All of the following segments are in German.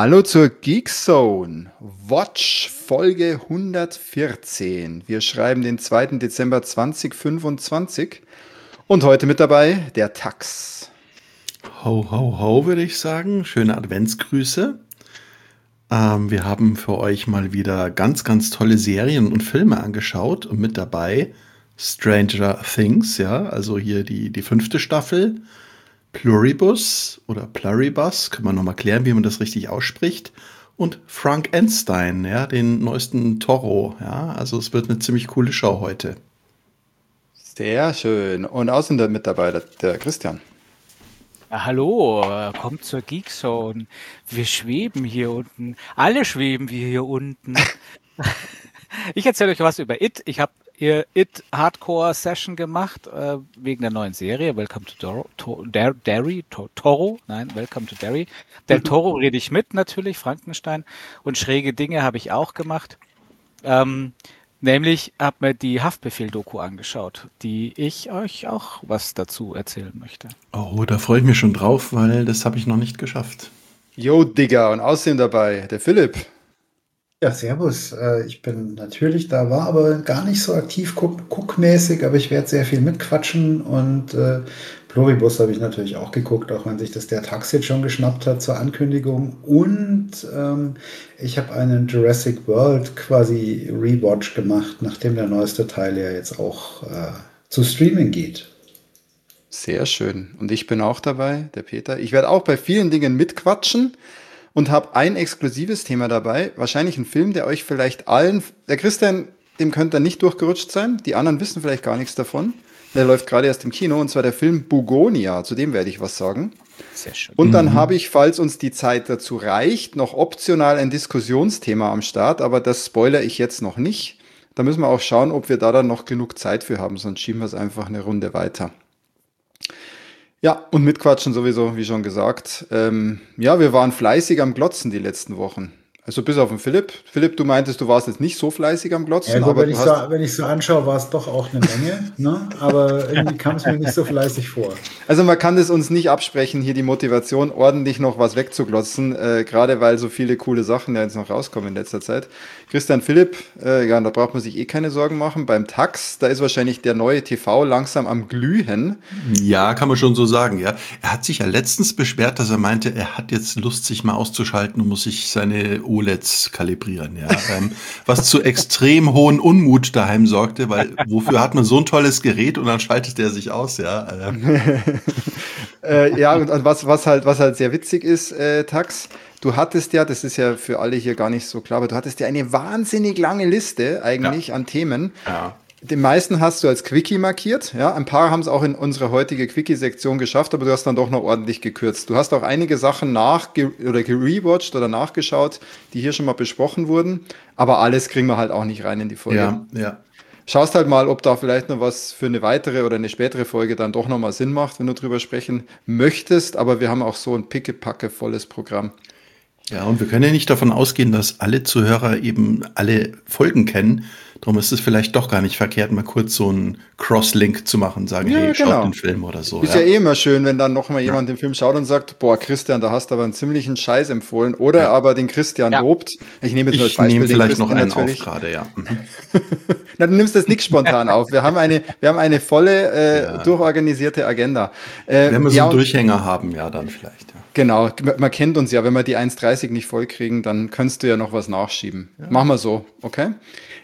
Hallo zur Geekzone. Watch Folge 114. Wir schreiben den 2. Dezember 2025 und heute mit dabei der Tax. Ho, ho, ho, würde ich sagen. Schöne Adventsgrüße. Wir haben für euch mal wieder ganz, ganz tolle Serien und Filme angeschaut und mit dabei Stranger Things, ja, also hier die 5. Staffel, Pluribus oder Pluribus, kann man nochmal klären, wie man das richtig ausspricht, und Frankenstein, ja, den neuesten Toro, ja, also es wird eine ziemlich coole Show heute. Sehr schön. Und außerdem mit dabei der Christian. Ja, hallo, kommt zur Geekzone. Wir schweben hier unten. Alle schweben wir hier unten. Ich erzähle euch was über It. Ich habe hier It Hardcore Session gemacht, wegen der neuen Serie. Welcome to Toro. Nein, Welcome to Derry. Del Toro rede ich mit, natürlich, Frankenstein. Und schräge Dinge habe ich auch gemacht. Nämlich habe mir die Haftbefehl-Doku angeschaut, die ich euch auch was dazu erzählen möchte. Oh, da freue ich mich schon drauf, weil das habe ich noch nicht geschafft. Jo, Digga. Und außerdem dabei der Philipp. Ja, servus. Ich bin natürlich da, war aber gar nicht so aktiv guckmäßig, aber ich werde sehr viel mitquatschen und Pluribus habe ich natürlich auch geguckt, auch wenn sich das der Tax jetzt schon geschnappt hat zur Ankündigung. Und ich habe einen Jurassic World quasi Rewatch gemacht, nachdem der neueste Teil ja jetzt auch zu Streaming geht. Sehr schön. Und ich bin auch dabei, der Peter. Ich werde auch bei vielen Dingen mitquatschen und habe ein exklusives Thema dabei. Wahrscheinlich ein Film, der euch vielleicht allen, der Christian, dem könnte er nicht durchgerutscht sein. Die anderen wissen vielleicht gar nichts davon. Der läuft gerade erst im Kino, und zwar der Film Bugonia. Zu dem werde ich was sagen. Sehr schön. Und dann habe ich, falls uns die Zeit dazu reicht, noch optional ein Diskussionsthema am Start, aber das spoilere ich jetzt noch nicht. Da müssen wir auch schauen, ob wir da dann noch genug Zeit für haben, sonst schieben wir es einfach eine Runde weiter. Ja, und mitquatschen sowieso, wie schon gesagt. Ja, wir waren fleißig am Glotzen die letzten Wochen. Also bis auf den Philipp. Philipp, du meintest, du warst jetzt nicht so fleißig am Glotzen, Ja, gut, aber wenn du ich hast... wenn ich so anschaue, war es doch auch eine Menge, ne? Aber irgendwie kam es mir nicht so fleißig vor. Also man kann es uns nicht absprechen, hier die Motivation, ordentlich noch was wegzuglotzen, gerade weil so viele coole Sachen ja jetzt noch rauskommen in letzter Zeit. Christian, Philipp, ja, da braucht man sich eh keine Sorgen machen. Beim Tax, da ist wahrscheinlich der neue TV langsam am Glühen. Ja, kann man schon so sagen, ja. Er hat sich ja letztens beschwert, dass er meinte, er hat jetzt Lust, sich mal auszuschalten und muss sich seine OLEDs kalibrieren, ja. Was zu extrem hohen Unmut daheim sorgte, weil wofür hat man so ein tolles Gerät und dann schaltet er sich aus, ja. Ja, und was halt sehr witzig ist, Tax, du hattest ja, das ist ja für alle hier gar nicht so klar, aber du hattest ja eine wahnsinnig lange Liste eigentlich an Themen. Ja. Den meisten hast du als Quickie markiert, ja. Ein paar haben es auch in unsere heutige Quickie-Sektion geschafft, aber du hast dann doch noch ordentlich gekürzt. Du hast auch einige Sachen gerewatcht oder nachgeschaut, die hier schon mal besprochen wurden, aber alles kriegen wir halt auch nicht rein in die Folge. Ja, ja. Schaust halt mal, ob da vielleicht noch was für eine weitere oder eine spätere Folge dann doch noch mal Sinn macht, wenn du drüber sprechen möchtest, aber wir haben auch so ein pickepacke volles Programm. Ja, und wir können ja nicht davon ausgehen, dass alle Zuhörer eben alle Folgen kennen. Darum ist es vielleicht doch gar nicht verkehrt, mal kurz so einen Cross-Link zu machen, sagen, Ja, hey, genau. schaut den Film oder so. Ist ja eh immer schön, wenn dann noch mal jemand den Film schaut und sagt, boah, Christian, da hast du aber einen ziemlichen Scheiß empfohlen. Oder aber den Christian lobt. Ich nehme jetzt nur als Ich Beispiel nehme den vielleicht noch Christian einen auf natürlich. gerade, ja. Na, du nimmst das nicht spontan auf. Wir haben eine volle, durchorganisierte Agenda. Wenn wir so ja, einen Durchhänger haben, ja, dann vielleicht, ja. genau, man kennt uns ja, wenn wir die 1,30 nicht voll kriegen, dann kannst du ja noch was nachschieben. Machen wir so, okay?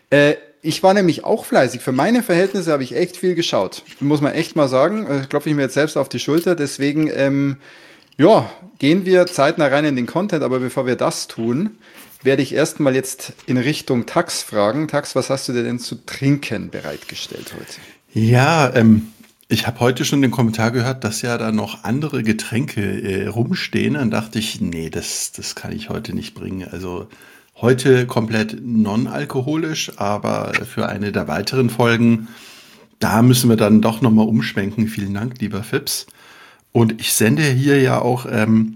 Ich war nämlich auch fleißig. Für meine Verhältnisse habe ich echt viel geschaut. Muss man echt mal sagen. Klopfe ich mir jetzt selbst auf die Schulter. Deswegen, ja, gehen wir zeitnah rein in den Content. Aber bevor wir das tun, werde ich erstmal jetzt in Richtung Tax fragen. Tax, was hast du dir denn zu trinken bereitgestellt heute? Ja, ich habe heute schon den Kommentar gehört, dass ja da noch andere Getränke rumstehen. Dann dachte ich, nee, das kann ich heute nicht bringen. Also heute komplett non-alkoholisch, aber für eine der weiteren Folgen, da müssen wir dann doch nochmal umschwenken. Vielen Dank, lieber Fips. Und ich sende hier ja auch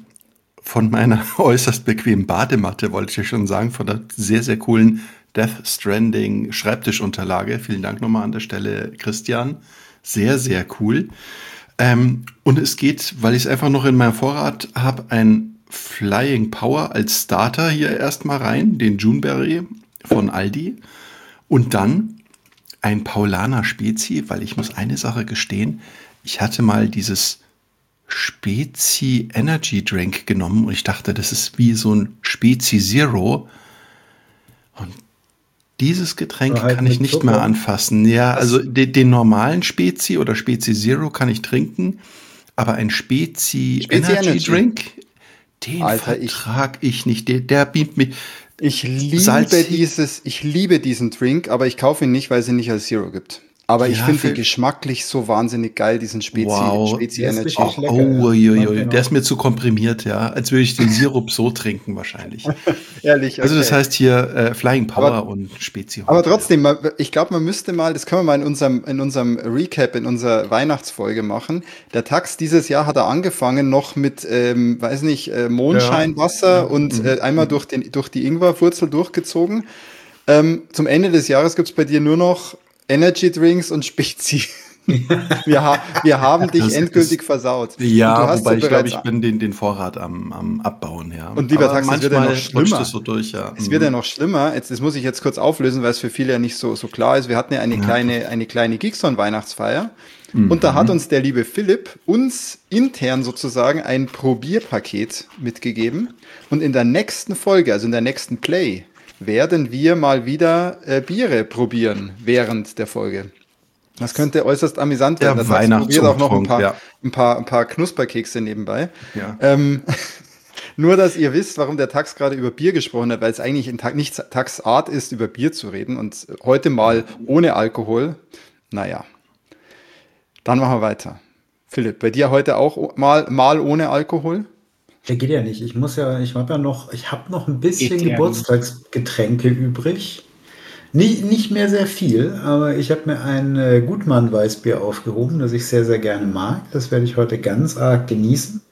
von meiner äußerst bequemen Badematte, wollte ich ja schon sagen, von der sehr, sehr coolen Death Stranding Schreibtischunterlage. Vielen Dank nochmal an der Stelle, Christian. Sehr, sehr cool. Und es geht, weil ich es einfach noch in meinem Vorrat habe, ein Flying Power als Starter hier erstmal rein, den Juneberry von Aldi. Und dann ein Paulaner Spezi, weil ich muss eine Sache gestehen, ich hatte mal dieses Spezi Energy Drink genommen und ich dachte, das ist wie so ein Spezi Zero. Und dieses Getränk Oder halt kann ich mit nicht Zucker. mehr anfassen. Ja, also den normalen Spezi oder Spezi Zero kann ich trinken, aber ein Spezi Spezi Energy Energy. Drink, den Alter, vertrag ich nicht. Der beamt mich. Ich Salzig. liebe diesen Drink, aber ich kaufe ihn nicht, weil es ihn nicht als Zero gibt. Aber ich Ja, finde ihn für- geschmacklich so wahnsinnig geil, diesen Wow. Spezi Der ist Energy. richtig lecker. Uiuiui, der Ja. ist mir zu komprimiert, ja. Als würde ich den Sirup so trinken wahrscheinlich. Ehrlich, Also das heißt hier Flying Power Aber- und Spezi. Aber heute, trotzdem, ich glaube, man müsste mal, das können wir mal in unserem Recap, in unserer Weihnachtsfolge machen. Der Tax dieses Jahr hat er angefangen noch mit, weiß nicht, Mondscheinwasser und einmal durch die Ingwerwurzel durchgezogen. Zum Ende des Jahres gibt's bei dir nur noch Energy Drinks und Spezi. Wir haben dich Das ist- endgültig versaut. Und du Ja, hast wobei ja ich glaube, bereits ich bin den Vorrat am Abbauen, ja. Und lieber Aber Tax, es wird ja noch manchmal rutscht schlimmer. es so durch, ja. Es wird ja noch schlimmer. Das muss ich jetzt kurz auflösen, weil es für viele ja nicht so klar ist. Wir hatten ja eine kleine Geekson-Weihnachtsfeier. Und da hat uns der liebe Philipp uns intern sozusagen ein Probierpaket mitgegeben. Und in der nächsten Folge, also in der nächsten Play, werden wir mal wieder Biere probieren während der Folge. Das könnte äußerst amüsant werden. Der Das heißt, probiert auch noch Weihnachtsumtrunk, ein paar Knusperkekse nebenbei. Ja. Nur, dass ihr wisst, warum der Tax gerade über Bier gesprochen hat, weil es eigentlich nicht Tax Art ist, über Bier zu reden und heute mal ohne Alkohol. Naja, dann machen wir weiter. Philipp, bei dir heute auch mal ohne Alkohol? Der geht ja nicht. Ich habe noch ein bisschen Geht ja Geburtstagsgetränke übrig. Nicht mehr sehr viel, aber ich habe mir ein Gutmann-Weißbier aufgehoben, das ich sehr, sehr gerne mag. Das werde ich heute ganz arg genießen.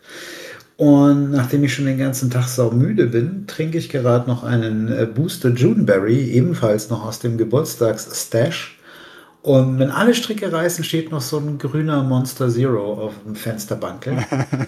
Und nachdem ich schon den ganzen Tag saumüde bin, trinke ich gerade noch einen Booster Juneberry, ebenfalls noch aus dem Geburtstags-Stash. Und wenn alle Stricke reißen, steht noch so ein grüner Monster Zero auf dem Fensterbankel.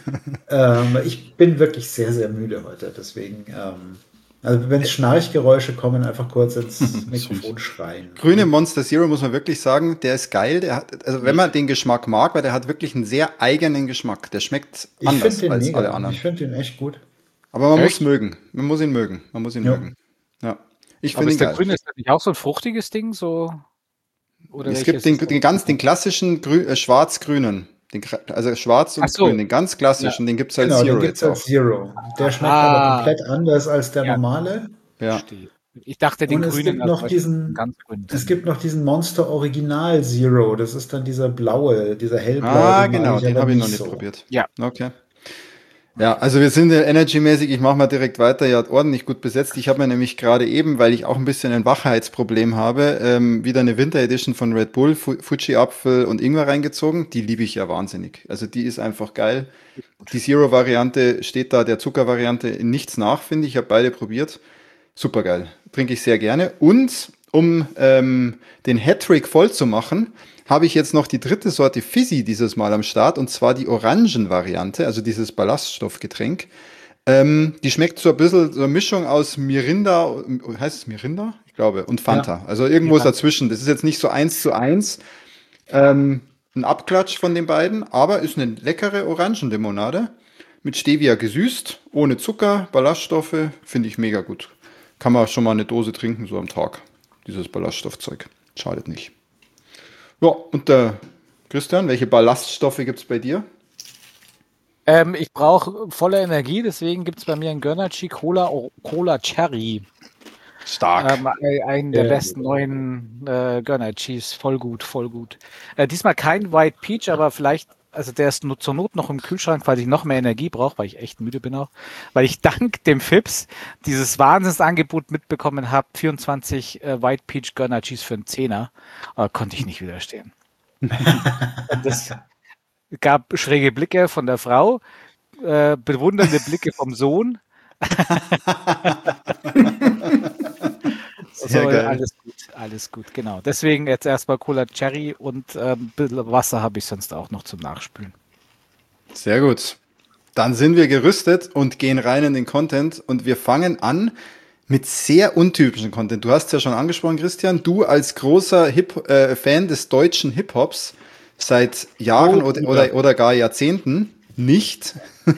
Ich bin wirklich sehr, sehr müde heute. Deswegen, also wenn Schnarchgeräusche kommen, einfach kurz ins Mikrofon schreien. Grüne Monster Zero muss man wirklich sagen, der ist geil. Der hat, also wenn man den Geschmack mag, weil der hat wirklich einen sehr eigenen Geschmack. Der schmeckt Ich anders finde den als mega. alle anderen. Ich finde den echt gut. Aber man muss Echt? mögen. Man muss ihn mögen. Man muss ihn Ja. mögen. Ja. Ich Aber finde ihn ist der geil. Grüne, ist das nicht auch so ein fruchtiges Ding? So? Oder Es welches gibt ist den klassischen schwarz-grünen. Also schwarz und Ach so. grün, den ganz klassischen, den gibt's als Genau, den Zero gibt es jetzt als auch. Zero. Der schmeckt Ah. aber komplett anders als der Ja. normale. Ja. Verstehe. Ich dachte, den Und es Grünen gibt noch als diesen, ganz grünen. es gibt noch diesen Monster Original Zero. Das ist dann dieser blaue, dieser hellblaue. Ah, den mag genau, ich den aber habe ich noch nicht so. probiert. Ja. Okay. Ja, also wir sind ja energymäßig, ich mache mal direkt weiter, ja, ordentlich gut besetzt. Ich habe mir nämlich gerade eben, weil ich auch ein bisschen ein Wachheitsproblem habe, wieder eine Winter Edition von Red Bull, Fuji Apfel und Ingwer reingezogen. Die liebe ich ja wahnsinnig. Also die ist einfach geil. Die Zero-Variante steht da der Zucker-Variante in nichts nach, finde ich. Ich habe beide probiert. Super geil. Trinke ich sehr gerne. Und um den Hattrick voll zu machen, habe ich jetzt noch die dritte Sorte Fizzy dieses Mal am Start, und zwar die Orangen-Variante, also dieses Ballaststoffgetränk. Die schmeckt so ein bisschen so eine Mischung aus Mirinda, heißt es Mirinda? Ich glaube, und Fanta. Also irgendwo Ja. dazwischen. Das ist jetzt nicht so 1:1 ein Abklatsch von den beiden, aber ist eine leckere Orangenlimonade mit Stevia gesüßt, ohne Zucker, Ballaststoffe, finde ich mega gut. Kann man schon mal eine Dose trinken, so am Tag, dieses Ballaststoffzeug. Schadet nicht. Ja, und Christian, welche Ballaststoffe gibt es bei dir? Ich brauche volle Energie, deswegen gibt es bei mir ein Gönnergy Cola Cherry. Stark. Einen der Sehr besten neuen Gönnergys. Voll gut, voll gut. Diesmal kein White Peach, aber vielleicht, also der ist nur zur Not noch im Kühlschrank, falls ich noch mehr Energie brauche, weil ich echt müde bin auch. Weil ich dank dem Fips dieses Wahnsinnsangebot mitbekommen habe, 24 White Peach Gönnergys für einen Zehner. Konnte ich nicht widerstehen. Das gab schräge Blicke von der Frau, bewundernde Blicke vom Sohn. Sehr geil. Alles gut, genau. Deswegen jetzt erstmal Cola Cherry und ein bisschen Wasser habe ich sonst auch noch zum Nachspülen. Sehr gut. Dann sind wir gerüstet und gehen rein in den Content und wir fangen an mit sehr untypischen Content. Du hast es ja schon angesprochen, Christian. Du als großer Fan des deutschen Hip-Hops seit Jahren oder gar Jahrzehnten nicht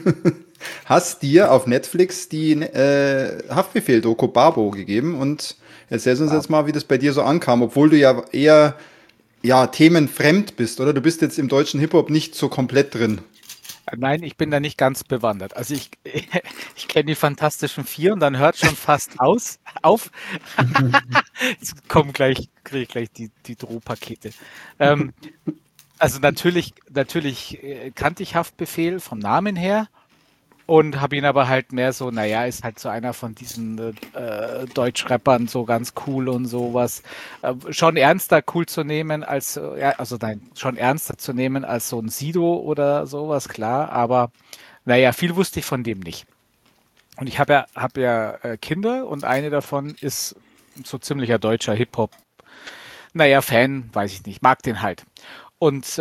hast dir auf Netflix die Haftbefehl-Doku Babo gegeben und erzählst uns jetzt mal, wie das bei dir so ankam, obwohl du ja eher themenfremd bist, oder? Du bist jetzt im deutschen Hip-Hop nicht so komplett drin. Nein, ich bin da nicht ganz bewandert. Also ich kenne die Fantastischen Vier und dann hört schon fast auf. Jetzt kriege ich gleich die Drohpakete. Also natürlich kannte ich Haftbefehl vom Namen her und habe ihn aber halt mehr so, ist halt so einer von diesen Deutschrappern, so ganz cool und sowas. Schon ernster cool zu nehmen als, schon ernster zu nehmen als so ein Sido oder sowas, klar, aber viel wusste ich von dem nicht. Und ich habe ja Kinder und eine davon ist so ziemlicher deutscher Hip-Hop, Fan, weiß ich nicht, mag den halt. Und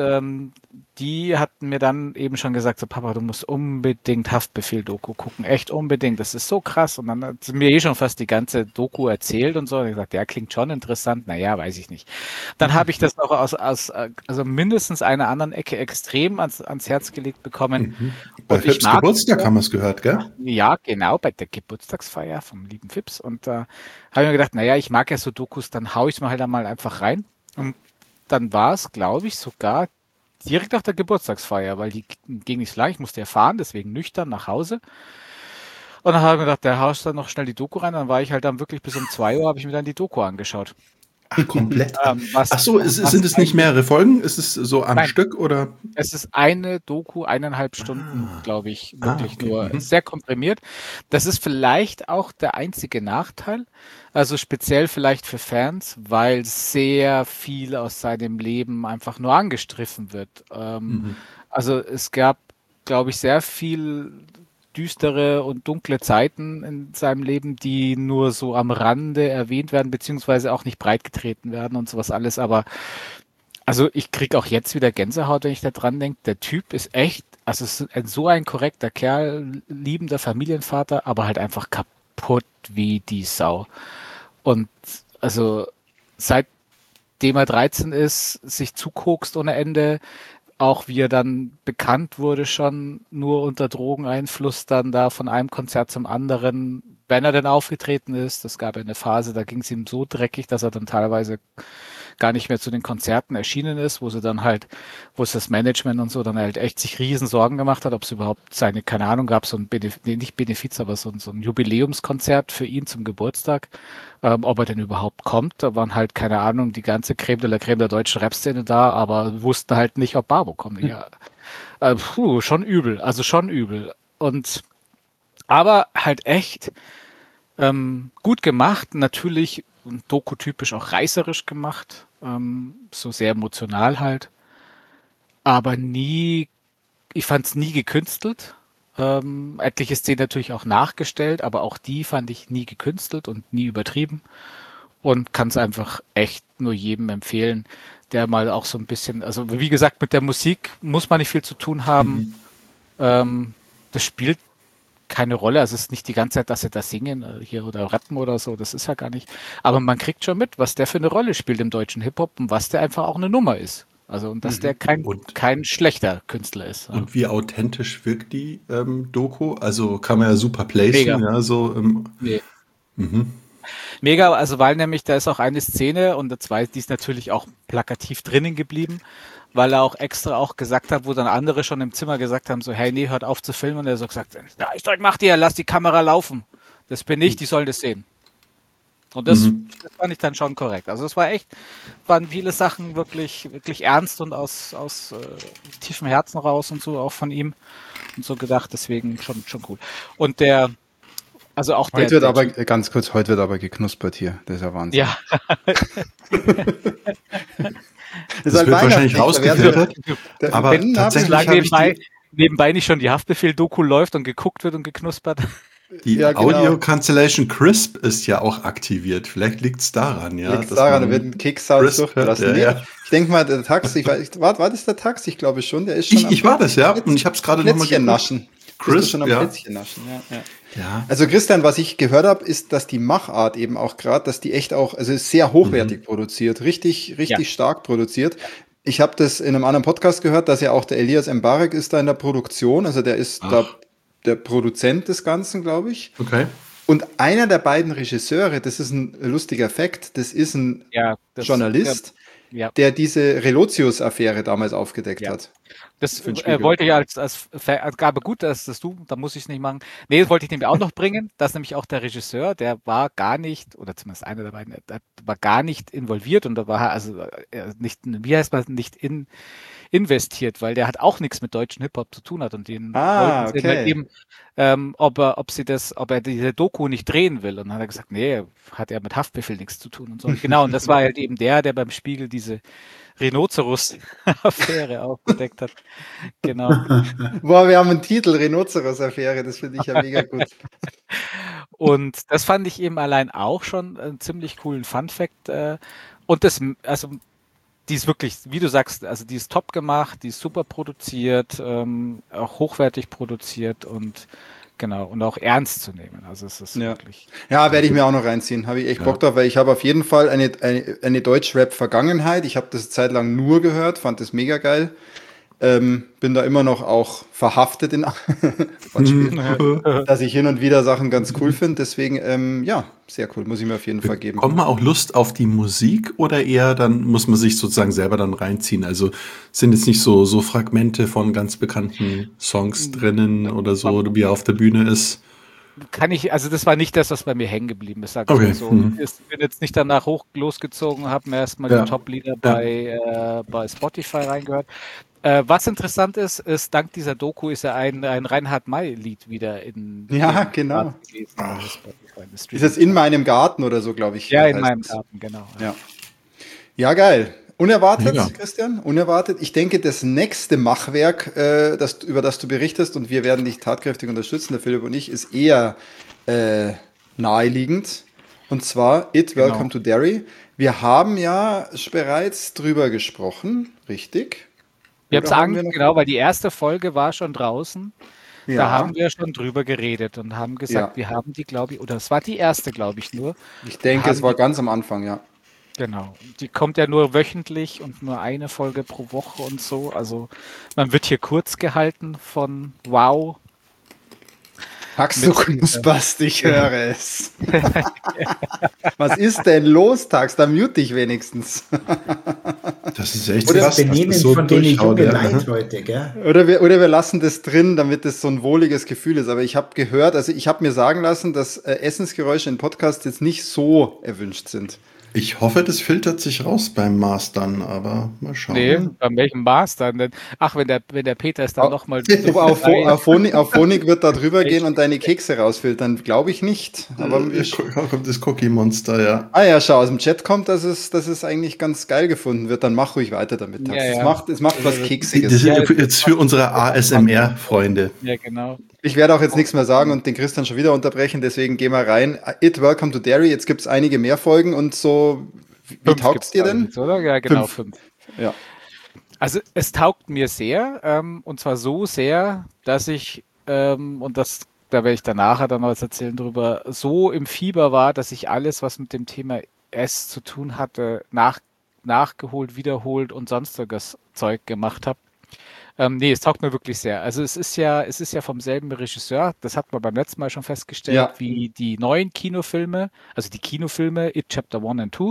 die hatten mir dann eben schon gesagt, so Papa, du musst unbedingt Haftbefehl-Doku gucken, echt unbedingt, das ist so krass. Und dann hat sie mir schon fast die ganze Doku erzählt und so. Und ich gesagt, ja, klingt schon interessant, weiß ich nicht. Dann habe ich das auch also mindestens einer anderen Ecke extrem ans Herz gelegt bekommen. Mhm. Bei Fips Geburtstag haben wir es gehört, gell? Ja, genau, bei der Geburtstagsfeier vom lieben Fips. Und da habe ich mir gedacht, ich mag ja so Dokus, dann haue ich es mir halt einmal einfach rein. Und dann war es, glaube ich, sogar direkt nach der Geburtstagsfeier, weil die ging nicht lang, ich musste ja fahren, deswegen nüchtern nach Hause. Und dann habe ich mir gedacht, der haust dann noch schnell die Doku rein, dann war ich halt dann wirklich bis um 2 Uhr, habe ich mir dann die Doku angeschaut. Ach, komplett. Ach so, sind es nicht mehrere Folgen? Ist es so am Stück oder? Es ist eine Doku, 1,5 Stunden, glaube ich, wirklich nur sehr komprimiert. Das ist vielleicht auch der einzige Nachteil, also speziell vielleicht für Fans, weil sehr viel aus seinem Leben einfach nur angestriffen wird. Also es gab, glaube ich, sehr viel düstere und dunkle Zeiten in seinem Leben, die nur so am Rande erwähnt werden, beziehungsweise auch nicht breitgetreten werden und sowas alles. Aber also ich kriege auch jetzt wieder Gänsehaut, wenn ich da dran denke. Der Typ ist echt, also ist so ein korrekter Kerl, liebender Familienvater, aber halt einfach kaputt wie die Sau. Und also seitdem er 13 ist, sich zukokst ohne Ende, auch wie er dann bekannt wurde, schon nur unter Drogeneinfluss dann da von einem Konzert zum anderen, wenn er denn aufgetreten ist. Es gab ja eine Phase, da ging es ihm so dreckig, dass er dann teilweise gar nicht mehr zu den Konzerten erschienen ist, wo es das Management und so dann halt echt sich riesen Sorgen gemacht hat, ob es überhaupt keine Ahnung gab, so ein nicht Benefiz, aber so ein Jubiläumskonzert für ihn zum Geburtstag, ob er denn überhaupt kommt. Da waren halt, keine Ahnung, die ganze Creme de la Creme der deutschen Rap-Szene da, aber wussten halt nicht, ob Babo kommt. Ja, schon übel, also schon übel. Aber halt echt gut gemacht, natürlich Doku-typisch auch reißerisch gemacht, so sehr emotional halt, aber ich fand es nie gekünstelt. Etliche Szenen natürlich auch nachgestellt, aber auch die fand ich nie gekünstelt und nie übertrieben und kann es einfach echt nur jedem empfehlen, der mal auch so ein bisschen, also wie gesagt, mit der Musik muss man nicht viel zu tun haben. Das spielt keine Rolle, also es ist nicht die ganze Zeit, dass sie da singen hier oder rappen oder so, das ist ja gar nicht. Aber man kriegt schon mit, was der für eine Rolle spielt im deutschen Hip-Hop und was der einfach auch eine Nummer ist. Also und dass der kein schlechter Künstler ist. Und wie authentisch wirkt die Doku? Also kann man ja super placen, Mega. Ja, so. Mega, also weil nämlich da ist auch eine Szene und die ist natürlich auch plakativ drinnen geblieben, weil er auch extra auch gesagt hat, wo dann andere schon im Zimmer gesagt haben, so, hey, nee, hört auf zu filmen. Und er so gesagt, ja, macht ihr, lasst die Kamera laufen. Das bin ich, die sollen das sehen. Und das fand ich dann schon korrekt. Also es waren viele Sachen wirklich, wirklich ernst und aus tiefem Herzen raus und so, auch von ihm. Und so gedacht, deswegen schon cool. Und heute wird aber geknuspert hier. Das ist ja Wahnsinn. Ja. Das wird wahrscheinlich rausgefiltert. Aber tatsächlich nebenbei nicht schon die Haftbefehl-Doku läuft und geguckt wird und geknuspert. Die Audio Cancellation Crisp ist ja auch aktiviert. Vielleicht liegt es daran, ja. Liegt daran, da wird ein Kicksound durchgelassen. Ja. Ich denke mal, der Tax, war das der Tax? Ich glaube schon, der ist schon. Ich war das, ja. Und ich habe es gerade nochmal naschen. Bist du schon am ja. Plätzchen naschen? Ja. Ja. Also Christian, was ich gehört habe, ist, dass die Machart eben auch gerade, dass die echt auch, also ist sehr hochwertig produziert, richtig Ja. stark produziert. Ich habe das in einem anderen Podcast gehört, dass ja auch der Elias Mbarek ist da in der Produktion, also der ist da der Produzent des Ganzen, glaube ich. Okay. Und einer der beiden Regisseure, das ist ein lustiger Fakt, das ist ein Journalist, der diese Relotius-Affäre damals aufgedeckt hat. Das wollte ich als Gabe gut, dass du, da muss ich es nicht machen. Nee, das wollte ich nämlich auch noch bringen, dass nämlich auch der Regisseur, der war gar nicht, oder zumindest einer der beiden, der war gar nicht involviert und da war also nicht, wie heißt man, nicht investiert, weil der hat auch nichts mit deutschen Hip-Hop zu tun hat und den wollten sie halt eben, ob er diese Doku nicht drehen will. Und dann hat er gesagt, nee, hat er mit Haftbefehl nichts zu tun und so. Und genau, und das war halt eben der beim Spiegel diese Rhinoceros-Affäre aufgedeckt hat. Genau. Boah, wir haben einen Titel, Rhinoceros-Affäre, das finde ich ja mega gut. Und das fand ich eben allein auch schon einen ziemlich coolen Fun-Fact. Und das, also die ist wirklich, wie du sagst, also die ist top gemacht, die ist super produziert, auch hochwertig produziert und genau, und auch ernst zu nehmen. Also es ist wirklich. Ja, werde ich mir auch noch reinziehen. Habe ich echt Bock drauf, weil ich habe auf jeden Fall eine Deutsch-Rap-Vergangenheit. Ich habe das Zeit lang nur gehört, fand das mega geil. Bin da immer noch auch verhaftet in dass ich hin und wieder Sachen ganz cool finde. Deswegen, sehr cool, muss ich mir auf jeden Fall geben. Kommt man auch Lust auf die Musik oder eher dann muss man sich sozusagen selber dann reinziehen? Also sind jetzt nicht so Fragmente von ganz bekannten Songs drinnen oder so, wie er auf der Bühne ist? Also das war nicht das, was bei mir hängen geblieben ist, sag ich mal so. Ich bin jetzt nicht danach losgezogen, habe mir erstmal die Top-Lieder bei Spotify reingehört. Was interessant ist, dank dieser Doku ist ja ein Reinhard May-Lied wieder in genau. Ist das in meinem Garten oder so, glaube ich? Ja, in meinem Garten, genau. Ja, geil. Unerwartet, Christian, unerwartet. Ich denke, das nächste Machwerk, über das du berichtest, und wir werden dich tatkräftig unterstützen, der Philipp und ich, ist eher naheliegend. Und zwar It, Welcome to Derry. Wir haben ja bereits drüber gesprochen, richtig? Wir haben es genau, weil die erste Folge war schon draußen. Ja. Da haben wir schon drüber geredet und haben gesagt, wir haben die, glaube ich, oder es war die erste, glaube ich, nur. Ich denke, es war ganz am Anfang, ja. Genau. Die kommt ja nur wöchentlich und nur eine Folge pro Woche und so. Also man wird hier kurz gehalten von Wow. Tax, du knusperst, ich höre es. Was ist denn los, Tax? Da mute dich wenigstens. Das ist echt krass. Das Benehmen so von denen junge Leid heute, gell? Oder wir lassen das drin, damit es so ein wohliges Gefühl ist. Aber ich habe gehört, also ich habe mir sagen lassen, dass Essensgeräusche in Podcasts jetzt nicht so erwünscht sind. Ich hoffe, das filtert sich raus beim Mastern, aber mal schauen. Nee, bei welchem Mastern? Ach, wenn der Peter es dann nochmal... Auf Phonik wird da drüber gehen und deine Kekse rausfiltern, glaube ich nicht. Aber kommt das Cookie-Monster, ja. Ah ja, schau, aus dem Chat kommt, dass es eigentlich ganz geil gefunden wird. Dann mach ruhig weiter damit. Es macht was Keksiges. Das ist jetzt für unsere ASMR-Freunde. Ja, genau. Ich werde auch jetzt nichts mehr sagen und den Christian schon wieder unterbrechen, deswegen geh mal rein. It, Welcome to Derry, jetzt gibt es einige mehr Folgen und so. Wie taugt es dir denn? Jetzt, oder? Ja, genau, 5. Ja. Also es taugt mir sehr, und zwar so sehr, dass ich, da werde ich danach dann noch was erzählen drüber, so im Fieber war, dass ich alles, was mit dem Thema Ess zu tun hatte, nachgeholt, wiederholt und sonstiges Zeug gemacht habe. Nee, es taugt mir wirklich sehr. Also es ist ja vom selben Regisseur, das hat man beim letzten Mal schon festgestellt, wie die neuen Kinofilme, also die Kinofilme It Chapter 1 and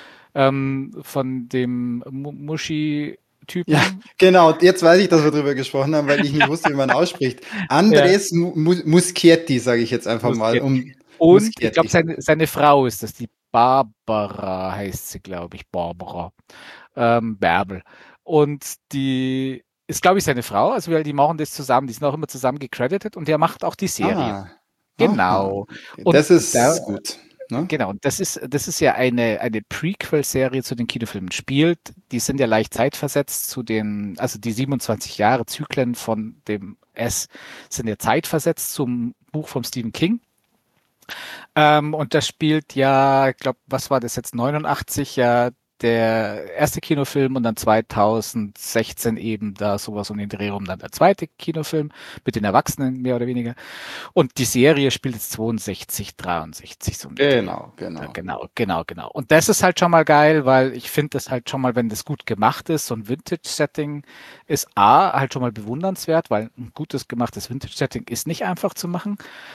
2, von dem Muschi-Typen. Ja, genau, jetzt weiß ich, dass wir drüber gesprochen haben, weil ich nicht wusste, wie man ausspricht. Andres Muschietti, sage ich jetzt einfach mal. Und ich glaube, seine Frau ist das, die Barbara heißt sie, glaube ich, Barbara Bärbel. Und die ist, glaube ich, seine Frau, also die machen das zusammen, die sind auch immer zusammen gecredited und der macht auch die Serie. Genau. Und das ist gut. Ne? Genau, und das ist ja eine Prequel-Serie zu den Kinofilmen spielt. Die sind ja leicht zeitversetzt also die 27 Jahre Zyklen von dem S sind ja zeitversetzt zum Buch von Stephen King. Und das spielt ja, ich glaube, was war das jetzt, 89, ja, der erste Kinofilm und dann 2016 eben da sowas um den Dreh rum dann der zweite Kinofilm mit den Erwachsenen mehr oder weniger. Und die Serie spielt jetzt 62, 63 so um den Dreh. Genau, genau. Genau. Und das ist halt schon mal geil, weil ich finde das halt schon mal, wenn das gut gemacht ist, so ein Vintage-Setting ist A, halt schon mal bewundernswert, weil ein gutes gemachtes Vintage-Setting ist nicht einfach zu machen.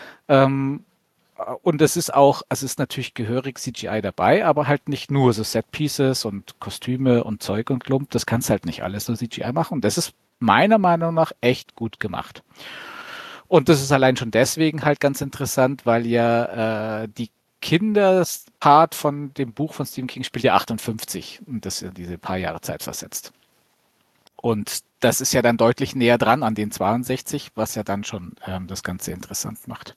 Und es ist auch, also es ist natürlich gehörig CGI dabei, aber halt nicht nur so Set-Pieces und Kostüme und Zeug und Klump, das kannst halt nicht alles nur CGI machen. Und das ist meiner Meinung nach echt gut gemacht. Und das ist allein schon deswegen halt ganz interessant, weil ja die Kinderpart von dem Buch von Stephen King spielt ja 58 und das ist ja diese paar Jahre Zeit versetzt. Und das ist ja dann deutlich näher dran an den 62, was ja dann schon das Ganze interessant macht.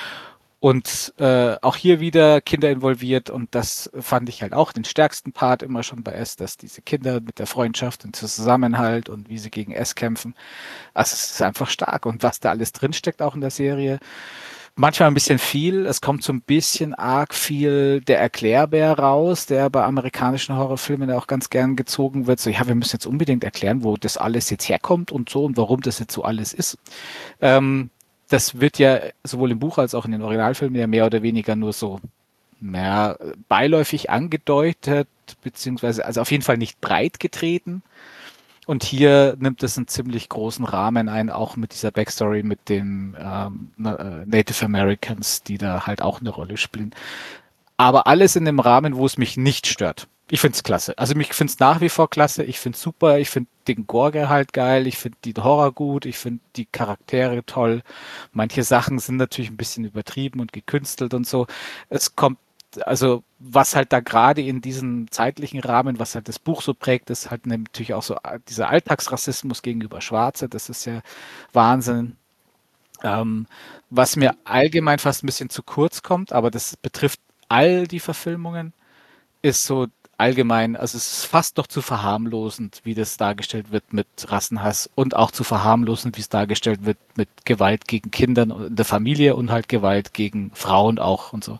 Und auch hier wieder Kinder involviert und das fand ich halt auch den stärksten Part immer schon bei S, dass diese Kinder mit der Freundschaft und Zusammenhalt und wie sie gegen S kämpfen, also es ist einfach stark und was da alles drinsteckt auch in der Serie. Manchmal ein bisschen viel, es kommt so ein bisschen arg viel der Erklärbär raus, der bei amerikanischen Horrorfilmen ja auch ganz gern gezogen wird, so ja, wir müssen jetzt unbedingt erklären, wo das alles jetzt herkommt und so und warum das jetzt so alles ist. Das wird ja sowohl im Buch als auch in den Originalfilmen ja mehr oder weniger nur so beiläufig angedeutet, beziehungsweise also auf jeden Fall nicht breit getreten. Und hier nimmt es einen ziemlich großen Rahmen ein, auch mit dieser Backstory mit den Native Americans, die da halt auch eine Rolle spielen. Aber alles in dem Rahmen, wo es mich nicht stört. Ich finde es klasse. Also ich finde es nach wie vor klasse. Ich finde es super. Ich finde den Gore halt geil. Ich finde die Horror gut. Ich finde die Charaktere toll. Manche Sachen sind natürlich ein bisschen übertrieben und gekünstelt und so. Es kommt, also was halt da gerade in diesem zeitlichen Rahmen, was halt das Buch so prägt, ist halt natürlich auch so dieser Alltagsrassismus gegenüber Schwarze. Das ist ja Wahnsinn. Was mir allgemein fast ein bisschen zu kurz kommt, aber das betrifft all die Verfilmungen, ist so allgemein, also es ist fast noch zu verharmlosend, wie das dargestellt wird mit Rassenhass und auch zu verharmlosend, wie es dargestellt wird mit Gewalt gegen Kinder in der Familie und halt Gewalt gegen Frauen auch und so.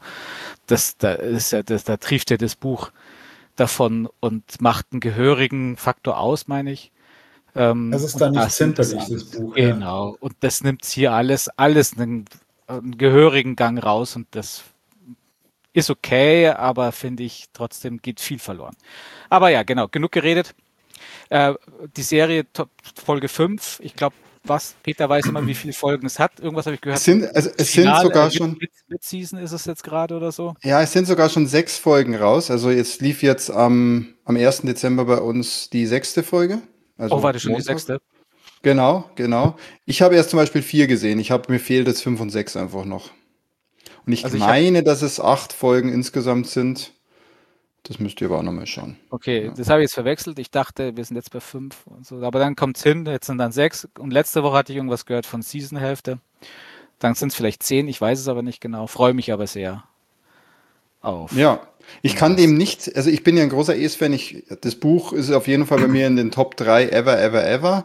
Da trieft ja das Buch davon und macht einen gehörigen Faktor aus, meine ich. Das ist dann nicht zimperlich, das Buch. Genau. Und das nimmt hier alles einen gehörigen Gang raus und das ist okay, aber finde ich trotzdem geht viel verloren. Aber ja, genau, genug geredet. Die Serie Folge 5, ich glaube, Peter weiß immer, wie viele Folgen es hat. Irgendwas habe ich gehört. Es sind sogar schon. Mit Season ist es jetzt gerade oder so? Ja, es sind sogar schon 6 Folgen raus. Also es lief jetzt am 1. Dezember bei uns die 6. Folge. Also war das schon Montag. die 6.? Genau. Ich habe erst zum Beispiel 4 gesehen. Mir fehlt jetzt 5 und 6 einfach noch. Und ich meine, dass es 8 Folgen insgesamt sind. Das müsst ihr aber auch nochmal schauen. Okay, Ja. das habe ich jetzt verwechselt. Ich dachte, wir sind jetzt bei 5 und so. Aber dann kommt es hin, jetzt sind dann 6. Und letzte Woche hatte ich irgendwas gehört von Season-Hälfte. Dann sind es vielleicht 10, ich weiß es aber nicht genau. Freue mich aber sehr auf. Ja, ich kann dem nicht, also ich bin ja ein großer Es-Fan. Das Buch ist auf jeden Fall bei mir in den Top 3 ever.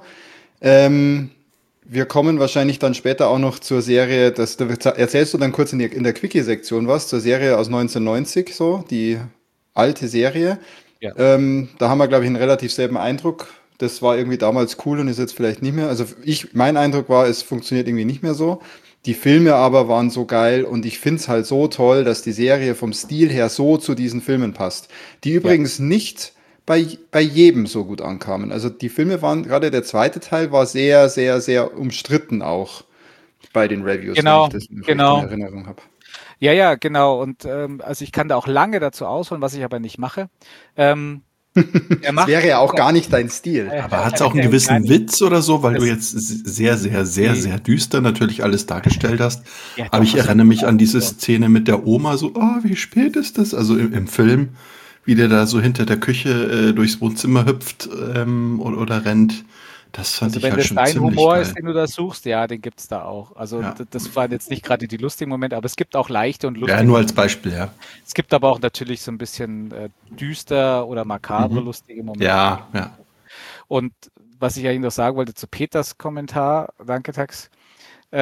Wir kommen wahrscheinlich dann später auch noch zur Serie, da erzählst du dann kurz in der Quickie-Sektion was, zur Serie aus 1990, so, die alte Serie. Ja. Da haben wir, glaube ich, einen relativ selben Eindruck. Das war irgendwie damals cool und ist jetzt vielleicht nicht mehr. Also mein Eindruck war, es funktioniert irgendwie nicht mehr so. Die Filme aber waren so geil und ich finde es halt so toll, dass die Serie vom Stil her so zu diesen Filmen passt. Die übrigens nicht bei jedem so gut ankamen. Also die Filme waren, gerade der zweite Teil war sehr, sehr, sehr umstritten auch bei den Reviews, Genau, wenn ich das genau. in Erinnerung habe. Ja, genau. Und also ich kann da auch lange dazu ausholen, was ich aber nicht mache. Das wäre ja auch gar nicht dein Stil. Aber hat es auch einen gewissen Witz oder so, weil du jetzt sehr, sehr, sehr, sehr düster natürlich alles dargestellt hast. Ja, Aber ich erinnere mich an diese Szene mit der Oma, so, oh, wie spät ist das? Also im Film, wie der da so hinter der Küche durchs Wohnzimmer hüpft oder rennt. Das fand ich halt schon ziemlich geil. Wenn das dein Humor ist, den du da suchst, ja, den gibt's da auch. Also das waren jetzt nicht gerade die lustigen Momente, aber es gibt auch leichte und lustige. Ja, nur als Beispiel, ja. Es gibt aber auch natürlich so ein bisschen düster oder makabre lustige Momente. Ja. Und was ich eigentlich noch sagen wollte zu Peters Kommentar, danke Tax,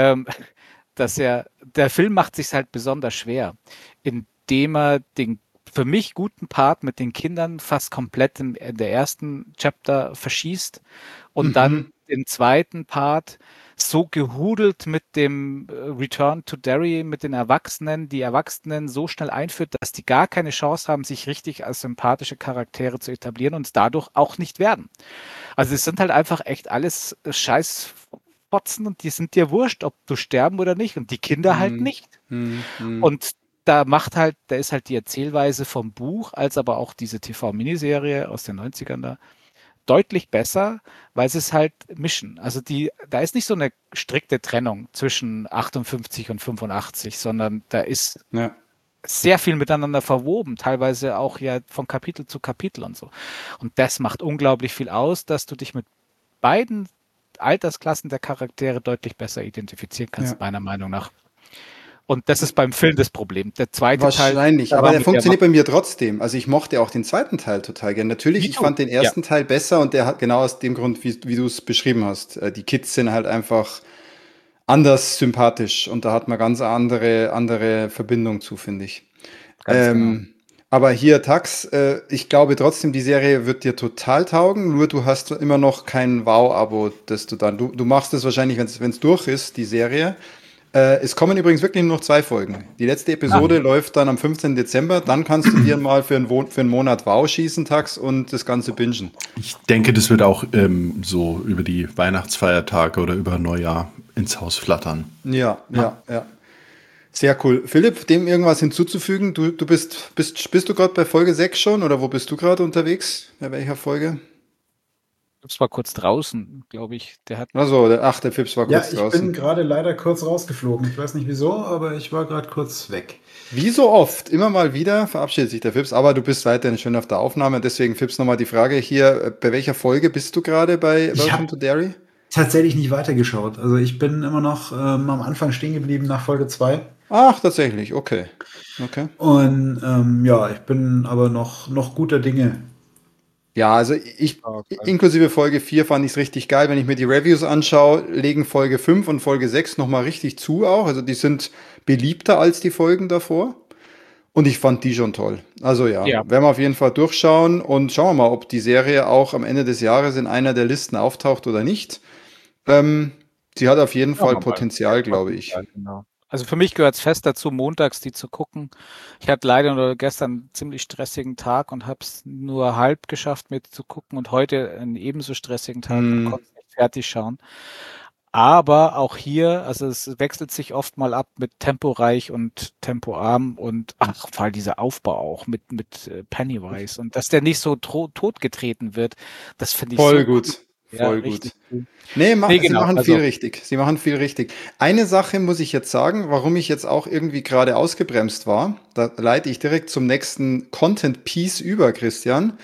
dass der Film macht sich halt besonders schwer, indem er den für mich guten Part mit den Kindern fast komplett in der ersten Chapter verschießt und dann den zweiten Part so gehudelt mit dem Return to Derry, mit den Erwachsenen, die Erwachsenen so schnell einführt, dass die gar keine Chance haben, sich richtig als sympathische Charaktere zu etablieren und es dadurch auch nicht werden. Also es sind halt einfach echt alles Scheißfotzen und die sind dir wurscht, ob du sterben oder nicht und die Kinder halt nicht. Und da ist halt die Erzählweise vom Buch, als aber auch diese TV-Miniserie aus den 90ern da deutlich besser, weil sie es halt mischen. Also da ist nicht so eine strikte Trennung zwischen 58 und 85, sondern da ist sehr viel miteinander verwoben, teilweise auch ja von Kapitel zu Kapitel und so. Und das macht unglaublich viel aus, dass du dich mit beiden Altersklassen der Charaktere deutlich besser identifizieren kannst, meiner Meinung nach. Und das ist beim Film das Problem. Der zweite Wahrscheinlich, Teil. Wahrscheinlich, aber der funktioniert bei mir trotzdem. Also ich mochte auch den zweiten Teil total gern. Natürlich, ich fand den ersten Teil besser und der hat genau aus dem Grund, wie du es beschrieben hast. Die Kids sind halt einfach anders sympathisch und da hat man ganz andere Verbindung zu, finde ich. Genau. Aber hier, Tax, ich glaube trotzdem, die Serie wird dir total taugen, nur du hast immer noch kein Wow-Abo, das du dann, du machst es wahrscheinlich, wenn es durch ist, die Serie. Es kommen übrigens wirklich nur noch 2 Folgen. Die letzte Episode läuft dann am 15. Dezember. Dann kannst du dir mal für einen Monat Wow schießen, Tax, und das Ganze bingen. Ich denke, das wird auch so über die Weihnachtsfeiertage oder über Neujahr ins Haus flattern. Ja. Sehr cool. Philipp, dem irgendwas hinzuzufügen? Du bist du gerade bei Folge 6 schon oder wo bist du gerade unterwegs? Bei welcher Folge? Fips war kurz draußen, glaube ich. Der Fips war kurz draußen. Ja, ich bin gerade leider kurz rausgeflogen. Ich weiß nicht wieso, aber ich war gerade kurz weg. Wie so oft, immer mal wieder verabschiedet sich der Fips, aber du bist weiterhin schön auf der Aufnahme. Deswegen, Fips, nochmal die Frage hier, bei welcher Folge bist du gerade bei Welcome to Derry? Tatsächlich nicht weitergeschaut. Also ich bin immer noch am Anfang stehen geblieben nach Folge 2. Ach, tatsächlich, okay. Und ich bin aber noch guter Dinge. Ja, also inklusive Folge 4 fand ich es richtig geil. Wenn ich mir die Reviews anschaue, legen Folge 5 und Folge 6 nochmal richtig zu auch. Also die sind beliebter als die Folgen davor. Und ich fand die schon toll. Also werden wir auf jeden Fall durchschauen und schauen wir mal, ob die Serie auch am Ende des Jahres in einer der Listen auftaucht oder nicht. Sie hat auf jeden Fall Potenzial, glaube ich. Genau. Also für mich gehört es fest dazu, montags die zu gucken. Ich hatte leider nur gestern einen ziemlich stressigen Tag und habe es nur halb geschafft, mir zu gucken und heute einen ebenso stressigen Tag und konnte nicht fertig schauen. Aber auch hier, also es wechselt sich oft mal ab mit temporeich und tempoarm und vor allem dieser Aufbau auch mit Pennywise und dass der nicht so totgetreten wird, das finde ich voll gut. Cool. Voll gut. Sie machen viel richtig. Sie machen viel richtig. Eine Sache muss ich jetzt sagen, warum ich jetzt auch irgendwie gerade ausgebremst war. Da leite ich direkt zum nächsten Content-Piece über, Christian.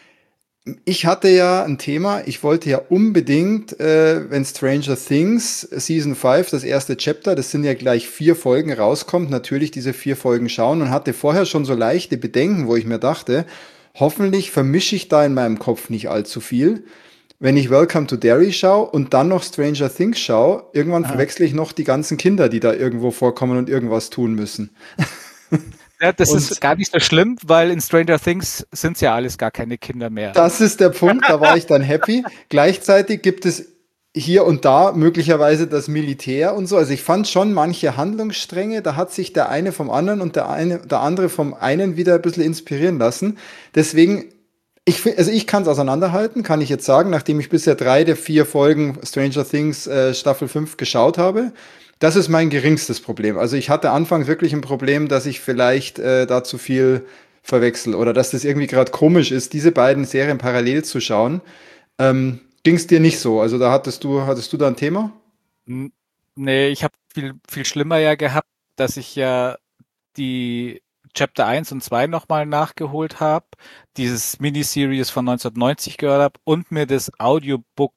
Ich hatte ja ein Thema, ich wollte ja unbedingt, wenn Stranger Things Season 5, das erste Chapter, das sind ja gleich 4 Folgen, rauskommt, natürlich diese 4 Folgen schauen und hatte vorher schon so leichte Bedenken, wo ich mir dachte, hoffentlich vermische ich da in meinem Kopf nicht allzu viel. Wenn ich Welcome to Derry schaue und dann noch Stranger Things schaue, irgendwann verwechsle ich noch die ganzen Kinder, die da irgendwo vorkommen und irgendwas tun müssen. Ja, das ist gar nicht so schlimm, weil in Stranger Things sind es ja alles gar keine Kinder mehr. Das ist der Punkt, da war ich dann happy. Gleichzeitig gibt es hier und da möglicherweise das Militär und so. Also ich fand schon manche Handlungsstränge, da hat sich der eine vom anderen und der andere vom einen wieder ein bisschen inspirieren lassen. Deswegen ich kann es auseinanderhalten, kann ich jetzt sagen, nachdem ich bisher 3 der 4 Folgen Stranger Things Staffel 5 geschaut habe. Das ist mein geringstes Problem. Also ich hatte anfangs wirklich ein Problem, dass ich vielleicht da zu viel verwechsel oder dass das irgendwie gerade komisch ist, diese beiden Serien parallel zu schauen. Ging es dir nicht so? Also da hattest du da ein Thema? Nee, ich habe viel schlimmer ja gehabt, dass ich ja die Chapter 1 und 2 nochmal nachgeholt habe, dieses Miniseries von 1990 gehört habe und mir das Audiobook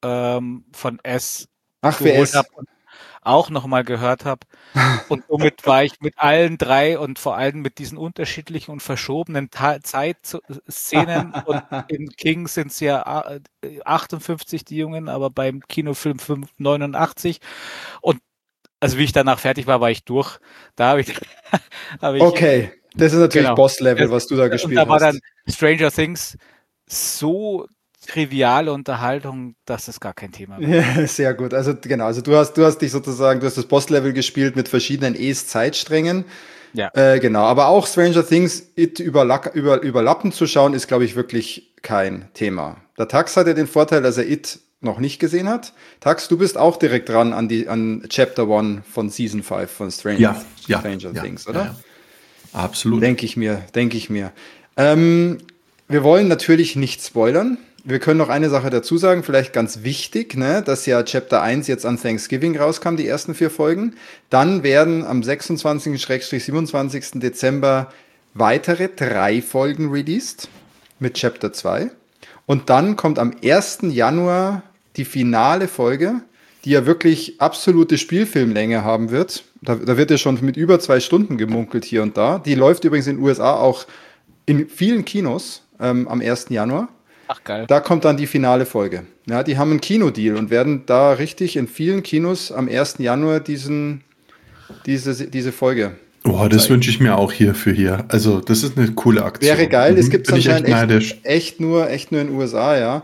von S geholt habe und auch nochmal gehört habe. Und somit war ich mit allen 3 und vor allem mit diesen unterschiedlichen und verschobenen Zeitszenen und in King sind es ja 58 die Jungen, aber beim Kinofilm 89 und also wie ich danach fertig war, war ich durch. Da habe ich okay. Das ist natürlich Genau. Boss-Level, was du da Und gespielt da war hast. dann Stranger Things so triviale Unterhaltung, dass es gar kein Thema war. Ja, sehr gut. Also genau, also du hast dich sozusagen, du hast das Boss-Level gespielt mit verschiedenen Zeitsträngen. Ja. Genau, aber auch Stranger Things überlappen zu schauen, ist, glaube ich, wirklich kein Thema. Der Tax hat ja den Vorteil, dass er It noch nicht gesehen hat. Tax, du bist auch direkt dran an Chapter 1 von Season 5 von Stranger Things, oder? Ja. Absolut. Denke ich mir. Wir wollen natürlich nicht spoilern. Wir können noch eine Sache dazu sagen, vielleicht ganz wichtig, ne, dass ja Chapter 1 jetzt an Thanksgiving rauskam, die ersten 4 Folgen. Dann werden am 26.-27. Dezember weitere 3 Folgen released mit Chapter 2. Und dann kommt am 1. Januar die finale Folge, die ja wirklich absolute Spielfilmlänge haben wird. Da wird ja schon mit über 2 Stunden gemunkelt hier und da. Die läuft übrigens in den USA auch in vielen Kinos am 1. Januar. Ach, geil. Da kommt dann die finale Folge. Ja, die haben einen Kinodeal und werden da richtig in vielen Kinos am 1. Januar diese Folge. Oh, das wünsche ich mir auch hier. Also, das ist eine coole Aktion. Wäre geil. Es gibt es anscheinend echt nur in den USA, ja.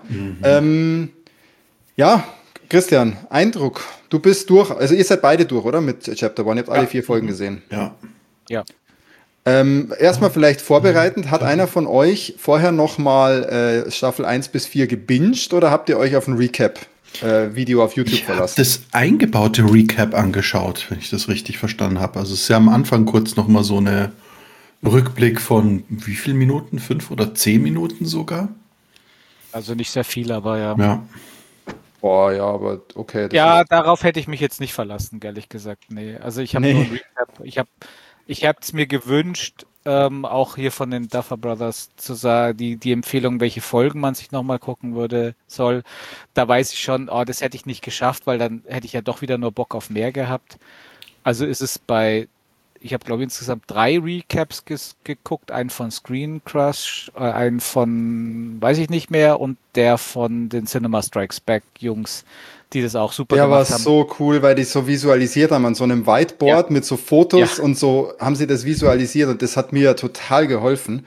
Ja, Christian, Eindruck. Du bist durch. Also ihr seid beide durch, oder? Mit Chapter 1. Ihr habt alle 4 Folgen gesehen. Ja. Erstmal vielleicht vorbereitend, hat einer von euch vorher nochmal Staffel 1 bis 4 gebinged oder habt ihr euch auf ein Recap-Video auf YouTube verlassen? Ich habe das eingebaute Recap angeschaut, wenn ich das richtig verstanden habe. Also es ist ja am Anfang kurz nochmal so eine Rückblick von wie viel Minuten? 5 oder 10 Minuten sogar? Also nicht sehr viel, aber ja. Ja. Boah, ja, aber okay. Ja, darauf hätte ich mich jetzt nicht verlassen, ehrlich gesagt. Nee, also ich habe nur ein Recap. Ich habe es mir gewünscht, auch hier von den Duffer Brothers zu sagen, die Empfehlung, welche Folgen man sich nochmal gucken soll. Da weiß ich schon, das hätte ich nicht geschafft, weil dann hätte ich ja doch wieder nur Bock auf mehr gehabt. Also ist es ich habe glaube ich insgesamt 3 Recaps geguckt, einen von Screen Crush, einen von, weiß ich nicht mehr, und der von den Cinema Strikes Back Jungs, die das auch super gemacht haben. Der war so cool, weil die so visualisiert haben an so einem Whiteboard mit so Fotos und so haben sie das visualisiert und das hat mir total geholfen.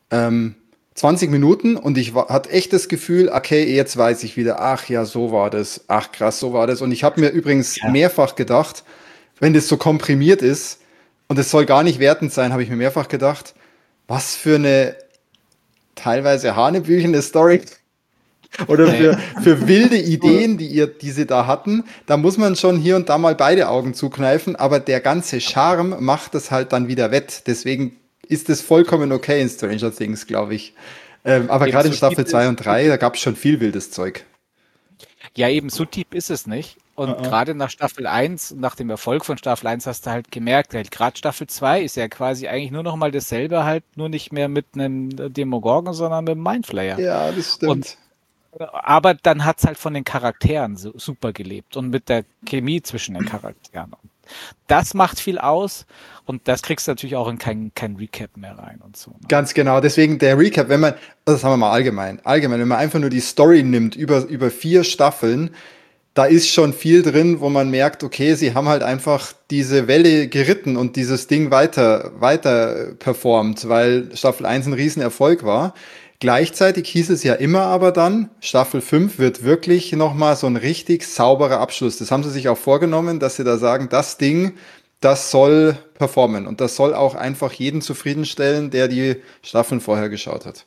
20 Minuten und ich hatte echt das Gefühl, okay, jetzt weiß ich wieder, ach ja, so war das, ach krass, so war das. Und ich habe mir übrigens mehrfach gedacht, wenn das so komprimiert ist und es soll gar nicht wertend sein, habe ich mir mehrfach gedacht, was für eine teilweise hanebüchene Story oder für wilde Ideen, die sie da hatten. Da muss man schon hier und da mal beide Augen zukneifen, aber der ganze Charme macht das halt dann wieder wett. Deswegen ist es vollkommen okay in Stranger Things, glaube ich. Aber gerade in Staffel 2 und 3, da gab es schon viel wildes Zeug. Ja, eben, so deep ist es nicht. Und gerade nach Staffel 1, nach dem Erfolg von Staffel 1 hast du halt gemerkt, halt, gerade Staffel 2 ist ja quasi eigentlich nur noch mal dasselbe, halt nur nicht mehr mit einem Demogorgon, sondern mit einem Mindflayer. Ja, das stimmt. Aber dann hat es halt von den Charakteren super gelebt und mit der Chemie zwischen den Charakteren. Das macht viel aus und das kriegst du natürlich auch in kein Recap mehr rein und so. Ne? Ganz genau, deswegen der Recap, das haben wir mal allgemein, wenn man einfach nur die Story nimmt über 4 Staffeln, da ist schon viel drin, wo man merkt, okay, sie haben halt einfach diese Welle geritten und dieses Ding weiter performt, weil Staffel 1 ein Riesenerfolg war. Gleichzeitig hieß es ja immer aber dann, Staffel 5 wird wirklich nochmal so ein richtig sauberer Abschluss. Das haben sie sich auch vorgenommen, dass sie da sagen, das Ding, das soll performen. Und das soll auch einfach jeden zufriedenstellen, der die Staffeln vorher geschaut hat.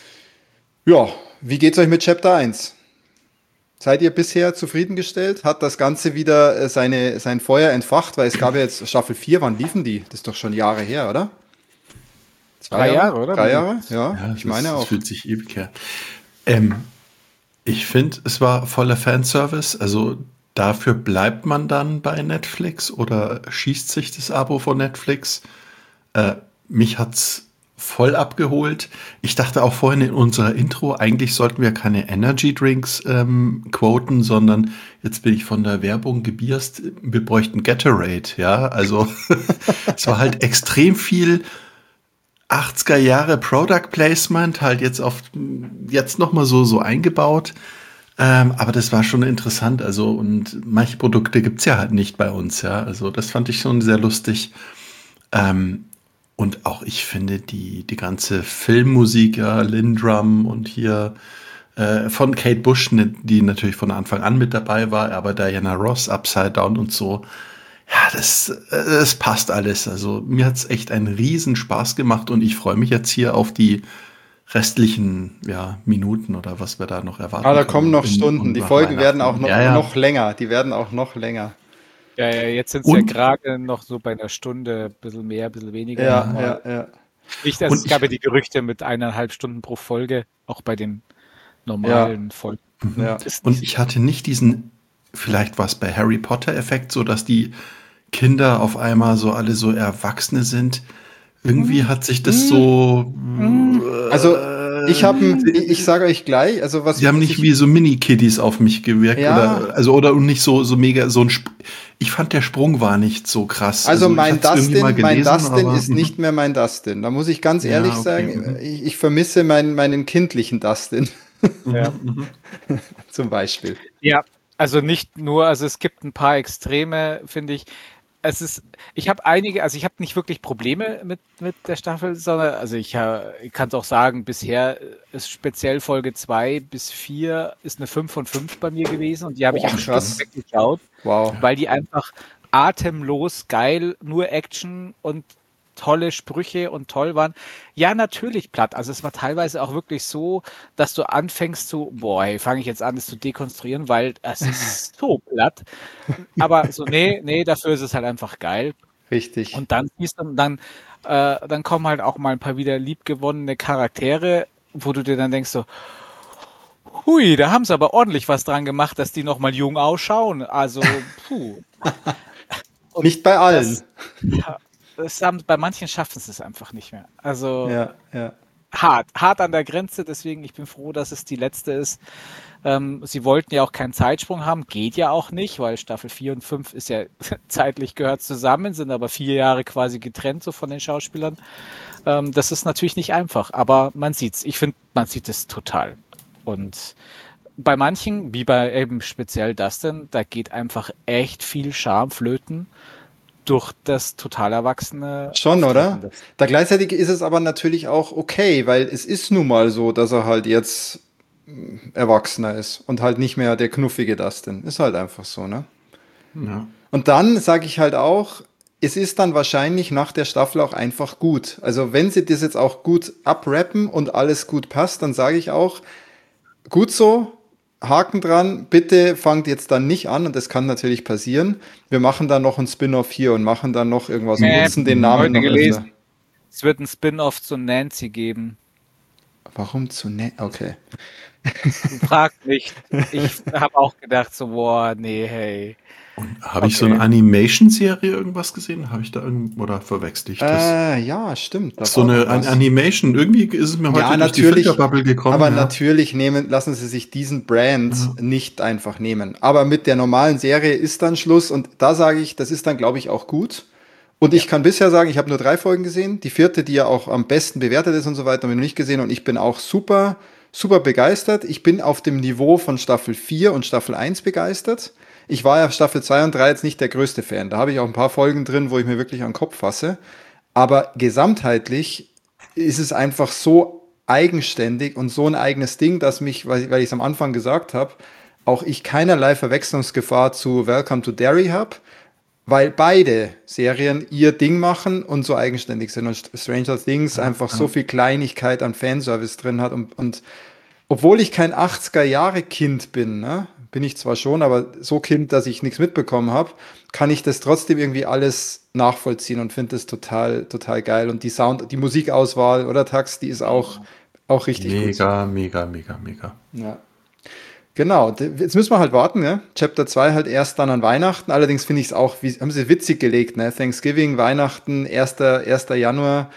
Ja, wie geht's euch mit Chapter 1? Seid ihr bisher zufriedengestellt? Hat das Ganze wieder sein Feuer entfacht? Weil es gab ja jetzt Staffel 4, wann liefen die? Das ist doch schon Jahre her, oder? 3 Jahre, oder? 3 Jahre? Ja, ich meine auch. Das fühlt sich ewig her. Ich finde, es war voller Fanservice. Also dafür bleibt man dann bei Netflix oder schießt sich das Abo von Netflix. Mich hat's voll abgeholt. Ich dachte auch vorhin in unserer Intro, eigentlich sollten wir keine Energy Drinks quoten, sondern jetzt bin ich von der Werbung gebierst, wir bräuchten Gatorade, ja. Also es war halt extrem viel 80er Jahre Product Placement, halt jetzt nochmal so eingebaut. Aber das war schon interessant. Also, und manche Produkte gibt's ja halt nicht bei uns, ja. Also, das fand ich schon sehr lustig. Und auch ich finde die ganze Filmmusik, ja, Lindrum und hier von Kate Bush, die natürlich von Anfang an mit dabei war, aber Diana Ross, Upside Down und so. Ja, das passt alles. Also mir hat's echt einen riesen Spaß gemacht und ich freue mich jetzt hier auf die restlichen Minuten oder was wir da noch erwarten Ah, da können. kommen noch in- Stunden. und Die nach Folgen werden auch Weihnachten. noch, Ja, ja. noch länger. Die werden auch noch länger. Ja, jetzt sind es ja Und- gerade noch so bei einer Stunde, ein bisschen mehr, ein bisschen weniger. Ja, nochmal. ja, ja. Es Und gab ja die Gerüchte mit 1,5 Stunden pro Folge, auch bei den normalen Folgen. Ja. Ist Und nicht- ich hatte nicht diesen, vielleicht war es bei Harry Potter-Effekt, so dass die Kinder auf einmal so alle so Erwachsene sind. Irgendwie hat sich das so. Also, ich sage euch gleich, also was Sie haben nicht wie so Mini-Kiddies auf mich gewirkt. Ja. Oder nicht so mega so ein ich fand der Sprung war nicht so krass. Also ich mein hatte es irgendwie mal Dustin gelesen, aber, ist nicht mehr mein Dustin. Da muss ich ganz Ja, ehrlich okay, sagen, ich vermisse meinen kindlichen Dustin Ja. zum Beispiel. Ja, also nicht nur, also es gibt ein paar Extreme, finde ich. Ich habe nicht wirklich Probleme mit der Staffel, sondern, also ich kann es auch sagen, bisher ist speziell Folge 2 bis 4 ist eine 5 von 5 bei mir gewesen und die habe ich Boah, am krass. Stück weggeschaut, Wow. weil die einfach atemlos geil, nur Action und tolle Sprüche und toll waren. Ja, natürlich platt. Also es war teilweise auch wirklich so, dass du anfängst hey, fange ich jetzt an, das zu dekonstruieren, weil es ist so platt. Aber so, nee, dafür ist es halt einfach geil. Richtig. Und dann siehst du, dann kommen halt auch mal ein paar wieder liebgewonnene Charaktere, wo du dir dann denkst so, hui, da haben sie aber ordentlich was dran gemacht, dass die nochmal jung ausschauen. Also, puh. Und Nicht bei allen. bei manchen schaffen sie es einfach nicht mehr. Also Ja. hart an der Grenze, deswegen ich bin froh, dass es die letzte ist. Sie wollten ja auch keinen Zeitsprung haben, geht ja auch nicht, weil Staffel 4 und 5 ist ja zeitlich gehört zusammen, sind aber 4 Jahre quasi getrennt so von den Schauspielern. Das ist natürlich nicht einfach, aber man sieht's. Ich finde, man sieht es total. Und bei manchen, wie bei eben speziell Dustin, da geht einfach echt viel Charme flöten durch das total erwachsene. Schon, oder? Auftreten. Da gleichzeitig ist es aber natürlich auch okay, weil es ist nun mal so, dass er halt jetzt erwachsener ist und halt nicht mehr der knuffige Dustin. Ist halt einfach so, ne? Ja. Und dann sage ich halt auch, es ist dann wahrscheinlich nach der Staffel auch einfach gut. Also wenn sie das jetzt auch gut abrappen und alles gut passt, dann sage ich auch, gut so, Haken dran, bitte fangt jetzt dann nicht an, und das kann natürlich passieren. Wir machen dann noch ein Spin-off hier und machen dann noch irgendwas und nutzen den Namen heute noch gelesen. öfter. Es wird ein Spin-off zu Nancy geben. Warum zu nett? Okay. Frag nicht. Ich habe auch gedacht so, boah, nee, hey. Und habe ich so eine Okay. Animation-Serie irgendwas gesehen? Habe ich da oder verwechsel ich das? Ja, stimmt. da So war eine noch was. Animation. Irgendwie ist es mir heute Ja, durch die natürlich. Filterbubble gekommen. Aber ja. natürlich lassen sie sich diesen Brand nicht einfach nehmen. Aber mit der normalen Serie ist dann Schluss, und da sage ich, das ist dann, glaube ich, auch gut. Und ich kann bisher sagen, ich habe nur 3 Folgen gesehen. Die 4., die ja auch am besten bewertet ist und so weiter, habe ich noch nicht gesehen, und ich bin auch super, super begeistert. Ich bin auf dem Niveau von Staffel 4 und Staffel 1 begeistert. Ich war ja Staffel 2 und 3 jetzt nicht der größte Fan. Da habe ich auch ein paar Folgen drin, wo ich mir wirklich an den Kopf fasse. Aber gesamtheitlich ist es einfach so eigenständig und so ein eigenes Ding, dass mich, weil ich es am Anfang gesagt habe, auch ich keinerlei Verwechslungsgefahr zu Welcome to Derry habe, weil beide Serien ihr Ding machen und so eigenständig sind, und Stranger Things einfach so viel Kleinigkeit an Fanservice drin hat, und obwohl ich kein 80er-Jahre-Kind bin, ne, bin ich zwar schon, aber so Kind, dass ich nichts mitbekommen habe, kann ich das trotzdem irgendwie alles nachvollziehen und finde das total, total geil. Und die Musikauswahl oder Tax, die ist auch richtig gut. Mega. Ja. Genau, jetzt müssen wir halt warten, ne? Chapter 2 halt erst dann an Weihnachten. Allerdings finde ich es auch, haben sie witzig gelegt, ne? Thanksgiving, Weihnachten, 1. Januar.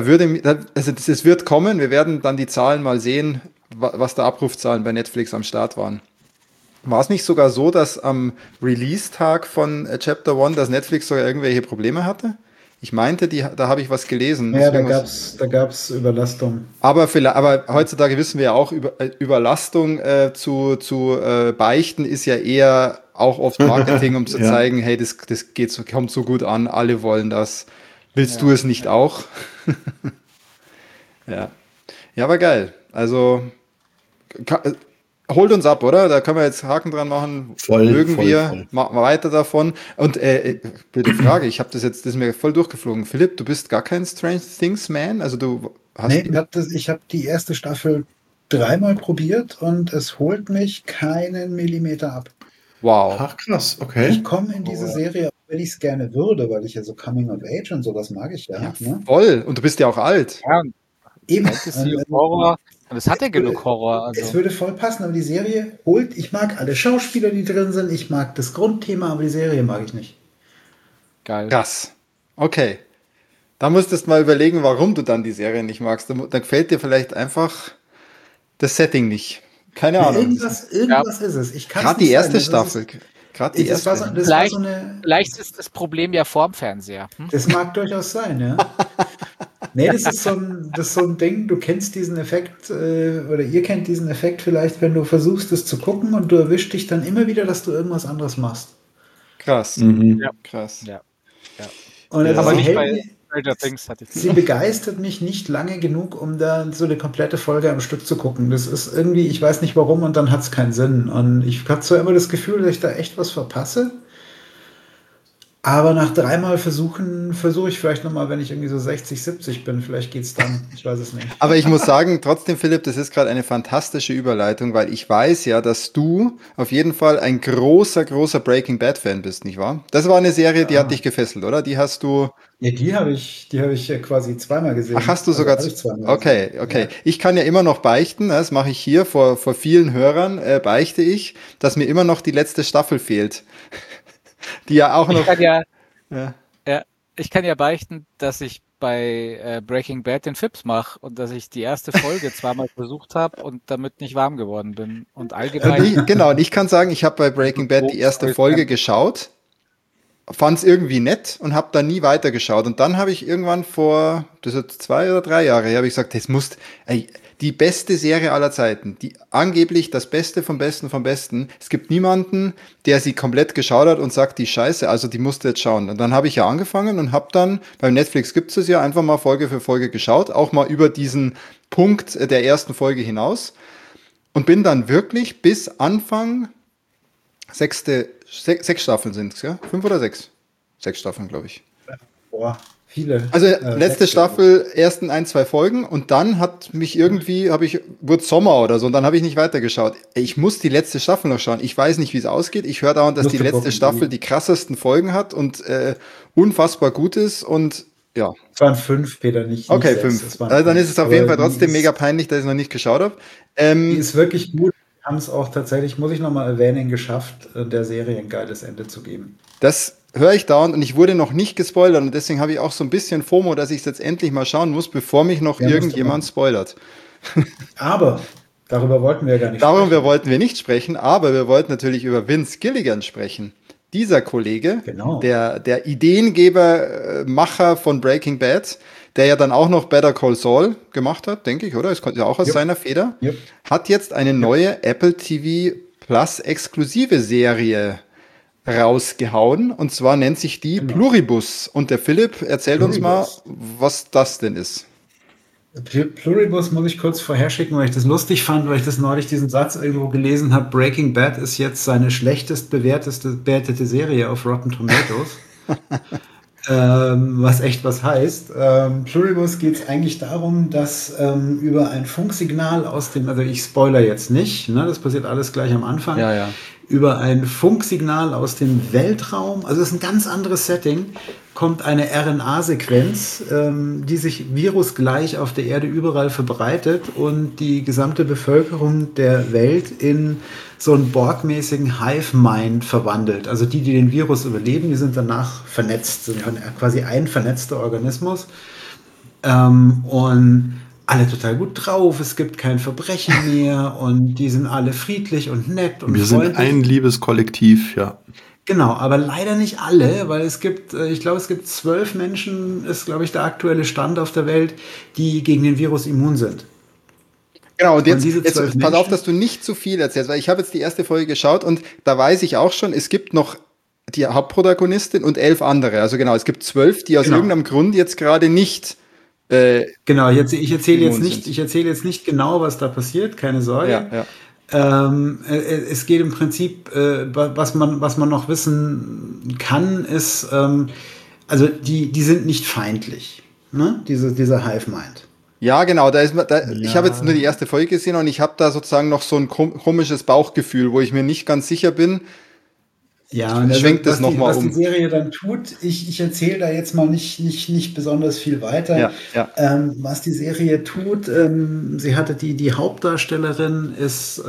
Es wird kommen, wir werden dann die Zahlen mal sehen, was da Abrufzahlen bei Netflix am Start waren. War es nicht sogar so, dass am Release-Tag von Chapter 1 das Netflix sogar irgendwelche Probleme hatte? Ich meinte, da habe ich was gelesen. Ja, da Irgendwas- gab's Überlastung. aber heutzutage wissen wir ja auch, Überlastung zu beichten ist ja eher auch oft Marketing, um zu zeigen, hey, das kommt so gut an, alle wollen das. Willst du es nicht auch? Ja. Ja, aber geil. Also holt uns ab, oder? Da können wir jetzt Haken dran machen. Mögen wir weiter davon. Und bitte Frage, das ist mir voll durchgeflogen. Philipp, du bist gar kein Strange Things Man? Also du hast. Nee, ich hab die erste Staffel 3-mal probiert und es holt mich keinen Millimeter ab. Wow. Ach, krass, okay. Ich komme in diese Serie, wenn ich es gerne würde, weil ich ja so Coming of Age und sowas mag ich ja. Ja, Ne? voll. Und du bist ja auch alt. Ja, und Eben. Fantasy und Horror. Und es hat ja genug Horror. Es Also. würde voll passen, aber die Serie ich mag alle Schauspieler, die drin sind, ich mag das Grundthema, aber die Serie mag ich nicht. Geil. Krass. Okay. Da musstest du mal überlegen, warum du dann die Serie nicht magst. Dann gefällt dir vielleicht einfach das Setting nicht. Keine Ahnung. Irgendwas ist es. Ich kann's Gerade nicht die erste sagen. Staffel. Gerade die erste. Vielleicht ist das Problem ja vorm Fernseher. Das mag durchaus sein, ja. Nee, das ist so ein Ding, du kennst diesen Effekt, oder ihr kennt diesen Effekt vielleicht, wenn du versuchst, es zu gucken und du erwischst dich dann immer wieder, dass du irgendwas anderes machst. Krass. Ja. Krass. Ja. Und Ja. Aber sie nicht hält bei mich- Stranger Things hatte ich Sie begeistert mich nicht lange genug, um da so eine komplette Folge am Stück zu gucken. Das ist irgendwie, ich weiß nicht warum, und dann hat es keinen Sinn. Und ich habe zwar immer das Gefühl, dass ich da echt was verpasse, aber nach 3-mal versuche ich vielleicht nochmal, wenn ich irgendwie so 60, 70 bin, vielleicht geht's dann. Ich weiß es nicht. Aber ich muss sagen, trotzdem, Philipp, das ist gerade eine fantastische Überleitung, weil ich weiß ja, dass du auf jeden Fall ein großer, großer Breaking Bad Fan bist, nicht wahr? Das war eine Serie, die hat dich gefesselt, oder? Die hast du. Ja, die habe ich ja quasi 2-mal gesehen. Ach, hast du sogar. habe ich 2-mal Okay, gesehen. okay. Ja. Ich kann ja immer noch beichten, das mache ich hier vor vielen Hörern, beichte ich, dass mir immer noch die letzte Staffel fehlt. Die ja auch noch. Ich kann ja beichten, dass ich bei Breaking Bad den Fips mache und dass ich die erste Folge 2-mal versucht habe und damit nicht warm geworden bin. Und allgemein. Genau, und ich kann sagen, ich habe bei Breaking Bad die erste Folge geschaut, fand es irgendwie nett und habe dann nie weitergeschaut. Und dann habe ich irgendwann das ist 2 oder 3 Jahre her, habe ich gesagt, die beste Serie aller Zeiten, angeblich das Beste vom Besten vom Besten. Es gibt niemanden, der sie komplett geschaut hat und sagt, die Scheiße, also die musst du jetzt schauen. Und dann habe ich ja angefangen und habe dann, beim Netflix gibt es ja, einfach mal Folge für Folge geschaut, auch mal über diesen Punkt der ersten Folge hinaus und bin dann wirklich bis Anfang 6 Staffeln sind es, ja? 5 oder 6? 6 Staffeln, glaube ich. Boah, viele. Also letzte Staffel, ersten 1, 2 Folgen und dann hat mich irgendwie, wurde Sommer oder so und dann habe ich nicht weitergeschaut. Ich muss die letzte Staffel noch schauen. Ich weiß nicht, wie es ausgeht. Ich höre dauernd, dass die letzte Staffel die krassesten Folgen hat und unfassbar gut ist und ja. Es waren 5, Peter, nicht Okay, 6. 5. Also dann ist es auf jeden Fall trotzdem mega peinlich, dass ich es noch nicht geschaut habe. Die ist wirklich gut. Wir haben es auch tatsächlich, muss ich nochmal erwähnen, geschafft, der Serie ein geiles Ende zu geben. Das höre ich dauernd und ich wurde noch nicht gespoilert und deswegen habe ich auch so ein bisschen FOMO, dass ich es jetzt endlich mal schauen muss, bevor mich noch irgendjemand spoilert. Aber darüber wollten wir gar nicht Darüber wollten wir nicht sprechen, aber wir wollten natürlich über Vince Gilligan sprechen. Dieser Kollege, Genau. der Ideengeber, Macher von Breaking Bad, der ja dann auch noch Better Call Saul gemacht hat, denke ich, oder? Es kommt ja auch aus seiner Feder. Hat jetzt eine neue Apple TV Plus exklusive Serie rausgehauen. Und zwar nennt sich die Pluribus. Und der Philipp erzählt uns mal, was das denn ist. Pluribus muss ich kurz vorherschicken, weil ich das lustig fand, weil ich das neulich diesen Satz irgendwo gelesen habe. Breaking Bad ist jetzt seine schlechtest bewertete Serie auf Rotten Tomatoes. Was echt was heißt. Pluribus geht es eigentlich darum, dass über ein Funksignal also ich spoiler jetzt nicht, ne, das passiert alles gleich am Anfang, über ein Funksignal aus dem Weltraum, also das ist ein ganz anderes Setting, kommt eine RNA-Sequenz, die sich virusgleich auf der Erde überall verbreitet und die gesamte Bevölkerung der Welt in so einen Borg-mäßigen Hive-Mind verwandelt. Also die den Virus überleben, die sind danach vernetzt, sind quasi ein vernetzter Organismus. Und alle total gut drauf, es gibt kein Verbrechen mehr und die sind alle friedlich und nett und freundlich. Wir sind ein liebes Kollektiv, ja. Genau, aber leider nicht alle, weil es gibt 12 Menschen, ist glaube ich der aktuelle Stand auf der Welt, die gegen den Virus immun sind. Genau, und jetzt pass auf, dass du nicht zu viel erzählst, weil ich habe jetzt die erste Folge geschaut und da weiß ich auch schon, es gibt noch die Hauptprotagonistin und 11 andere. Also genau, es gibt 12, die aus Genau. irgendeinem Grund jetzt gerade nicht Genau, ich erzähle immun jetzt nicht genau, was da passiert, keine Sorge. ja. Es geht im Prinzip, was man noch wissen kann, ist, also die sind nicht feindlich, ne? Dieser Hive Mind. Ja, genau, ich habe jetzt Ja. nur die erste Folge gesehen und ich habe da sozusagen noch so ein komisches Bauchgefühl, wo ich mir nicht ganz sicher bin. Ja, und also, Schwenkt das noch mal was die um. Serie dann tut, ich erzähle da jetzt mal nicht besonders viel weiter. Ja. Was die Serie tut, sie hatte die Hauptdarstellerin ist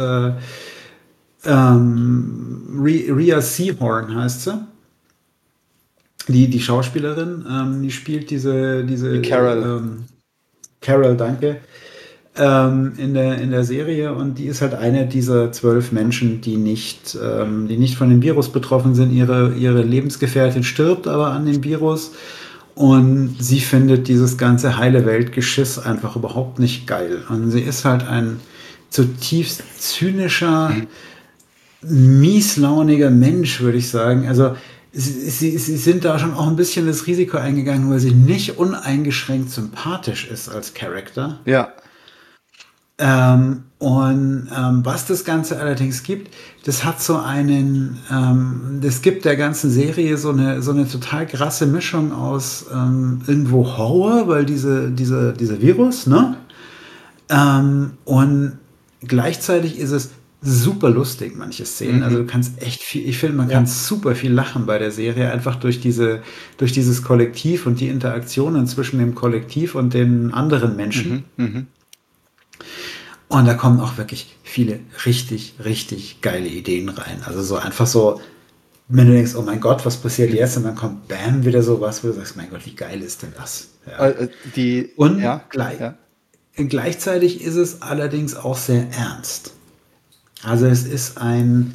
Rhea Seehorn heißt sie. Die Schauspielerin, die spielt diese Die Carol. Carol, danke, in der Serie, und die ist halt eine dieser 12 Menschen, die nicht von dem Virus betroffen sind. Ihre Lebensgefährtin stirbt aber an dem Virus, und sie findet dieses ganze heile Welt-Geschiss einfach überhaupt nicht geil. Und sie ist halt ein zutiefst zynischer, mieslauniger Mensch, würde ich sagen. Also sie sind da schon auch ein bisschen das Risiko eingegangen, weil sie nicht uneingeschränkt sympathisch ist als Charakter. Ja. Was das Ganze allerdings gibt, das hat so das gibt der ganzen Serie so eine total krasse Mischung aus irgendwo Horror, weil dieser Virus, ne? Und gleichzeitig ist es super lustig, manche Szenen. Also du kannst echt viel, ich finde, man kann super viel lachen bei der Serie, einfach durch dieses Kollektiv und die Interaktionen zwischen dem Kollektiv und den anderen Menschen. Und da kommen auch wirklich viele richtig, richtig geile Ideen rein. Also so einfach so, wenn du denkst, oh mein Gott, was passiert jetzt? Und dann kommt bam, wieder sowas, wo du sagst, mein Gott, wie geil ist denn das? Ja. Und gleichzeitig ist es allerdings auch sehr ernst. Also es ist ein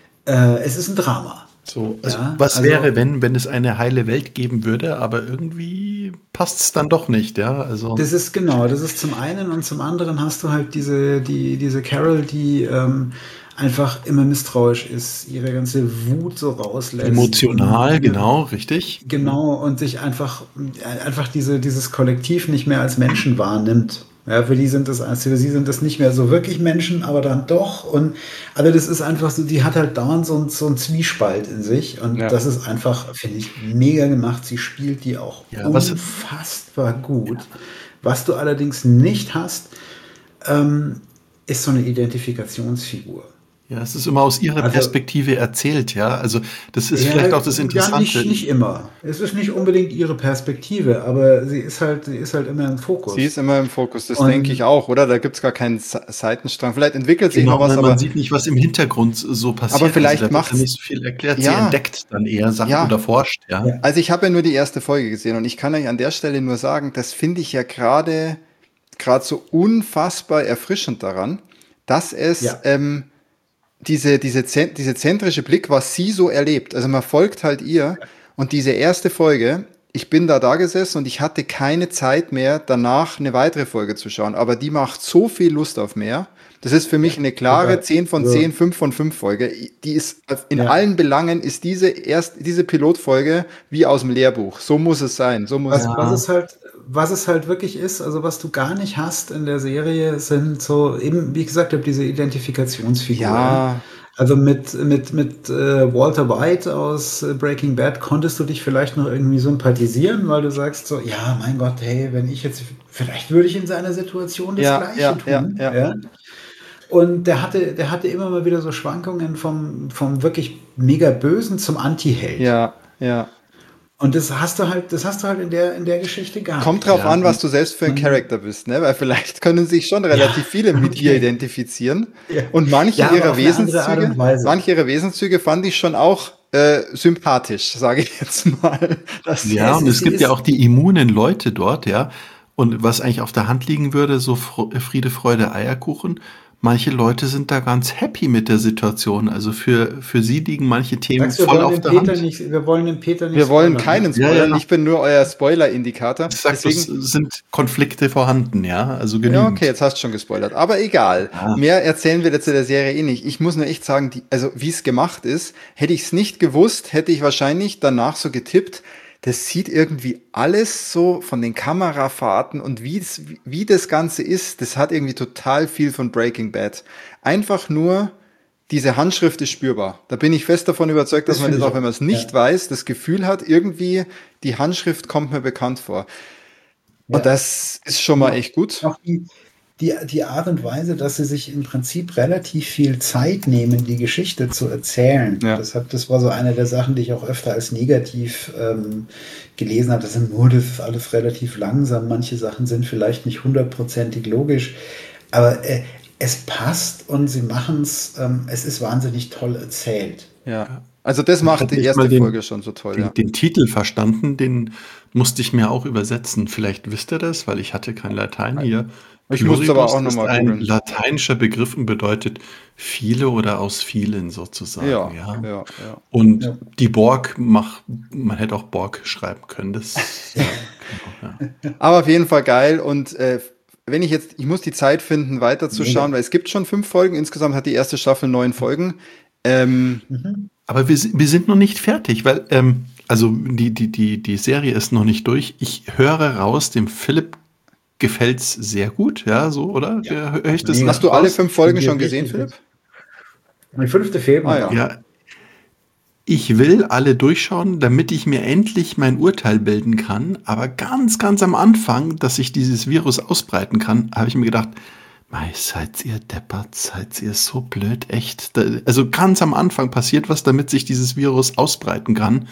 Drama. So, also was wäre, wenn es eine heile Welt geben würde, aber irgendwie passt es dann doch nicht, ja? Also das ist zum einen, und zum anderen hast du halt diese Carol, die einfach immer misstrauisch ist, ihre ganze Wut so rauslässt. Emotional, genau, richtig. Genau, und sich einfach dieses Kollektiv nicht mehr als Menschen wahrnimmt. Ja, für sie sind das nicht mehr so wirklich Menschen, aber dann doch. Und also das ist einfach so, die hat halt dauernd so ein Zwiespalt in sich. Und das ist einfach, finde ich, mega gemacht. Sie spielt die auch unfassbar gut. Was du allerdings nicht hast, ist so eine Identifikationsfigur. Ja, es ist immer aus ihrer Perspektive erzählt, ja. Also das ist vielleicht auch das Interessante. Ja, nicht immer. Es ist nicht unbedingt ihre Perspektive, aber sie ist halt immer im Fokus. Sie ist immer im Fokus, das denke ich auch, oder? Da gibt es gar keinen Seitenstrang. Vielleicht entwickelt sich noch was, aber man sieht nicht, was im Hintergrund so passiert. Aber vielleicht also, macht nicht so viel erklärt. Sie entdeckt dann eher Sachen oder forscht, ja. Also ich habe ja nur die erste Folge gesehen und ich kann euch an der Stelle nur sagen, das finde ich ja gerade so unfassbar erfrischend daran, dass es diese zentrische Blick, was sie so erlebt. Also man folgt halt ihr, und diese erste Folge, ich bin da gesessen und ich hatte keine Zeit mehr, danach eine weitere Folge zu schauen, aber die macht so viel Lust auf mehr. Das ist für mich eine klare 10 von 10, 5 von 5 Folge. Die ist in allen Belangen ist diese Pilotfolge wie aus dem Lehrbuch. So muss es sein. Was es halt wirklich ist, also was du gar nicht hast in der Serie, sind so eben, wie gesagt, diese Identifikationsfiguren. Ja. Also mit Walter White aus Breaking Bad konntest du dich vielleicht noch irgendwie sympathisieren, weil du sagst so, ja, mein Gott, hey, vielleicht würde ich in seiner Situation das Gleiche tun. Ja. Und der hatte immer mal wieder so Schwankungen vom wirklich mega Bösen zum Anti-Held. Ja. Und das hast du halt in der Geschichte gehabt. Kommt drauf an, was du selbst für ein Charakter bist, ne? Weil vielleicht können sich schon relativ viele mit ihr identifizieren. Ja. Und manche ihrer Wesenszüge fand ich schon auch sympathisch, sage ich jetzt mal. Und es gibt ja auch die immunen Leute dort, ja. Und was eigentlich auf der Hand liegen würde, so Friede, Freude, Eierkuchen. manche Leute sind da ganz happy mit der Situation. Also für sie liegen manche Themen Sagst du, voll auf der Hand. Wir wollen den Peter nicht Wir wollen spoilern, keinen ne? Ja, spoilern, ja. ich bin nur euer Spoiler-Indikator. Ich sag, es Deswegen, sind Konflikte vorhanden, ja, also ja, genügend. okay, jetzt hast du schon gespoilert. Aber egal. Ja. Mehr erzählen wir zu der Serie eh nicht. Ich muss nur echt sagen, also wie es gemacht ist, hätte ich es nicht gewusst, hätte ich wahrscheinlich danach so getippt. Das sieht irgendwie alles so von den Kamerafahrten und wie das Ganze ist, das hat irgendwie total viel von Breaking Bad. Einfach nur, diese Handschrift ist spürbar. Da bin ich fest davon überzeugt, dass Das man finde das ich auch, wenn man es auch. nicht Ja. weiß, das Gefühl hat, irgendwie, die Handschrift kommt mir bekannt vor. Und Ja. das ist schon mal echt gut. Auch die Art und Weise, dass sie sich im Prinzip relativ viel Zeit nehmen, die Geschichte zu erzählen. Ja. Das war so eine der Sachen, die ich auch öfter als negativ gelesen habe. Das ist alles relativ langsam. Manche Sachen sind vielleicht nicht hundertprozentig logisch, aber es passt und sie machen es. Es ist wahnsinnig toll erzählt. Ja. Also das Ich macht hatte die nicht mal erste Folge schon so toll, ja. den Titel verstanden, den musste ich mir auch übersetzen. Vielleicht wisst ihr das, weil ich hatte kein Latein hier. Ich musste aber Pluribus auch noch ist mal ein googeln. lateinischer Begriff und bedeutet viele oder aus vielen sozusagen. Ja, Ja. ja. Und Ja. die Borg man hätte auch Borg schreiben können. Das, ja, genau, ja. Aber auf jeden Fall geil und wenn ich muss die Zeit finden, weiterzuschauen, Mega. weil es gibt schon 5 Folgen. Insgesamt hat die erste Staffel 9 Folgen. Aber wir sind noch nicht fertig, weil also die Serie ist noch nicht durch. Ich höre raus, dem Philipp gefällt's sehr gut, ja, so, oder? Ja. Höre ich das Mega. Hast du alle raus? 5 Folgen Die schon richtig gesehen, gut. Philipp? Die 5. fehlt mir Ah, ja. noch. Ja. Ich will alle durchschauen, damit ich mir endlich mein Urteil bilden kann. Aber ganz, ganz am Anfang, dass sich dieses Virus ausbreiten kann, habe ich mir gedacht, mei, seid ihr deppert, seid ihr so blöd, echt. Also ganz am Anfang passiert was, damit sich dieses Virus ausbreiten kann.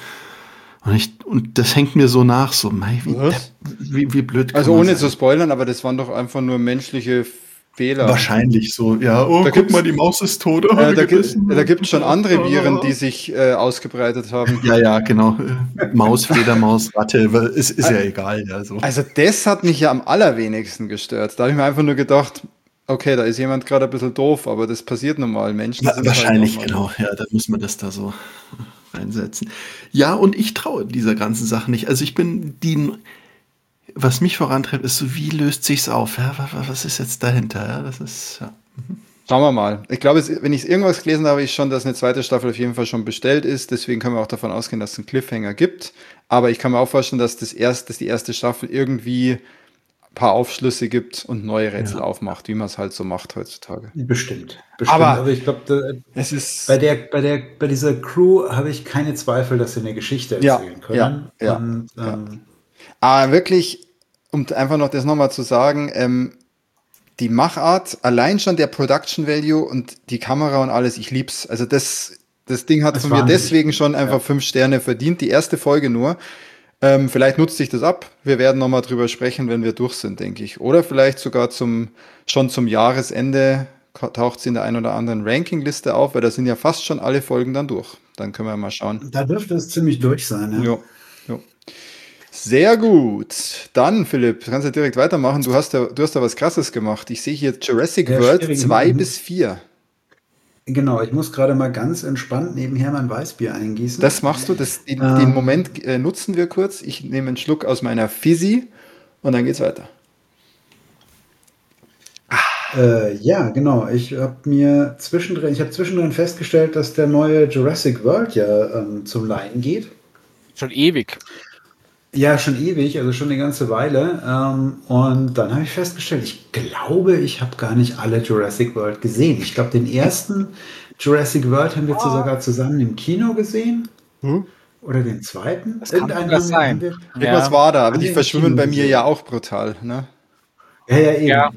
Und das hängt mir so nach, so, mei, Was? wie blöd kann Also man ohne sein. zu spoilern, aber das waren doch einfach nur menschliche Fehler. Wahrscheinlich so, ja, oh, Da guck gibt's- mal, die Maus ist tot. Oh, Da gebissen. gibt es schon andere Viren, die sich ausgebreitet haben. Ja, genau. Maus, Fledermaus, Ratte, weil es ist ja egal. Ja, so. Also das hat mich ja am allerwenigsten gestört. Da habe ich mir einfach nur gedacht, okay, da ist jemand gerade ein bisschen doof, aber das passiert normal. Menschen sind Wahrscheinlich, halt auch mal genau. Ja, dann muss man das da so reinsetzen. Ja, und ich traue dieser ganzen Sache nicht. Also was mich vorantreibt, ist so, wie löst sich's auf? Ja, was ist jetzt dahinter? Ja, das ist, ja. Schauen wir mal. Ich glaube, wenn ich irgendwas gelesen habe, ist schon, dass eine zweite Staffel auf jeden Fall schon bestellt ist. Deswegen können wir auch davon ausgehen, dass es einen Cliffhanger gibt. Aber ich kann mir auch vorstellen, dass die erste Staffel irgendwie ein paar Aufschlüsse gibt und neue Rätsel aufmacht, wie man es halt so macht heutzutage. Bestimmt. Aber ich glaube, Es ist bei dieser Crew habe ich keine Zweifel, dass sie eine Geschichte Ja, erzählen können. ja, Und, aber wirklich, um einfach noch das nochmal zu sagen, die Machart, allein schon der Production Value und die Kamera und alles, ich lieb's. Also das Ding hat Das von mir wahnsinnig deswegen schon einfach 5 Sterne verdient. Die erste Folge nur. Vielleicht nutzt sich das ab. Wir werden nochmal drüber sprechen, wenn wir durch sind, denke ich. Oder vielleicht sogar schon zum Jahresende taucht sie in der einen oder anderen Rankingliste auf, weil da sind ja fast schon alle Folgen dann durch. Dann können wir mal schauen. da dürfte es ziemlich durch sein. Ja. Jo, jo. Sehr gut. Dann, Philipp, du kannst ja direkt weitermachen. Du hast da was Krasses gemacht. Ich sehe hier Jurassic Ja, World schwierig, 2 ne? bis 4. Genau, ich muss gerade mal ganz entspannt nebenher mein Weißbier eingießen. Das machst du. Den Moment nutzen wir kurz. Ich nehme einen Schluck aus meiner Fizzy und dann geht's weiter. Ja, genau. Ich habe zwischendrin festgestellt, dass der neue Jurassic World ja zum Leihen geht. Schon ewig. Ja, schon ewig, also schon eine ganze Weile. Und dann habe ich festgestellt, ich glaube, ich habe gar nicht alle Jurassic World gesehen. Ich glaube, den ersten Jurassic World haben wir sogar zusammen im Kino gesehen. Oder den zweiten. Das kann sogar sein. Irgendwas war da, aber haben die wir im verschwimmen Kino bei mir gesehen. ja auch brutal. Ne? Ja, eben. Ja.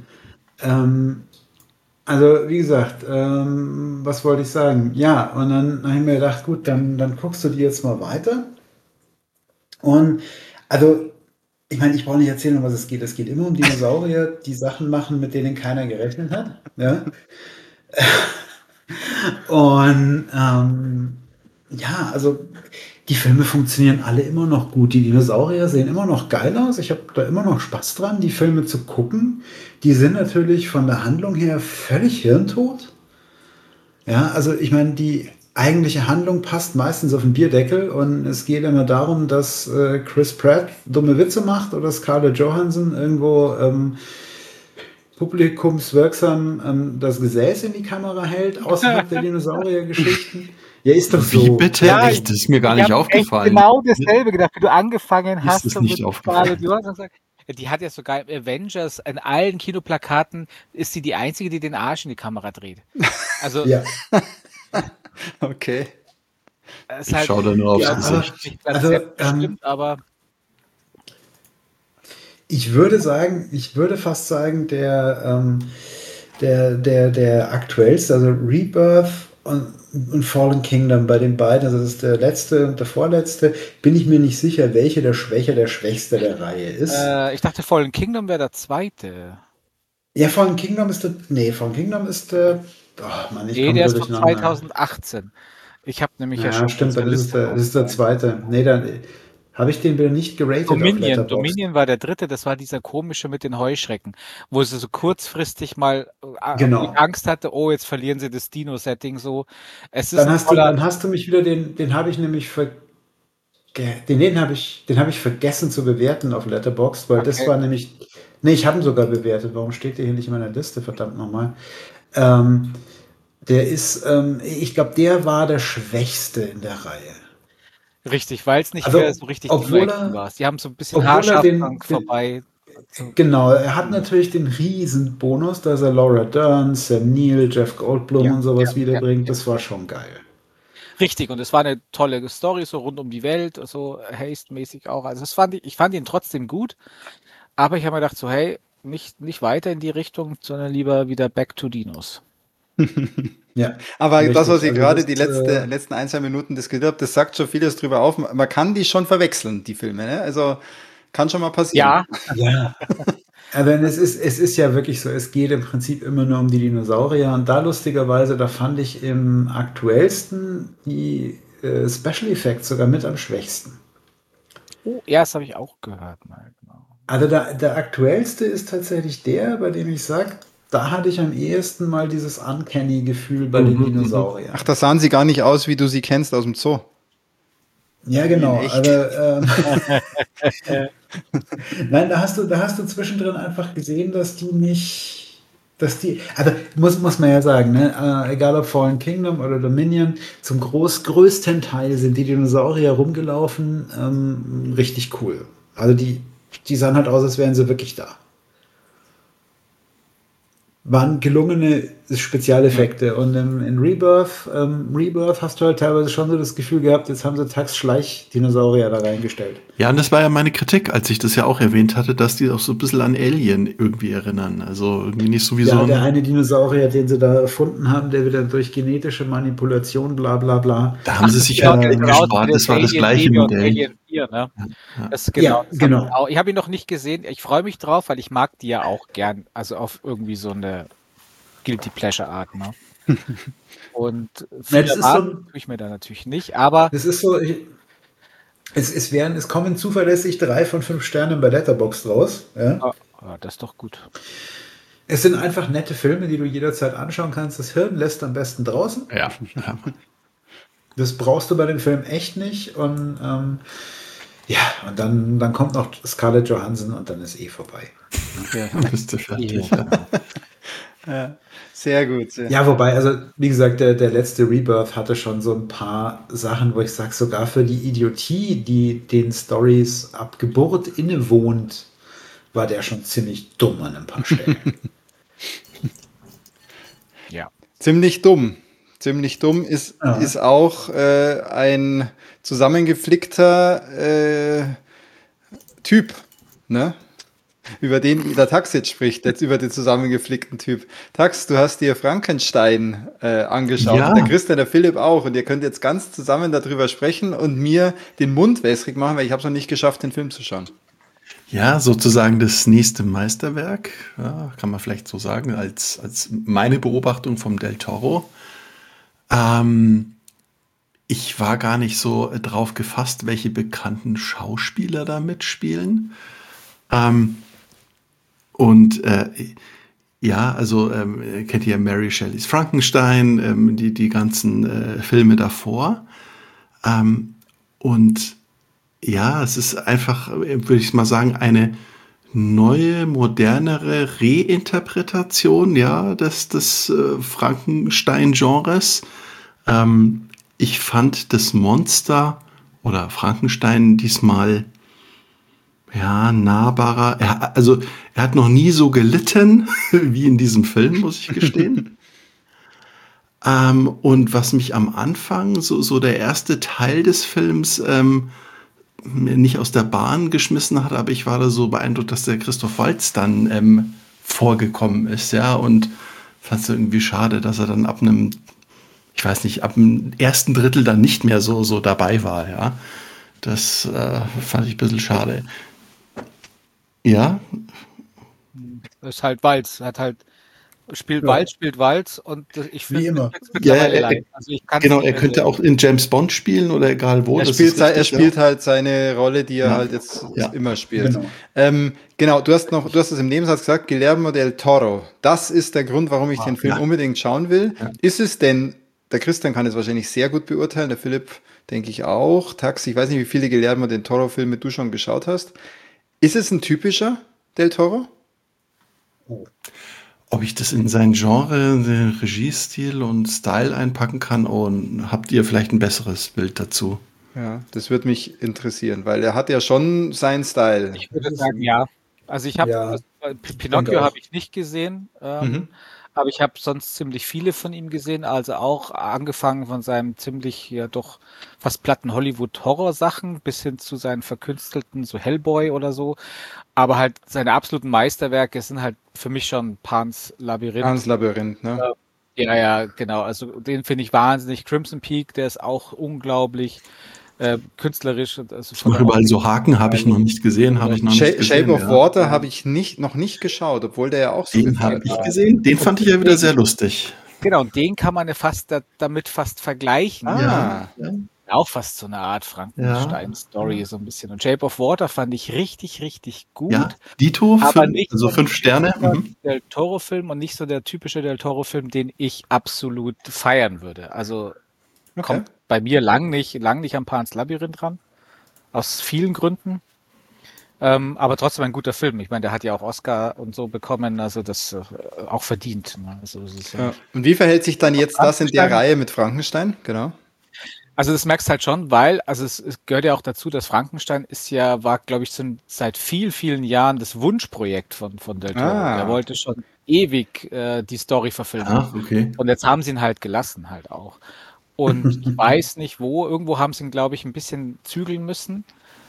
Also, wie gesagt, was wollte ich sagen? Ja, und dann habe ich mir gedacht, gut, dann guckst du die jetzt mal weiter. Und also, ich meine, ich brauche nicht erzählen, um was es geht. Es geht immer um Dinosaurier, die Sachen machen, mit denen keiner gerechnet hat. Ja. Und ja, also Die Filme funktionieren alle immer noch gut. Die Dinosaurier sehen immer noch geil aus. Ich habe da immer noch Spaß dran, die Filme zu gucken. Die sind natürlich von der Handlung her völlig hirntot. Ja, also ich meine, die eigentliche Handlung passt meistens auf den Bierdeckel und es geht immer darum, dass Chris Pratt dumme Witze macht oder Scarlett Johansson irgendwo publikumswirksam das Gesäß in die Kamera hält, außerhalb der Dinosaurier-Geschichten. Ja, ist doch Wie so. bitte? Ja, Echt, das ist mir gar Ich nicht habe echt aufgefallen. genau dasselbe gedacht, wie du angefangen Ist hast. es so nicht mit aufgefallen? Scarlett Johansson gesagt. Die hat ja sogar im Avengers in allen Kinoplakaten ist sie die einzige, die den Arsch in die Kamera dreht. Also Ja, Okay. es ist Ich halt schaue da nur aufs ja, aber Gesicht. nicht ganz also selbstbestimmt, aber ich würde fast sagen, der aktuellste, also Rebirth und Fallen Kingdom bei den beiden, also das ist der letzte und der vorletzte, bin ich mir nicht sicher, welche der Schwächste der Reihe ist. ich dachte, Fallen Kingdom wäre der zweite. Ja, Fallen Kingdom ist der, oh Mann, ich Nee, komme der wieder ist von durcheinander. 2018. Ich habe nämlich ja Ja, schon stimmt, unsere Liste das ist der rausgezeigt. zweite. Nee, dann habe ich den wieder nicht geratet auf Letterboxd. Dominion war der dritte, das war dieser komische mit den Heuschrecken, wo sie so kurzfristig mal wo ich Genau. Angst hatte, oh, jetzt verlieren sie das Dino-Setting so. Es ist ein Dann hast du mich wieder den habe ich nämlich den habe ich vergessen zu bewerten auf Letterboxd, weil das okay. war nämlich, nee, ich habe ihn sogar bewertet. Warum steht der hier nicht in meiner Liste? Verdammt nochmal. Ähm, der ist, ich glaube, der war der Schwächste in der Reihe. Richtig, weil es nicht mehr Also, so richtig obwohl Dino-Action er, war. Sie haben so ein bisschen obwohl er haarscharf dran den vorbei. So, genau, er hat natürlich den riesen Bonus, dass er Laura Dern, Sam Neill, Jeff Goldblum ja, und sowas ja. wiederbringt. Das war schon geil. Richtig, und es war eine tolle Story, so rund um die Welt, so Haste-mäßig auch. Also ich fand ihn trotzdem gut, aber ich habe mir gedacht, so, hey, nicht weiter in die Richtung, sondern lieber wieder Back to Dinos. Ja, Aber das, was richtig. ihr Also gerade das, die letzten 1, 2 Minuten diskutiert habt, das sagt schon vieles drüber auf. Man kann die schon verwechseln, die Filme, ne? Also kann schon mal passieren. Ja, ja. Aber es ist ja wirklich so, es geht im Prinzip immer nur um die Dinosaurier. Und da lustigerweise, da fand ich im aktuellsten die Special Effects sogar mit am schwächsten. oh, ja, das habe ich auch gehört mal. Genau. Also der aktuellste ist tatsächlich der, bei dem ich sage, da hatte ich am ehesten mal dieses Uncanny-Gefühl bei den Dinosauriern. Ach, da sahen sie gar nicht aus, wie du sie kennst aus dem Zoo. Ja, In genau. echt. Nein, da hast du zwischendrin einfach gesehen, aber muss man ja sagen, ne, egal ob Fallen Kingdom oder Dominion, zum größten Teil sind die Dinosaurier rumgelaufen, richtig cool. Also die sahen halt aus, als wären sie wirklich da. Waren gelungene Spezialeffekte. Und in Rebirth hast du halt teilweise schon so das Gefühl gehabt, jetzt haben sie Tax-Schleich-Dinosaurier da reingestellt. Ja, und das war ja meine Kritik, als ich das ja auch erwähnt hatte, dass die auch so ein bisschen an Alien irgendwie erinnern. Also irgendwie nicht so wie so Ja, der ein. eine Dinosaurier, den sie da erfunden haben, der wieder durch genetische Manipulation, bla bla bla. Da haben sie sich Genau, halt Geld genauso gespart, wie das war das Alien gleiche 7 und Modell. Alien 4, ne? Ja. Das genau. Ja, Das genau. ich habe ihn noch nicht gesehen. Ich freue mich drauf, weil ich mag die ja auch gern. Also auf irgendwie so eine Guilty Pleasure Art, ne? Und viel das ist erwarten tue ich mir da natürlich nicht, aber das ist so, es kommen zuverlässig 3 von 5 Sternen bei Letterboxd raus. Ja? das ist doch gut. Es sind einfach nette Filme, die du jederzeit anschauen kannst. Das Hirn lässt am besten draußen. Ja. Ja. Das brauchst du bei dem Film echt nicht. Und ja, und dann kommt noch Scarlett Johansson und dann ist vorbei. Dann bist du fertig. Ja. Ja, sehr gut. Sehr. Ja, wobei, also wie gesagt, der letzte Rebirth hatte schon so ein paar Sachen, wo ich sage, sogar für die Idiotie, die den Stories ab Geburt innewohnt, war der schon ziemlich dumm an ein paar Stellen. Ja. Ziemlich dumm. Ziemlich dumm ist auch ein zusammengeflickter Typ, ne? Über den der Tax jetzt spricht, jetzt über den zusammengeflickten Typ. Tax, du hast dir Frankenstein angeschaut, Ja. und der Christian, der Philipp auch, und ihr könnt jetzt ganz zusammen darüber sprechen und mir den Mund wässrig machen, weil ich habe es noch nicht geschafft, den Film zu schauen. Ja, sozusagen das nächste Meisterwerk, ja, kann man vielleicht so sagen, als meine Beobachtung vom Del Toro. ich war gar nicht so drauf gefasst, welche bekannten Schauspieler da mitspielen. Und ja, also kennt ihr Mary Shelleys Frankenstein, die ganzen Filme davor. Und ja, es ist einfach, würde ich mal sagen, eine neue, modernere Reinterpretation, ja, des Frankenstein-Genres. Ich fand das Monster oder Frankenstein diesmal ja nahbarer. Er hat noch nie so gelitten wie in diesem Film, muss ich gestehen. Und was mich am Anfang, so der erste Teil des Films, nicht aus der Bahn geschmissen hat, aber ich war da so beeindruckt, dass der Christoph Waltz dann vorgekommen ist, ja, und fand es irgendwie schade, dass er dann ab dem ersten Drittel dann nicht mehr so dabei war, ja. Das fand ich ein bisschen schade. Ja. Das ist halt Walz, spielt Walz und ich Wie immer. finde mittlerweile Ja, leid. Also ich kann's Genau, nicht er mehr könnte sehen. auch in James Bond spielen oder egal wo. Er das spielt, ist richtig, er spielt halt seine Rolle, die er Ja. halt jetzt Ja. immer spielt. Genau. Genau, du hast es im Nebensatz gesagt, Guillermo del Toro. Das ist der Grund, warum ich den Film ja. unbedingt schauen will. Ja. Ist es denn, der Christian kann es wahrscheinlich sehr gut beurteilen, der Philipp denke ich auch. Taxi, ich weiß nicht, wie viele Guillermo del Toro-Filme du schon geschaut hast. Ist es ein typischer del Toro? Ob ich das in sein Genre, den Regiestil und Style einpacken kann, und habt ihr vielleicht ein besseres Bild dazu? Ja, das würde mich interessieren, weil er hat ja schon seinen Style. Ich würde sagen, ja. Also ich habe Ja, Pinocchio denke auch. habe ich nicht gesehen, Mhm. aber ich habe sonst ziemlich viele von ihm gesehen, also auch angefangen von seinem ziemlich ja doch fast platten Hollywood-Horror-Sachen bis hin zu seinen verkünstelten, so Hellboy oder so. Aber halt seine absoluten Meisterwerke sind halt für mich schon Pans Labyrinth. Hans Labyrinth, ne? Ja, genau. Also den finde ich wahnsinnig. Crimson Peak, der ist auch unglaublich künstlerisch. Also Ich mache überall so Haken, habe ich noch nicht gesehen, habe ich noch nicht gesehen. Shape of ja. Water habe ich noch nicht geschaut, obwohl der ja auch so Den habe gefeiert ich war. gesehen, den fand ich ja wieder sehr lustig. Genau, und den kann man ja damit fast vergleichen. Ah. Ja. Auch fast so eine Art Frankenstein-Story, so ein bisschen. Und Shape of Water fand ich richtig, richtig gut. Ja, Dito, Aber nicht also 5 Sterne. Mhm. Del Toro-Film und nicht so der typische Del Toro-Film, den ich absolut feiern würde. Also kommt bei mir lang nicht am Pan's Labyrinth ran. Aus vielen Gründen. Aber trotzdem ein guter Film. Ich meine, der hat ja auch Oscar und so bekommen, also das auch verdient. Ne? Also, es ist Ja. Und wie verhält sich dann jetzt das in der Frankenstein- Reihe mit Frankenstein? Genau. Also das merkst halt schon, weil, also es gehört ja auch dazu, dass Frankenstein war, glaube ich, seit vielen Jahren das Wunschprojekt von Del Toro. Ah. Er wollte schon ewig die Story verfilmen. Ah, okay. Und jetzt haben sie ihn halt gelassen halt auch. Und ich weiß nicht wo, irgendwo haben sie ihn, glaube ich, ein bisschen zügeln müssen,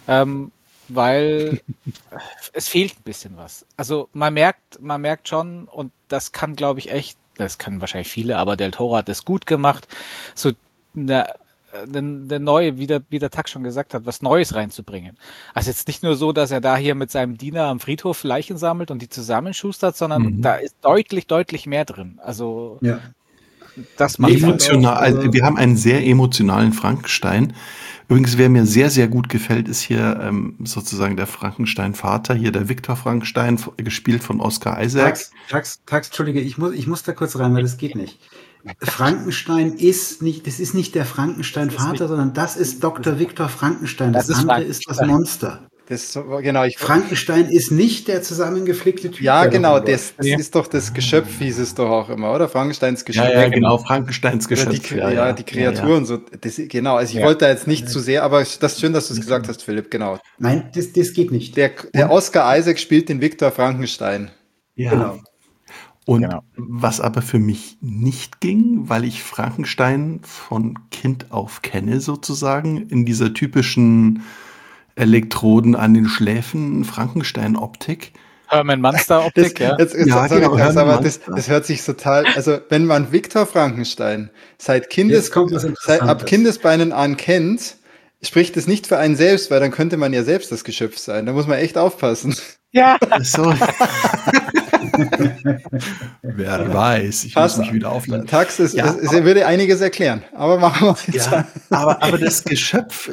weil es fehlt ein bisschen was. Also man merkt schon, und das kann, glaube ich, das können wahrscheinlich viele, aber Del Toro hat es gut gemacht, so eine neue, wie der Tack schon gesagt hat, was Neues reinzubringen. Also jetzt nicht nur so, dass er da hier mit seinem Diener am Friedhof Leichen sammelt und die zusammenschustert, sondern da ist deutlich mehr drin. Also Ja. das macht Emotional, also wir haben einen sehr emotionalen Frankenstein. Übrigens, wer mir sehr, sehr gut gefällt, ist hier sozusagen der Frankenstein-Vater, hier der Viktor Frankenstein, gespielt von Oscar Isaac. Tax, Entschuldige, ich muss da kurz rein, weil das geht nicht. Frankenstein ist nicht der Frankenstein-Vater, sondern das ist Dr. Viktor Frankenstein. Das ist andere ist das Monster. Genau, Frankenstein ist nicht der zusammengeflickte Typ. ja, der genau, rumläuft. das ist doch das Geschöpf, hieß es doch auch immer, oder? Frankensteins Geschöpf. Ja, genau, Frankensteins Oder Geschöpf. die Kreaturen. So, genau, also ich wollte da jetzt nicht zu sehr, aber das ist schön, dass du es gesagt hast, Philipp, genau. Nein, das geht nicht. Der Oscar Isaac spielt den Viktor Frankenstein. Ja. Genau. Und Genau. was aber für mich nicht ging, weil ich Frankenstein von Kind auf kenne, sozusagen, in dieser typischen Elektroden an den Schläfen Frankenstein-Optik. Herman Munster-Optik, ja. Ja, sorry, genau, Tax, aber Hermann das hört sich total, also wenn man Viktor Frankenstein Jetzt kommt was ab Interessantes. Kindesbeinen an kennt, spricht es nicht für einen selbst, weil dann könnte man ja selbst das Geschöpf sein. Da muss man echt aufpassen. Ja, So. Wer weiß, ich muss mich wieder aufladen. Tax, es Ja, würde einiges erklären, aber machen wir jetzt. Ja, aber das Geschöpf,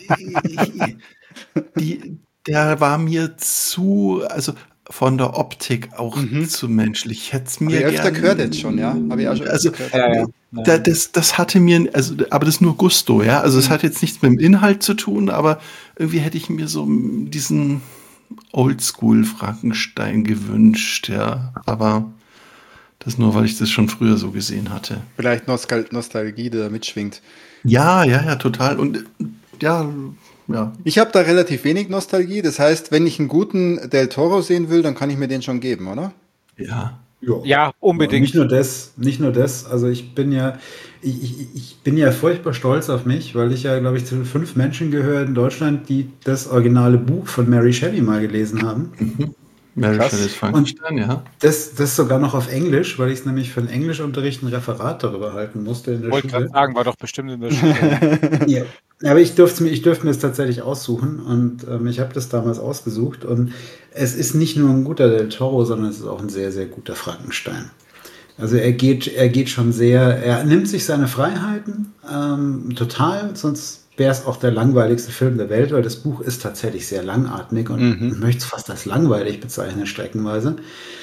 der war mir zu, also von der Optik auch zu menschlich. Ich hätte es mir Habe ich öfter gern, gehört jetzt schon, ja? Habe ich auch schon also öfter gehört. das hatte mir, also, aber das ist nur Gusto, ja. Also es hat jetzt nichts mit dem Inhalt zu tun, aber irgendwie hätte ich mir so diesen Oldschool Frankenstein gewünscht, ja. Aber das nur, weil ich das schon früher so gesehen hatte. Vielleicht Nostalgie, die da mitschwingt. Ja, total. Und ja. Ich habe da relativ wenig Nostalgie. Das heißt, wenn ich einen guten Del Toro sehen will, dann kann ich mir den schon geben, oder? Ja. Ja, unbedingt. Nicht nur das. Also ich bin ja furchtbar stolz auf mich, weil ich ja, glaube ich, zu 5 Menschen gehöre in Deutschland, die das originale Buch von Mary Shelley mal gelesen haben. Mary Shelley's Frankenstein, ja. Das sogar noch auf Englisch, weil ich es nämlich für den Englischunterricht ein Referat darüber halten musste in der Wollte Schule. gerade sagen, war doch bestimmt in der Schule. Ja, aber ich durfte mir es tatsächlich aussuchen und ich habe das damals ausgesucht und es ist nicht nur ein guter Del Toro, sondern es ist auch ein sehr, sehr guter Frankenstein. Also er geht schon sehr, er nimmt sich seine Freiheiten total, sonst wäre es auch der langweiligste Film der Welt, weil das Buch ist tatsächlich sehr langatmig und ich möchte es fast als langweilig bezeichnen, streckenweise.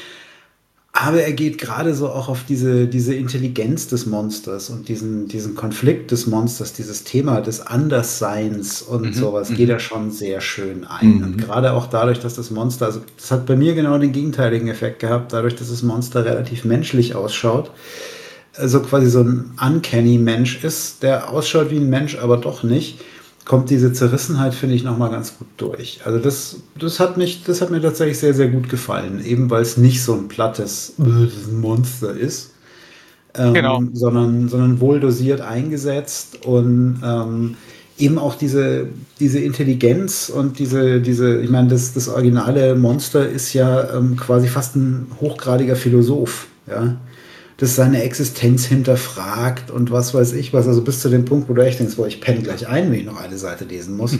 Aber er geht gerade so auch auf diese Intelligenz des Monsters und diesen Konflikt des Monsters, dieses Thema des Andersseins und sowas, geht er schon sehr schön ein. Und gerade auch dadurch, dass das Monster, also das hat bei mir genau den gegenteiligen Effekt gehabt, dadurch, dass das Monster relativ menschlich ausschaut, also quasi so ein uncanny Mensch ist, der ausschaut wie ein Mensch, aber doch nicht, kommt diese Zerrissenheit, finde ich, nochmal ganz gut durch. Also das hat mir tatsächlich sehr, sehr gut gefallen, eben weil es nicht so ein plattes Monster ist, Genau. sondern wohl dosiert eingesetzt und eben auch diese Intelligenz und ich meine, das originale Monster ist ja quasi fast ein hochgradiger Philosoph, ja, das seine Existenz hinterfragt und was weiß ich was, also bis zu dem Punkt, wo du echt denkst, ich penne gleich ein, wenn ich noch eine Seite lesen muss.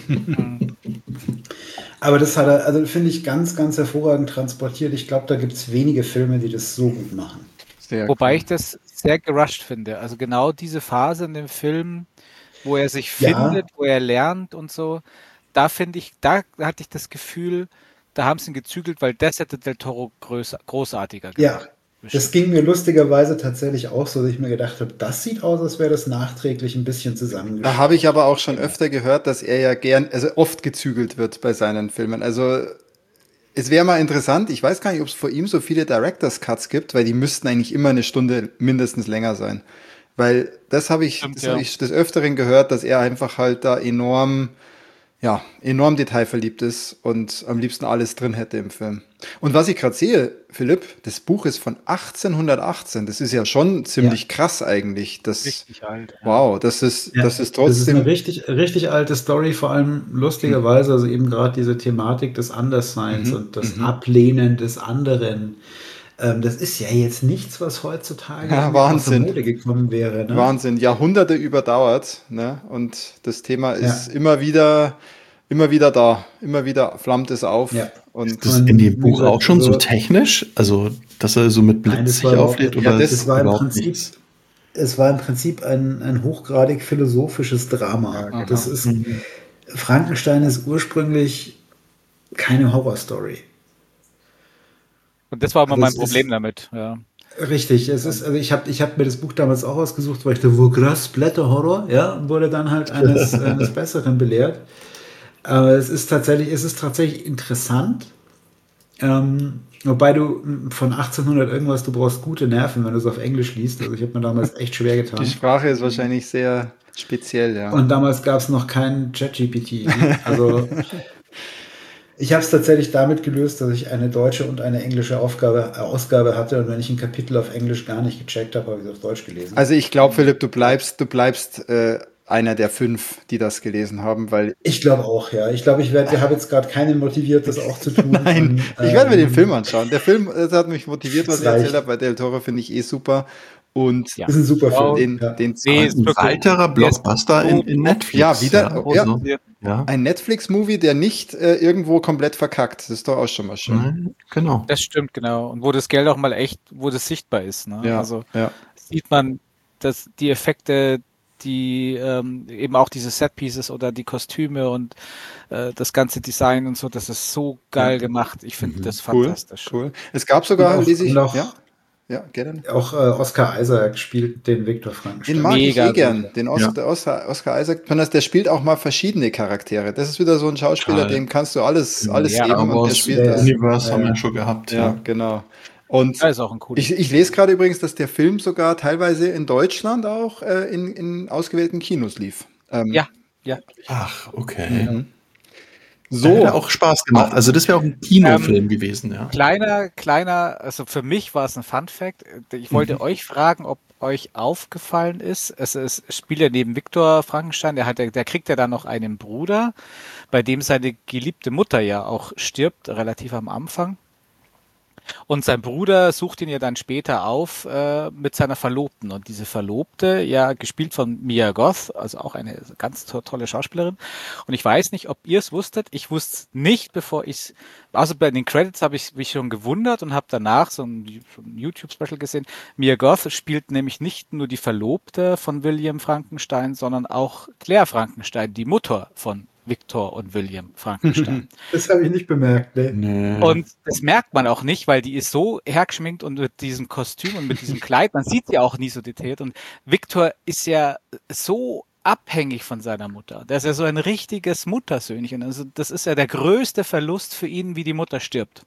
Aber das hat er, also finde ich, ganz, ganz hervorragend transportiert. Ich glaube, da gibt es wenige Filme, die das so gut machen. Wobei ich das sehr gerusht finde. Also genau diese Phase in dem Film, wo er sich findet, wo er lernt und so, da hatte ich das Gefühl, da haben sie ihn gezügelt, weil das hätte Del Toro großartiger gemacht. Ja. Das ging mir lustigerweise tatsächlich auch so, dass ich mir gedacht habe, das sieht aus, als wäre das nachträglich ein bisschen zusammengeschnitten. Da habe ich aber auch schon öfter gehört, dass er ja oft gezügelt wird bei seinen Filmen. Also es wäre mal interessant, ich weiß gar nicht, ob es vor ihm so viele Director's Cuts gibt, weil die müssten eigentlich immer eine Stunde mindestens länger sein. Weil das habe ich des Öfteren gehört, dass er einfach halt da enorm detailverliebt ist und am liebsten alles drin hätte im Film. Und was ich gerade sehe, Philipp, das Buch ist von 1818. Das ist ja schon ziemlich krass eigentlich. Richtig alt. Wow, das ist trotzdem. Das ist eine richtig, richtig alte Story, vor allem lustigerweise, also eben gerade diese Thematik des Andersseins und das Ablehnen des anderen. Das ist ja jetzt nichts, was heutzutage aus der Mode gekommen wäre. Ne? Wahnsinn, Jahrhunderte überdauert, ne? Und das Thema ist immer wieder da, immer wieder flammt es auf. Ja. Und ist das in dem Buch auch schon so technisch? Also, dass er so mit Blitz sich auflädt? Oder das war im Prinzip ein hochgradig philosophisches Drama. Ja, das ist, Frankenstein ist ursprünglich keine Horrorstory. Und das war immer mein Problem damit, ja. Richtig, ich hab mir das Buch damals auch ausgesucht, weil ich dachte, krass, Blätterhorror, ja, und wurde dann halt eines Besseren belehrt. Aber es ist tatsächlich interessant, wobei du von 1800 irgendwas, du brauchst gute Nerven, wenn du es auf Englisch liest. Also ich habe mir damals echt schwer getan. Die Sprache ist wahrscheinlich sehr speziell, ja. Und damals gab es noch keinen ChatGPT. Also ich habe es tatsächlich damit gelöst, dass ich eine deutsche und eine englische Ausgabe hatte und wenn ich ein Kapitel auf Englisch gar nicht gecheckt habe, habe ich es auf Deutsch gelesen. Also ich glaube, Philipp, du bleibst einer der 5, die das gelesen haben, weil... Ich glaube auch, ja. Ich glaube, ich habe jetzt gerade keinen motiviert, das auch zu tun. Nein, ich werde mir den Film anschauen. Der Film, das hat mich motiviert, was ich erzählt habe. Bei Del Toro finde ich super. Und Ja. Ist ein super Wow. Film. den Nee, ist Ein wirklich- weiterer Blockbuster in Netflix. Ja, wieder- ja. Also, ja. ein Netflix-Movie, der nicht irgendwo komplett verkackt. Das ist doch auch schon mal schön. Nein, genau. Das stimmt, genau. Und wo das Geld auch mal echt, wo das sichtbar ist. Ne? Ja, Also ja. sieht man, dass die Effekte, die eben auch diese Set-Pieces oder die Kostüme und das ganze Design und so, das ist so geil gemacht. Ich finde das Cool, fantastisch. cool. Es gab sogar, Und auch- lese ich, und auch- ja, gerne. Auch Oscar Isaac spielt den Viktor Frankenstein. Den mag Mega ich gern. gut. Den Oscar Isaac, der spielt auch mal verschiedene Charaktere. Das ist wieder so ein Schauspieler, Total. dem kannst du alles Ja, geben Star und der Wars spielt Ja, das. Universe haben Ja. wir schon gehabt. Ja, genau. Und Da ist auch ein cooles. ich lese gerade übrigens, dass der Film sogar teilweise in Deutschland auch in ausgewählten Kinos lief. Ja. Ach, okay. So, Hätte auch Spaß gemacht. Also das wäre auch ein Kinofilm gewesen, ja. Kleiner, also für mich war es ein Fun Fact. Ich wollte euch fragen, ob euch aufgefallen ist, es spielt ja neben Viktor Frankenstein, der kriegt ja dann noch einen Bruder, bei dem seine geliebte Mutter ja auch stirbt, relativ am Anfang. Und sein Bruder sucht ihn ja dann später auf mit seiner Verlobten. Und diese Verlobte, ja gespielt von Mia Goth, also auch eine ganz tolle Schauspielerin. Und ich weiß nicht, ob ihr es wusstet. Ich wusste es nicht, bevor ich es, also bei den Credits habe ich mich schon gewundert und habe danach so ein YouTube-Special gesehen. Mia Goth spielt nämlich nicht nur die Verlobte von William Frankenstein, sondern auch Claire Frankenstein, die Mutter von Victor und William Frankenstein. Das habe ich nicht bemerkt. Ne? Nee. Und das merkt man auch nicht, weil die ist so hergeschminkt und mit diesem Kostüm und mit diesem Kleid, man sieht ja auch nie so detailliert. Und Victor ist ja so abhängig von seiner Mutter. Der ist ja so ein richtiges Muttersöhnchen. Also das ist ja der größte Verlust für ihn, wie die Mutter stirbt.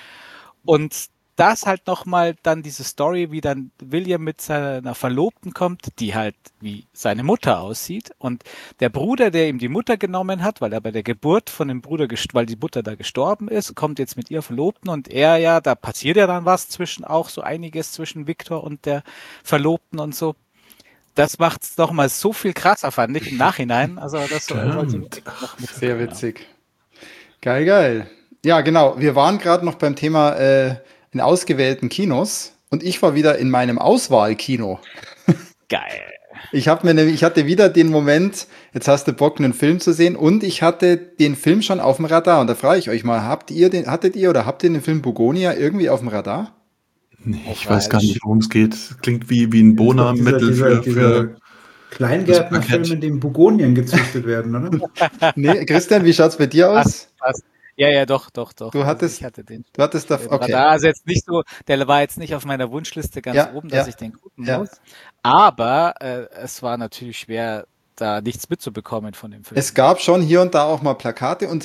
Und das halt nochmal dann diese Story, wie dann William mit seiner Verlobten kommt, die halt wie seine Mutter aussieht. Und der Bruder, der ihm die Mutter genommen hat, weil er bei der Geburt von dem Bruder, weil die Mutter da gestorben ist, kommt jetzt mit ihr Verlobten und er ja, da passiert ja dann was auch so einiges zwischen Victor und der Verlobten und so. Das macht es nochmal so viel krasser, fand ich im Nachhinein. Also das Stimmt. sehr witzig. Geil. Ja, genau. Wir waren gerade noch beim Thema in ausgewählten Kinos und ich war wieder in meinem Auswahlkino. Geil. Ich hatte wieder den Moment, jetzt hast du Bock, einen Film zu sehen und ich hatte den Film schon auf dem Radar. Und da frage ich euch mal, habt ihr den Film Bugonia irgendwie auf dem Radar? Nee, ich weiß gar nicht, worum es geht. Klingt wie ein Bona-Mittel für dieser Kleingärtnerfilm, in dem Bugonien gezüchtet werden, oder? Nee, Christian, wie schaut's bei dir aus? Was? Ja, doch. Du hattest, ich hatte den. du hattest da, okay. Radar, also jetzt nicht so, der war jetzt nicht auf meiner Wunschliste ganz oben, dass ich den gucken ja. muss. Aber es war natürlich schwer, da nichts mitzubekommen von dem Film. Es gab schon hier und da auch mal Plakate und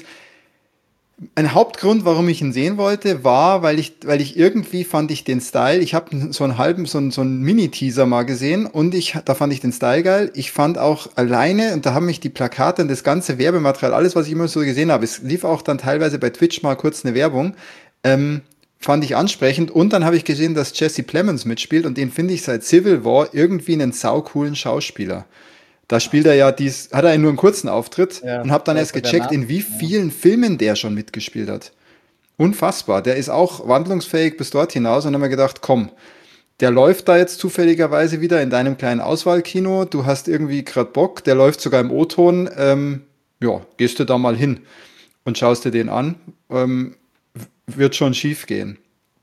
ein Hauptgrund, warum ich ihn sehen wollte, war, weil ich irgendwie fand ich den Style, ich habe so einen Mini-Teaser mal gesehen und da fand ich den Style geil. Ich fand auch alleine, und da haben mich die Plakate und das ganze Werbematerial, alles, was ich immer so gesehen habe, es lief auch dann teilweise bei Twitch mal kurz eine Werbung, fand ich ansprechend. Und dann habe ich gesehen, dass Jesse Plemons mitspielt und den finde ich seit Civil War irgendwie einen saucoolen Schauspieler. Da spielt er ja hat er nur einen kurzen Auftritt und habe dann erst gecheckt, in wie vielen Filmen der schon mitgespielt hat. Unfassbar. Der ist auch wandlungsfähig bis dort hinaus und dann haben wir gedacht, komm, der läuft da jetzt zufälligerweise wieder in deinem kleinen Auswahlkino. Du hast irgendwie gerade Bock, der läuft sogar im O-Ton. Ja, gehst du da mal hin und schaust dir den an. Wird schon schief gehen.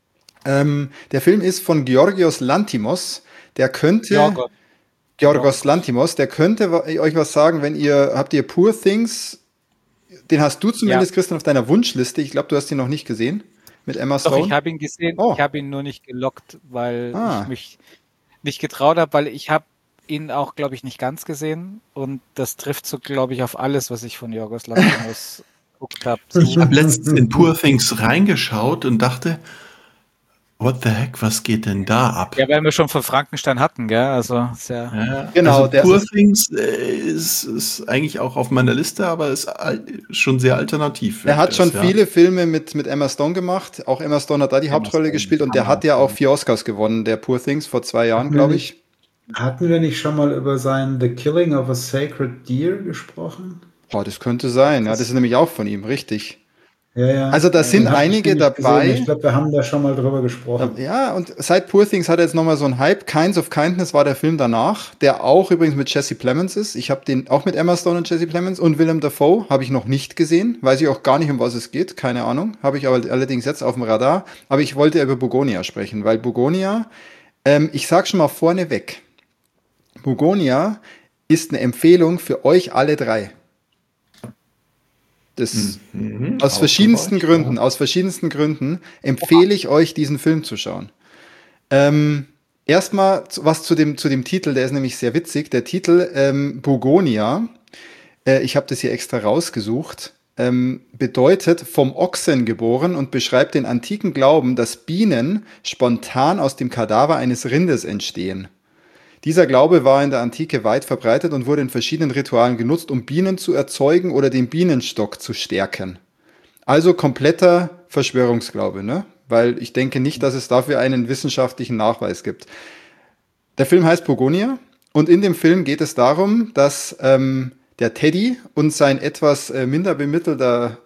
Der Film ist von Georgios Lanthimos. Der könnte... Georgos Lanthimos, der könnte euch was sagen, habt ihr Poor Things, den hast du zumindest, Christian, auf deiner Wunschliste, ich glaube, du hast ihn noch nicht gesehen, mit Emma Stone. Doch, ich habe ihn gesehen, Ich habe ihn nur nicht gelockt, weil ich mich nicht getraut habe, weil ich habe ihn auch, glaube ich, nicht ganz gesehen und das trifft so, glaube ich, auf alles, was ich von Georgos Lanthimos geguckt habe. Ich habe letztens in Poor Things reingeschaut und dachte, what the heck, was geht denn da ab? Ja, weil wir schon von Frankenstein hatten, gell? Also ja, genau. Also Poor Things ist eigentlich auch auf meiner Liste, aber ist schon sehr alternativ. Er hat schon viele Filme mit Emma Stone gemacht. Auch Emma Stone hat da die Hauptrolle gespielt und der hat ja auch 4 Oscars gewonnen, der Poor Things, vor 2 Jahren, glaube ich. Hatten wir nicht schon mal über sein The Killing of a Sacred Deer gesprochen? Boah, das könnte sein. Ja, das ist nämlich auch von ihm, richtig. Ja, ja. Also da sind Den hab ich einige nicht gesehen. dabei. Ich glaube, wir haben da schon mal drüber gesprochen. Ja, und seit Poor Things hat er jetzt nochmal so einen Hype. Kinds of Kindness war der Film danach, der auch übrigens mit Jesse Plemons ist. Ich habe den auch mit Emma Stone und Jesse Plemons und Willem Dafoe habe ich noch nicht gesehen. Weiß ich auch gar nicht, um was es geht. Keine Ahnung. Habe ich aber allerdings jetzt auf dem Radar. Aber ich wollte über Bugonia sprechen, weil Bugonia, ich sag schon mal vorneweg, Bugonia ist eine Empfehlung für euch alle drei. Das aus verschiedensten Gründen, aus verschiedensten Gründen empfehle ich euch, diesen Film zu schauen. Erstmal was zu dem Titel, der ist nämlich sehr witzig. Der Titel Bugonia, ich habe das hier extra rausgesucht, bedeutet vom Ochsen geboren und beschreibt den antiken Glauben, dass Bienen spontan aus dem Kadaver eines Rindes entstehen. Dieser Glaube war in der Antike weit verbreitet und wurde in verschiedenen Ritualen genutzt, um Bienen zu erzeugen oder den Bienenstock zu stärken. Also kompletter Verschwörungsglaube, ne? Weil ich denke nicht, dass es dafür einen wissenschaftlichen Nachweis gibt. Der Film heißt Bugonia und in dem Film geht es darum, dass der Teddy und sein etwas minder bemittelter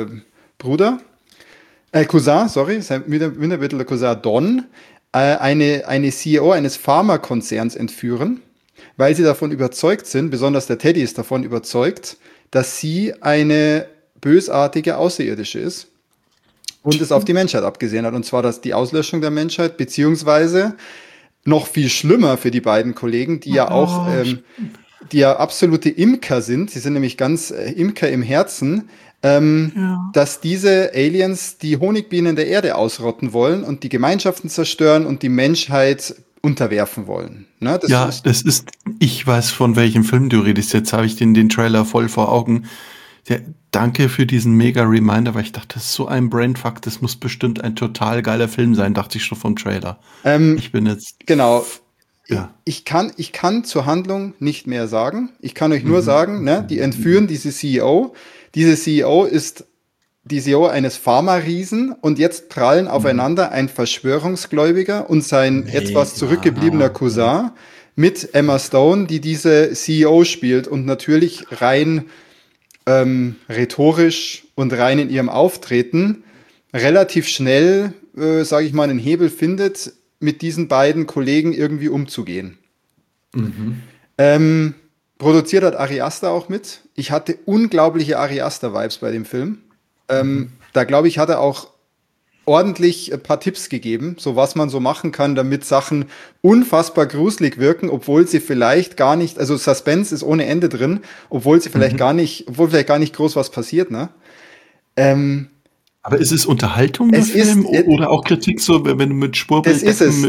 sein minder bemittelter Cousin Don eine CEO eines Pharmakonzerns entführen, weil sie davon überzeugt sind, besonders der Teddy ist davon überzeugt, dass sie eine bösartige Außerirdische ist und es auf die Menschheit abgesehen hat. Und zwar die Auslöschung der Menschheit, beziehungsweise noch viel schlimmer für die beiden Kollegen, die ja auch, die ja absolute Imker sind. Sie sind nämlich ganz Imker im Herzen. Dass diese Aliens die Honigbienen der Erde ausrotten wollen und die Gemeinschaften zerstören und die Menschheit unterwerfen wollen. Ne? Ich weiß, von welchem Film du redest. Jetzt habe ich den Trailer voll vor Augen. Ja, danke für diesen mega Reminder, weil ich dachte, das ist so ein Brainfuck, das muss bestimmt ein total geiler Film sein, dachte ich schon vom Trailer. Ich bin jetzt... Genau. Ja. Ich kann zur Handlung nicht mehr sagen. Ich kann euch nur sagen, ne, die entführen diese CEO. Diese CEO ist die CEO eines Pharma-Riesen und jetzt prallen aufeinander ein Verschwörungsgläubiger und sein etwas zurückgebliebener Cousin mit Emma Stone, die diese CEO spielt und natürlich rein rhetorisch und rein in ihrem Auftreten relativ schnell, sage ich mal, einen Hebel findet, mit diesen beiden Kollegen irgendwie umzugehen. Produziert hat Ari Aster auch mit. Ich hatte unglaubliche Ari Aster-Vibes bei dem Film. Da glaube ich, hat er auch ordentlich ein paar Tipps gegeben, so was man so machen kann, damit Sachen unfassbar gruselig wirken, obwohl sie vielleicht gar nicht, also Suspense ist ohne Ende drin, obwohl vielleicht gar nicht groß was passiert, ne? Aber ist es Unterhaltung, der Film, oder auch Kritik, so, wenn du mit Schwurbeldecken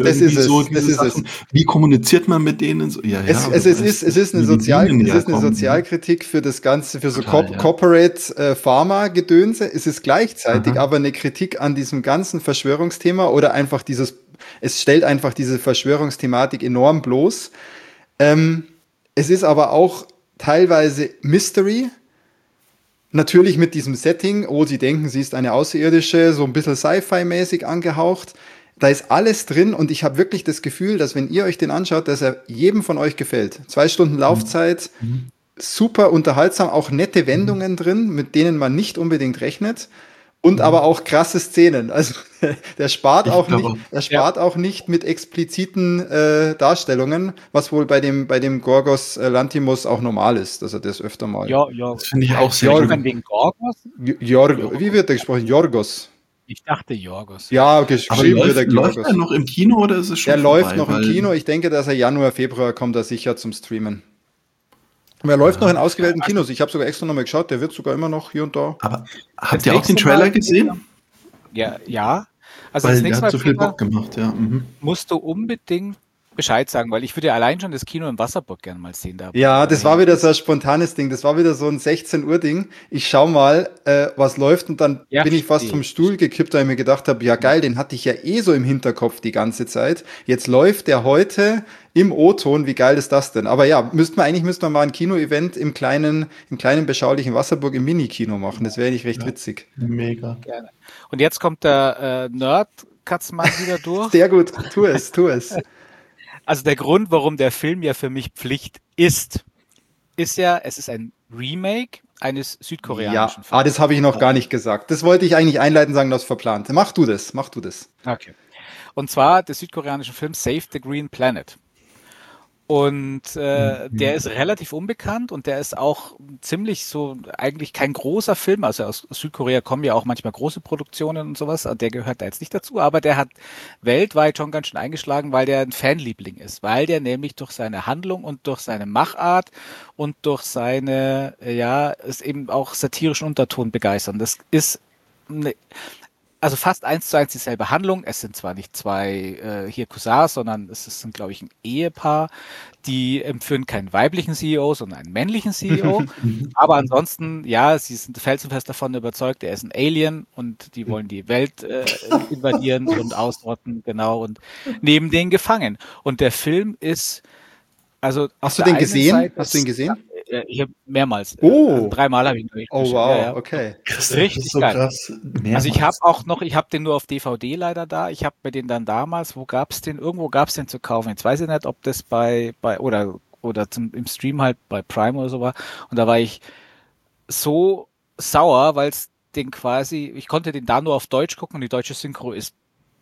wie kommuniziert man mit denen? So? Es ist eine Sozialkritik für das Ganze, für so Corporate Pharma-Gedönse. Es ist gleichzeitig aber eine Kritik an diesem ganzen Verschwörungsthema oder einfach es stellt einfach diese Verschwörungsthematik enorm bloß. Es ist aber auch teilweise Mystery. Natürlich mit diesem Setting, sie denken, sie ist eine Außerirdische, so ein bisschen Sci-Fi-mäßig angehaucht. Da ist alles drin und ich habe wirklich das Gefühl, dass wenn ihr euch den anschaut, dass er jedem von euch gefällt. 2 Stunden Laufzeit, super unterhaltsam, auch nette Wendungen drin, mit denen man nicht unbedingt rechnet. Und aber auch krasse Szenen. Also der spart auch nicht mit expliziten Darstellungen, was wohl bei dem Gorgos Lanthimos auch normal ist, dass er das öfter mal. Ja. Das finde ich auch sehr gut. Den Gorgos? Wie wird der gesprochen? Jorgos. Ich dachte Jorgos. Ja, geschrieben wird der Jorgos. Läuft er noch im Kino oder ist es schon vorbei? Er läuft noch im Kino. Ich denke, dass er Januar, Februar kommt, er sicher zum Streamen. Aber er läuft noch in ausgewählten Kinos. Ich habe sogar extra nochmal geschaut, der wird sogar immer noch hier und da. Aber habt ihr auch den Trailer gesehen? Ja. Also weil das nächste der hat so Mal, viel Bock gemacht, ja. Musst du unbedingt Bescheid sagen, weil ich würde ja allein schon das Kino in Wasserburg gerne mal sehen. Ja, das war wieder so ein spontanes Ding. Das war wieder so ein 16 Uhr Ding. Ich schau mal, was läuft und dann bin ich fast vom Stuhl gekippt, weil ich mir gedacht habe, ja geil, den hatte ich ja so im Hinterkopf die ganze Zeit. Jetzt läuft der heute im O-Ton. Wie geil ist das denn? Aber ja, müssten wir mal ein Kino-Event im kleinen beschaulichen Wasserburg im Mini-Kino machen. Das wäre nicht recht witzig. Mega. Gerne. Und jetzt kommt der Nerd-Katzmann wieder durch. Sehr gut, tu es. Also der Grund, warum der Film ja für mich Pflicht ist ja, es ist ein Remake eines Ja, südkoreanischen Films. das habe ich noch gar nicht gesagt. Das wollte ich eigentlich einleitend sagen, das verplant. Mach du das. Okay. Und zwar des südkoreanischen Films Save the Green Planet. Und der ist relativ unbekannt und der ist auch ziemlich so, eigentlich kein großer Film. Also aus Südkorea kommen ja auch manchmal große Produktionen und sowas. Der gehört da jetzt nicht dazu, aber der hat weltweit schon ganz schön eingeschlagen, weil der ein Fanliebling ist. Weil der nämlich durch seine Handlung und durch seine Machart und durch seine, ist eben auch satirischen Unterton begeistern. Das ist also fast 1:1 dieselbe Handlung. Es sind zwar nicht zwei hier Cousins, sondern sind, glaube ich, ein Ehepaar, die führen keinen weiblichen CEO, sondern einen männlichen CEO. Aber ansonsten, ja, sie sind felsenfest davon überzeugt, er ist ein Alien und die wollen die Welt invadieren und ausrotten, genau, und nehmen den gefangen. Und der Film ist, also Hast du den gesehen? Hast du ihn gesehen? Ich habe mehrmals, Oh. also 3-mal habe ich ihn Oh, durchgeschaut. wow, Ja, ja. okay. Christoph, Richtig das ist so geil. krass. Also ich habe auch noch, ich habe den nur auf DVD leider da. Ich habe mir den dann damals, wo gab's den? Irgendwo gab's den zu kaufen. Jetzt weiß ich nicht, ob das oder im Stream halt bei Prime oder so war. Und da war ich so sauer, weil es den quasi, ich konnte den da nur auf Deutsch gucken und die deutsche Synchro ist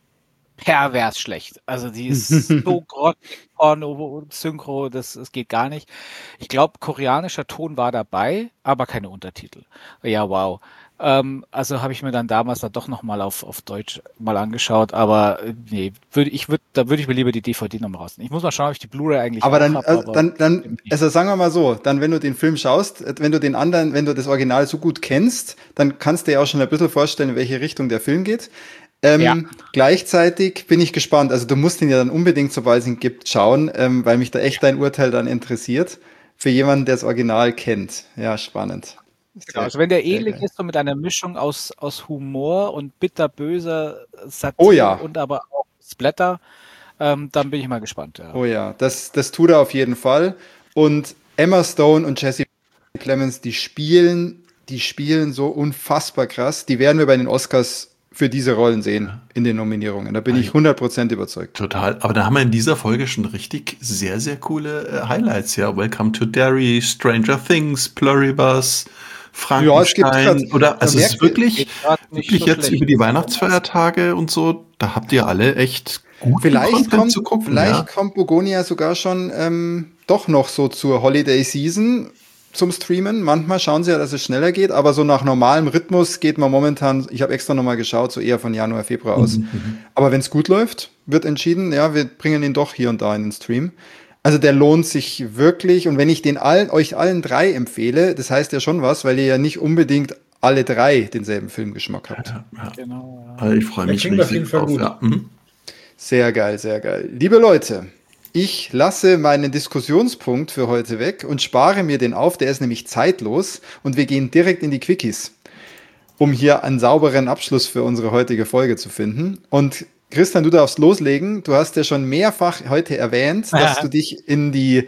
pervers schlecht. Also die ist so grottig, Porno, Synchro, das geht gar nicht. Ich glaube, koreanischer Ton war dabei, aber keine Untertitel. Ja, wow. Also habe ich mir dann damals dann doch nochmal auf Deutsch mal angeschaut, aber nee, da würde ich mir lieber die DVD nochmal rausnehmen. Ich muss mal schauen, ob ich die Blu-ray eigentlich Aber auch dann, habe. also sagen wir mal so, dann wenn du den Film schaust, wenn du das Original so gut kennst, dann kannst du dir auch schon ein bisschen vorstellen, in welche Richtung der Film geht. Ja. Gleichzeitig bin ich gespannt, also du musst ihn ja dann unbedingt, sobald es ihn gibt, schauen, weil mich da echt dein Urteil dann interessiert, für jemanden, der das Original kennt. Ja, spannend. Genau, also wenn der sehr ähnlich geil. ist, so mit einer Mischung aus Humor und bitterböser Satire Oh ja. und aber auch Splatter, dann bin ich mal gespannt. Ja. Oh ja, das tut er auf jeden Fall. Und Emma Stone und Jesse Plemons, die spielen so unfassbar krass. Die werden wir bei den Oscars für diese Rollen sehen in den Nominierungen. Da bin ich 100% überzeugt. Total. Aber da haben wir in dieser Folge schon richtig sehr, sehr coole Highlights. Ja, Welcome to Derry, Stranger Things, Pluribus, Frankenstein. Es ist wirklich jetzt über die Weihnachtsfeiertage und so, da habt ihr alle echt gut Content zu gucken. Vielleicht kommt Bogonia sogar schon doch noch so zur Holiday Season zum Streamen. Manchmal schauen sie ja, dass es schneller geht, aber so nach normalem Rhythmus geht man momentan, ich habe extra nochmal geschaut, so eher von Januar, Februar aus. Aber wenn es gut läuft, wird entschieden, ja, wir bringen ihn doch hier und da in den Stream. Also der lohnt sich wirklich, und wenn ich euch allen drei empfehle, das heißt ja schon was, weil ihr ja nicht unbedingt alle drei denselben Filmgeschmack habt. Ja. Genau, ja. Ich freue mich riesig drauf. Ja. Sehr geil, sehr geil. Liebe Leute, ich lasse meinen Diskussionspunkt für heute weg und spare mir den auf, der ist nämlich zeitlos, und wir gehen direkt in die Quickies, um hier einen sauberen Abschluss für unsere heutige Folge zu finden. Und Christian, du darfst loslegen. Du hast ja schon mehrfach heute erwähnt, dass du dich in die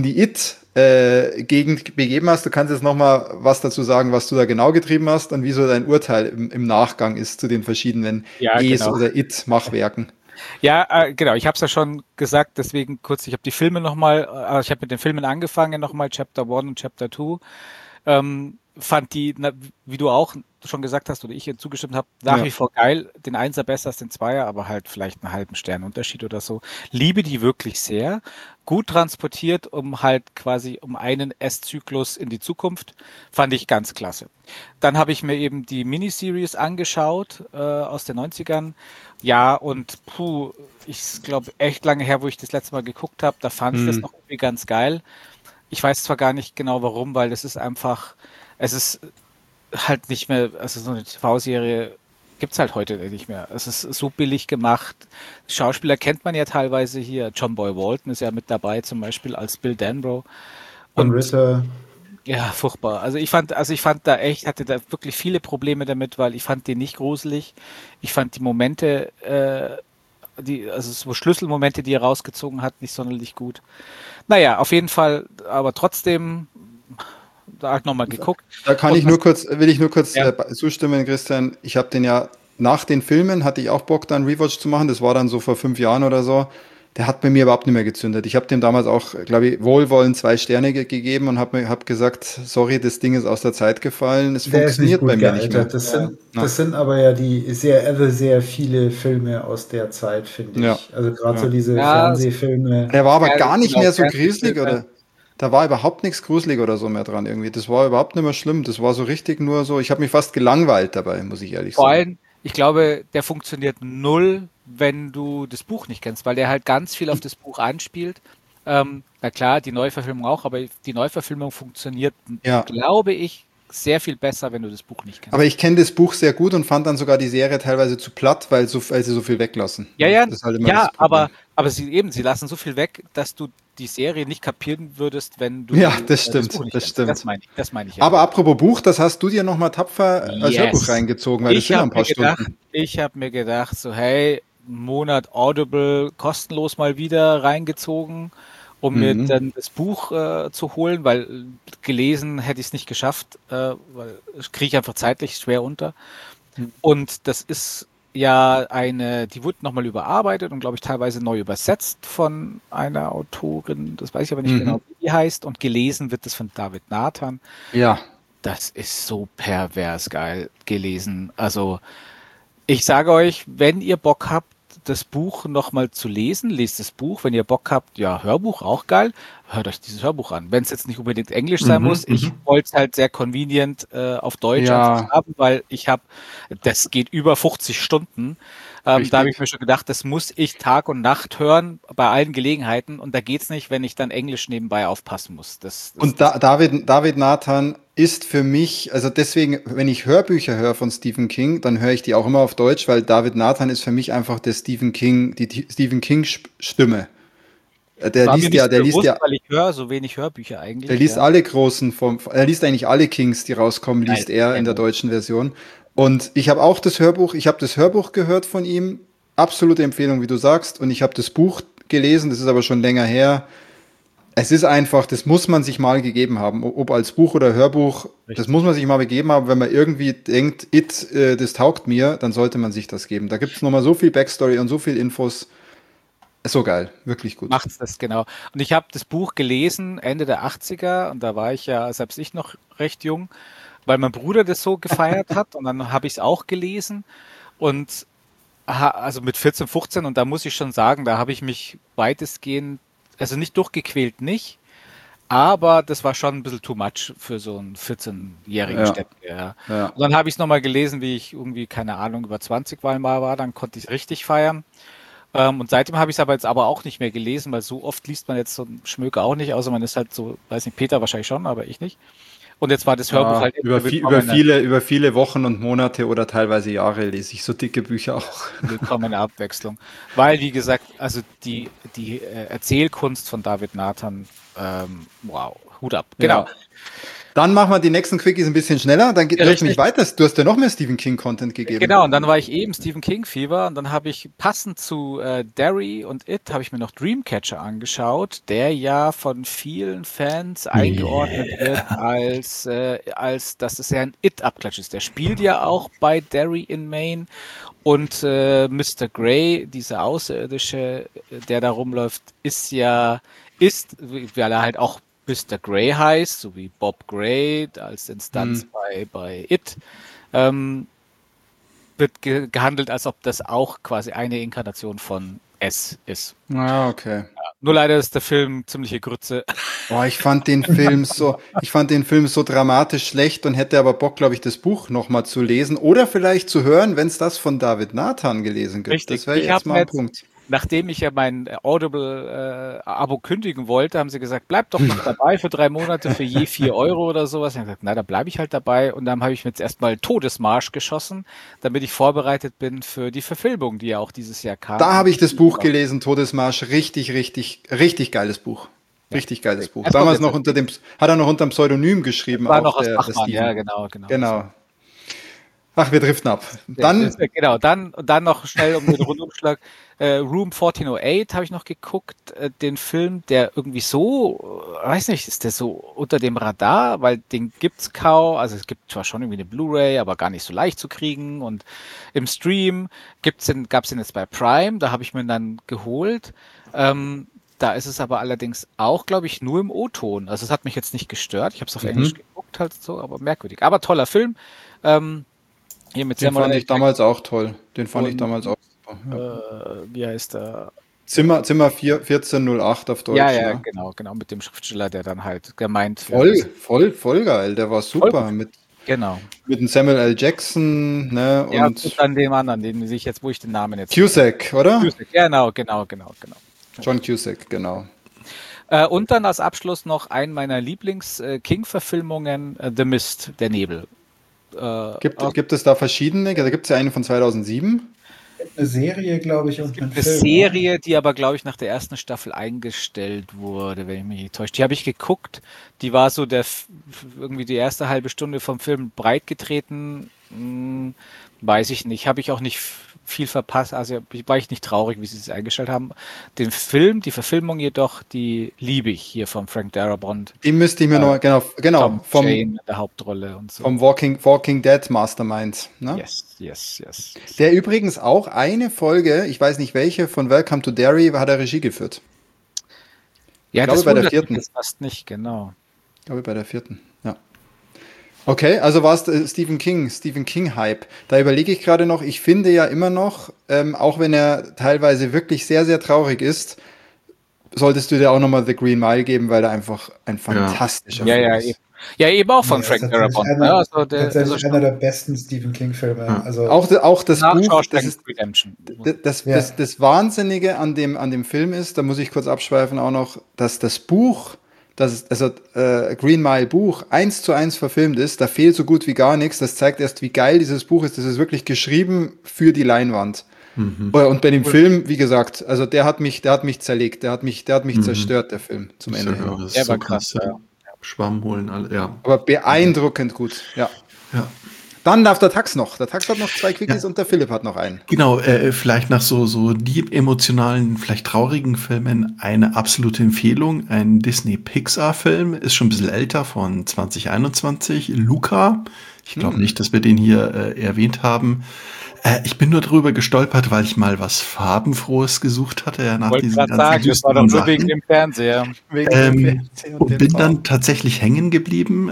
It-Gegend begeben hast. Du kannst jetzt noch mal was dazu sagen, was du da genau getrieben hast und wieso dein Urteil im Nachgang ist zu den verschiedenen oder It-Machwerken. Ja, genau. Ich habe es ja schon gesagt, deswegen kurz, ich habe die Filme nochmal, ich habe mit den Filmen angefangen nochmal, Chapter 1 und Chapter 2. Fand die, wie du auch schon gesagt hast oder ich ihr zugestimmt habe, nach wie vor geil. Den Einser besser als den Zweier, aber halt vielleicht einen halben Stern Unterschied oder so. Liebe die wirklich sehr. Gut transportiert, um einen S-Zyklus in die Zukunft. Fand ich ganz klasse. Dann habe ich mir eben die Miniseries angeschaut aus den 90ern. Ja, und ich glaube echt lange her, wo ich das letzte Mal geguckt habe, da fand ich das noch irgendwie ganz geil. Ich weiß zwar gar nicht genau warum, weil es ist halt nicht mehr, also so eine TV-Serie gibt's halt heute nicht mehr. Es ist so billig gemacht. Schauspieler kennt man ja teilweise hier. John Boy Walton ist ja mit dabei, zum Beispiel als Bill Danbro. Und Ritter. Ja, furchtbar. Also ich fand hatte da wirklich viele Probleme damit, weil ich fand den nicht gruselig. Ich fand die Momente, so Schlüsselmomente, die er rausgezogen hat, nicht sonderlich gut. Naja, auf jeden Fall, aber trotzdem, da habe ich nochmal geguckt. Da will ich nur kurz zustimmen, Christian. Ich habe den ja nach den Filmen, hatte ich auch Bock, da einen Rewatch zu machen. Das war dann so vor 5 Jahren oder so. der hat bei mir überhaupt nicht mehr gezündet. Ich habe dem damals auch, glaube ich, wohlwollend 2 Sterne gegeben und hab gesagt, sorry, das Ding ist aus der Zeit gefallen. Es Der ist nicht funktioniert gut bei mir nicht mehr. gealtert. Das sind aber ja sehr viele Filme aus der Zeit, finde Ja. ich. Also gerade so Ja. diese Ja, Fernsehfilme. Der war aber Ja, gar nicht genau, mehr so Fernsehfilme. gruselig oder da war überhaupt nichts gruselig oder so mehr dran irgendwie. Das war überhaupt nicht mehr schlimm. Das war so richtig nur so, ich habe mich fast gelangweilt dabei, muss ich ehrlich Vor sagen. allem, ich glaube, der funktioniert null, wenn du das Buch nicht kennst, weil der halt ganz viel auf das Buch anspielt. Na klar, die Neuverfilmung auch, aber die Neuverfilmung funktioniert, Ja. glaube ich, sehr viel besser, wenn du das Buch nicht kennst. Aber ich kenne das Buch sehr gut und fand dann sogar die Serie teilweise zu platt, weil sie so viel weglassen. Ja, Das ist halt immer das aber, Problem. aber sie lassen so viel weg, dass du die Serie nicht kapieren würdest, wenn du Ja, das das stimmt, Buch nicht das kennst. stimmt. Das meine ich ja. Aber apropos Buch, das hast du dir nochmal tapfer als Hörbuch Yes. reingezogen, weil das sind ja ein paar Stunden. Ich habe mir gedacht, so hey, einen Monat Audible kostenlos mal wieder reingezogen, um mir dann das Buch zu holen, weil gelesen hätte ich es nicht geschafft, weil das kriege ich einfach zeitlich schwer unter. Und das ist ja die wurde nochmal überarbeitet und glaube ich teilweise neu übersetzt von einer Autorin, das weiß ich aber nicht genau, wie die heißt, und gelesen wird das von David Nathan. Ja. Das ist so pervers geil gelesen. Also ich sage euch, wenn ihr Bock habt, das Buch nochmal zu lesen, lest das Buch. Wenn ihr Bock habt, ja, Hörbuch, auch geil, hört euch dieses Hörbuch an. Wenn es jetzt nicht unbedingt Englisch sein muss, ich wollte es halt sehr convenient auf Deutsch einfach haben, weil das geht über 50 Stunden. Da habe ich mir schon gedacht, das muss ich Tag und Nacht hören, bei allen Gelegenheiten. Und da geht's nicht, wenn ich dann Englisch nebenbei aufpassen muss. David Nathan ist für mich, also deswegen, wenn ich Hörbücher höre von Stephen King, dann höre ich die auch immer auf Deutsch, weil David Nathan ist für mich einfach die Stephen King Stimme. Der liest ja, weil ich höre so wenig Hörbücher eigentlich. Der liest alle großen er liest eigentlich alle Kings, die rauskommen, liest er in der deutschen Version. Und ich habe auch das Hörbuch gehört von ihm, absolute Empfehlung, wie du sagst, und ich habe das Buch gelesen, das ist aber schon länger her. Es ist einfach, das muss man sich mal gegeben haben, ob als Buch oder Hörbuch, das muss man sich mal gegeben haben, wenn man irgendwie denkt, das taugt mir, dann sollte man sich das geben. Da gibt es nochmal so viel Backstory und so viel Infos. So geil, wirklich gut. Macht's das, genau. Und ich habe das Buch gelesen Ende der 80er und da war ich ja selbst ich noch recht jung, weil mein Bruder das so gefeiert hat und dann habe ich es auch gelesen und also mit 14, 15 und da muss ich schon sagen, da habe ich mich weitestgehend, also nicht durchgequält, nicht, aber das war schon ein bisschen too much für so einen 14-jährigen Steppke. Ja. Und dann habe ich es nochmal gelesen, wie ich irgendwie, keine Ahnung, über 20 mal war, dann konnte ich es richtig feiern. Und seitdem habe ich es aber jetzt auch nicht mehr gelesen, weil so oft liest man jetzt so einen Schmöker auch nicht, außer man ist halt so, weiß nicht, Peter wahrscheinlich schon, aber ich nicht. Und jetzt war das Hörbuch halt über viele Wochen und Monate oder teilweise Jahre lese ich so dicke Bücher auch. Willkommene Abwechslung. Weil, wie gesagt, also die Erzählkunst von David Nathan, wow, Hut ab. Genau. Ja. Dann machen wir die nächsten Quickies ein bisschen schneller, dann geht es nämlich weiter. Du hast ja noch mehr Stephen King Content gegeben. Genau, und dann war ich eben Stephen King Fieber und dann habe ich passend zu Derry und It habe ich mir noch Dreamcatcher angeschaut, der ja von vielen Fans eingeordnet wird als dass es ja ein It-Abklatsch ist. Der spielt ja auch bei Derry in Maine und Mr. Grey, dieser Außerirdische, der da rumläuft, weil er halt auch Mr. Grey heißt, so wie Bob Gray als Instanz bei It, wird gehandelt, als ob das auch quasi eine Inkarnation von S ist. Ah, okay. Ja, nur leider ist der Film ziemliche Grütze. Boah, ich fand den Film so dramatisch schlecht und hätte aber Bock, glaube ich, das Buch nochmal zu lesen oder vielleicht zu hören, wenn es das von David Nathan gelesen gibt. Richtig. Das wäre jetzt mal ein Punkt. Nachdem ich ja mein Audible-Abo kündigen wollte, haben sie gesagt, bleib doch noch dabei für 3 Monate für je 4 Euro oder sowas. Ich habe gesagt, na, da bleibe ich halt dabei. Und dann habe ich mir jetzt erstmal Todesmarsch geschossen, damit ich vorbereitet bin für die Verfilmung, die ja auch dieses Jahr kam. Da habe ich das Buch gelesen, Todesmarsch. Richtig, richtig, richtig geiles Buch. Richtig geiles Buch. Damals noch hat er noch unter dem Pseudonym geschrieben. War noch aus Bachmann, ja, genau. Ach, wir driften ab. Dann noch schnell um den Rundumschlag. Room 1408 habe ich noch geguckt, den Film, der irgendwie so, weiß nicht, ist der so unter dem Radar, weil den gibt's kaum, also es gibt zwar schon irgendwie eine Blu-ray, aber gar nicht so leicht zu kriegen und im Stream gab's den jetzt bei Prime, da habe ich mir dann geholt. Da ist es aber allerdings auch, glaube ich, nur im O-Ton. Also es hat mich jetzt nicht gestört. Ich habe es auf Englisch geguckt, halt so, aber merkwürdig. Aber toller Film. Hier mit Den fand ich damals auch toll. Wie heißt der? Zimmer 1408 auf Deutsch. Ja, Ne? genau, mit dem Schriftsteller, der dann halt gemeint Voll geil, der war super. Mit dem Samuel L. Jackson, ne? Ja, und dann dem anderen, wo ich den Namen jetzt. Cusack, oder? Cusack, genau. John Cusack, genau. Und dann als Abschluss noch ein meiner Lieblings-King-Verfilmungen, The Mist, der Nebel. Gibt es da verschiedene? Da gibt es ja eine von 2007. Eine Serie, glaube ich, und eine Serie, die aber, glaube ich, nach der ersten Staffel eingestellt wurde, wenn ich mich nicht täusche. Die habe ich geguckt. Die war so irgendwie die erste halbe Stunde vom Film breit getreten. Weiß ich nicht. Habe ich auch nicht viel verpasst. Also war ich nicht traurig, wie sie es eingestellt haben. Den Film, die Verfilmung jedoch, die liebe ich hier von Frank Darabont. Die müsste ich mir noch, genau, Tom Jane in der Hauptrolle und so. Vom Walking Dead Mastermind. Ne? Yes. Der übrigens auch eine Folge, ich weiß nicht welche, von Welcome to Derry hat er Regie geführt. Ja, das bei der 4. Das fast nicht, genau. Ich glaube bei der 4. Ja. Okay, also war es Stephen King Hype. Da überlege ich gerade noch, ich finde ja immer noch, auch wenn er teilweise wirklich sehr, sehr traurig ist, solltest du dir auch nochmal The Green Mile geben, weil er einfach ein fantastischer Film ist. Ja, eben auch von Frank Darabont. Tatsächlich einer der besten Stephen King-Filme. Ja. Also auch das Buch, das Wahnsinnige an dem Film ist, da muss ich kurz abschweifen auch noch, dass das Buch, Green Mile Buch 1:1 verfilmt ist, da fehlt so gut wie gar nichts. Das zeigt erst, wie geil dieses Buch ist. Das ist wirklich geschrieben für die Leinwand. Und bei dem Film, wie gesagt, also der hat mich zerlegt, der hat mich zerstört, der Film zum Ende hin. Der war krass, ja. Schwamm holen, alle, ja. Aber beeindruckend gut, ja. Dann darf der Tax noch. Der Tax hat noch 2 Quickies und der Philipp hat noch einen. Genau, vielleicht nach so deep emotionalen, vielleicht traurigen Filmen eine absolute Empfehlung. Ein Disney-Pixar-Film, ist schon ein bisschen älter, von 2021. Luca. Ich glaube nicht, dass wir den hier erwähnt haben. Ich bin nur drüber gestolpert, weil ich mal was Farbenfrohes gesucht hatte. Ja, nach diesen ganzen das war doch nur wegen dem Fernseher. Und bin dann tatsächlich hängen geblieben,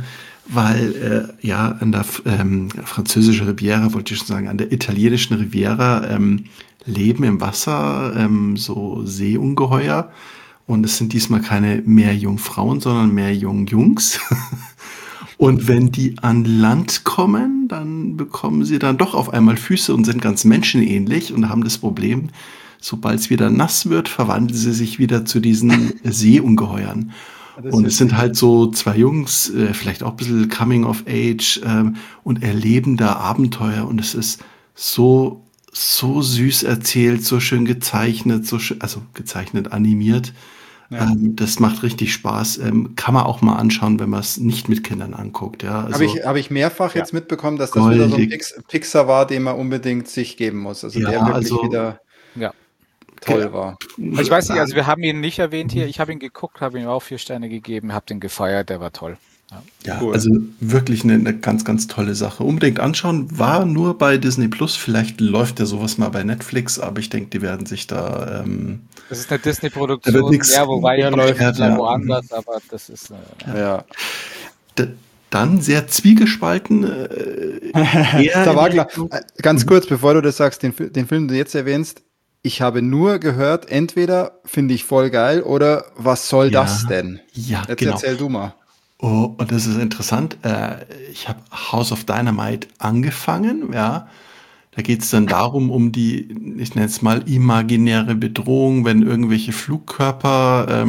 weil an der französischen Riviera, wollte ich schon sagen, an der italienischen Riviera leben im Wasser so Seeungeheuer. Und es sind diesmal keine Meerjungfrauen, sondern Meerjungjungs. Und wenn die an Land kommen, dann bekommen sie dann doch auf einmal Füße und sind ganz menschenähnlich und haben das Problem, sobald es wieder nass wird, verwandeln sie sich wieder zu diesen Seeungeheuern. Und es sind halt so 2 Jungs, vielleicht auch ein bisschen Coming of Age und erleben da Abenteuer. Und es ist so süß erzählt, so schön gezeichnet, also gezeichnet, animiert. Ja. Das macht richtig Spaß. Kann man auch mal anschauen, wenn man es nicht mit Kindern anguckt. Ja, also habe ich mehrfach jetzt mitbekommen, dass das wieder so ein Pixar war, den man unbedingt sich geben muss. Also der wirklich wieder toll war. Ich weiß nicht, also wir haben ihn nicht erwähnt hier. Ich habe ihn geguckt, habe ihm auch 4 Sterne gegeben, habe den gefeiert, der war toll. Ja, cool. Also wirklich eine ganz, ganz tolle Sache. Unbedingt anschauen. War nur bei Disney Plus. Vielleicht läuft ja sowas mal bei Netflix, aber ich denke, die werden sich da. Das ist eine Disney-Produktion, wobei er läuft woanders, aber das ist. Dann sehr zwiegespalten. Da war klar. Ganz kurz, bevor du das sagst, den Film, den du jetzt erwähnst, ich habe nur gehört, entweder finde ich voll geil oder was soll das denn? Ja, jetzt erzähl du mal. Oh, und das ist interessant. Ich habe House of Dynamite angefangen, ja. Da geht es dann darum, um die, ich nenne es mal, imaginäre Bedrohung, wenn irgendwelche Flugkörper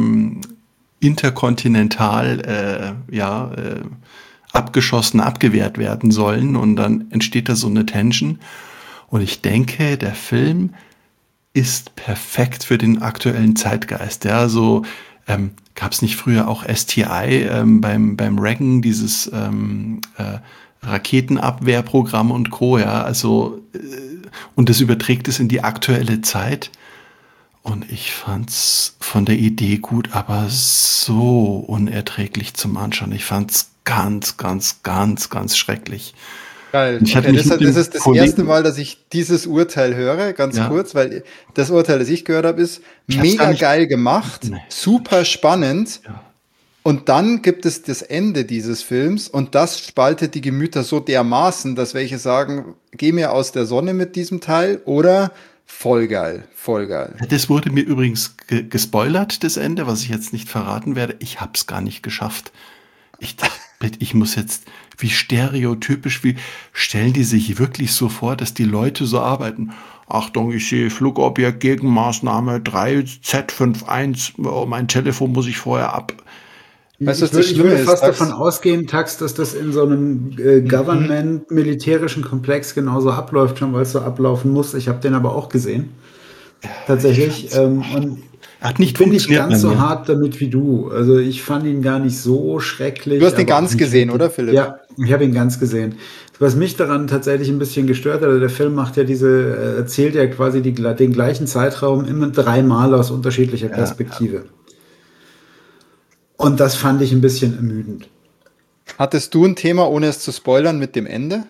interkontinental abgeschossen, abgewehrt werden sollen. Und dann entsteht da so eine Tension. Und ich denke, der Film ist perfekt für den aktuellen Zeitgeist. Ja, so gab es nicht früher auch STI beim Reagan, dieses Raketenabwehrprogramm und Co. Ja, also und das überträgt es in die aktuelle Zeit. Und ich fand's von der Idee gut, aber so unerträglich zum Anschauen. Ich fand's ganz, ganz, ganz, ganz schrecklich. Geil. Ich hatte Okay, mich mit das dem ist das Kollegen- erste Mal, dass ich dieses Urteil höre, ganz Ja. kurz, weil das Urteil, das ich gehört habe, ist Ich hab's gar mega nicht- geil gemacht, Nee. super spannend. Ja. Und dann gibt es das Ende dieses Films und das spaltet die Gemüter so dermaßen, dass welche sagen, geh mir aus der Sonne mit diesem Teil oder voll geil, voll geil. Das wurde mir übrigens gespoilert, das Ende, was ich jetzt nicht verraten werde. Ich habe es gar nicht geschafft. Ich dachte, ich muss jetzt, wie stereotypisch, wie stellen die sich wirklich so vor, dass die Leute so arbeiten? Achtung, ich sehe Flugobjekt Gegenmaßnahme 3Z51. Oh, mein Telefon muss ich vorher ab. Weißt du, was das Ich Schlimme würde ist, fast Dax? davon ausgehen, Tax, dass das in so einem Government-militärischen Komplex genauso abläuft, schon weil es so ablaufen muss. Ich habe den aber auch gesehen. Tatsächlich. Und Hat nicht ich bin nicht funktioniert ganz bei so mir. hart damit wie du. Also ich fand ihn gar nicht so schrecklich. Du hast ihn aber auch ganz nicht gesehen, wirklich- oder, Philipp? Ja, ich habe ihn ganz gesehen. Was mich daran tatsächlich ein bisschen gestört hat, also der Film macht ja erzählt ja quasi den gleichen Zeitraum immer dreimal aus unterschiedlicher Perspektive. Und das fand ich ein bisschen ermüdend. Hattest du ein Thema, ohne es zu spoilern, mit dem Ende?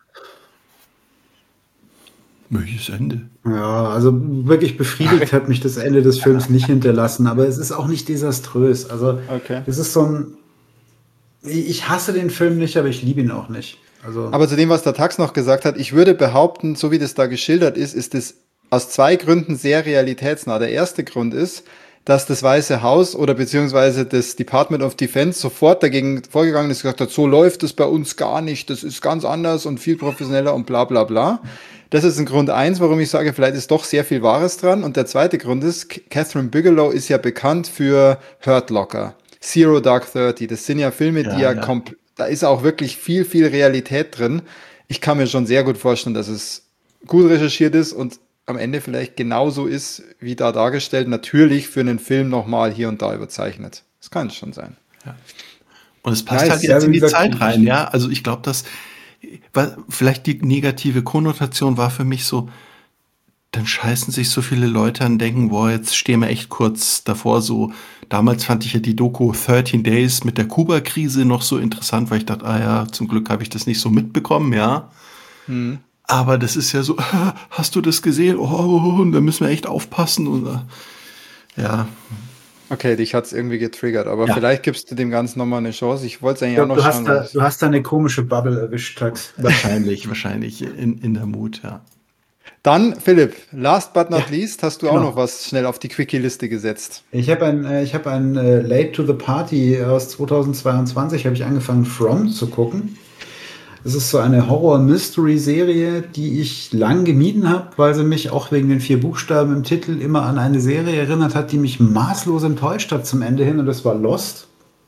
Welches Ende? Ja, also wirklich befriedigt hat mich das Ende des Films nicht hinterlassen, aber es ist auch nicht desaströs. Also Okay. es ist so ein. Ich hasse den Film nicht, aber ich liebe ihn auch nicht. Also Aber zu dem, was der Tax noch gesagt hat, ich würde behaupten, so wie das da geschildert ist es aus zwei Gründen sehr realitätsnah. Der erste Grund ist, dass das Weiße Haus oder beziehungsweise das Department of Defense sofort dagegen vorgegangen ist, gesagt hat, so läuft es bei uns gar nicht, das ist ganz anders und viel professioneller und bla bla bla. Das ist ein Grund eins, warum ich sage, vielleicht ist doch sehr viel Wahres dran. Und der zweite Grund ist, Catherine Bigelow ist ja bekannt für Hurt Locker, Zero Dark Thirty. Das sind ja Filme, die ja da ist auch wirklich viel, viel Realität drin. Ich kann mir schon sehr gut vorstellen, dass es gut recherchiert ist und am Ende vielleicht genauso ist, wie da dargestellt. Natürlich für einen Film nochmal hier und da überzeichnet. Das kann schon sein. Und es passt Nice. halt Ja, jetzt wie in die gesagt, Zeit rein, ja. Also ich glaube, dass vielleicht die negative Konnotation war für mich so, dann scheißen sich so viele Leute an, denken, boah, jetzt stehen wir echt kurz davor. So, damals fand ich ja die Doku 13 Days mit der Kuba-Krise noch so interessant, weil ich dachte, ah ja, zum Glück habe ich das nicht so mitbekommen, ja. Aber das ist ja so, hast du das gesehen? Oh, da müssen wir echt aufpassen. Und, ja, Okay, dich hat's irgendwie getriggert, aber Ja. vielleicht gibst du dem Ganzen nochmal eine Chance. Ich wollte es eigentlich ich auch glaub, noch du, hast schauen. da, du hast da eine komische Bubble erwischt, Tax. wahrscheinlich in der Mut, ja. Dann, Philipp, last but not least, hast du auch genau. noch was schnell auf die Quickie-Liste gesetzt. Ich habe ein Late to the Party aus 2022, habe ich angefangen, From zu gucken. Es ist so eine Horror-Mystery-Serie, die ich lang gemieden habe, weil sie mich auch wegen den 4 Buchstaben im Titel immer an eine Serie erinnert hat, die mich maßlos enttäuscht hat zum Ende hin, und das war Lost.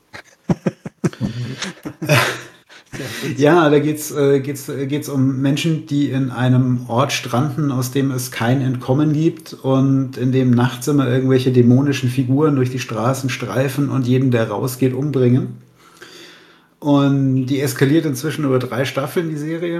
Ja, da geht's um Menschen, die in einem Ort stranden, aus dem es kein Entkommen gibt und in dem nachts immer irgendwelche dämonischen Figuren durch die Straßen streifen und jeden, der rausgeht, umbringen. Und die eskaliert inzwischen über 3 Staffeln, die Serie.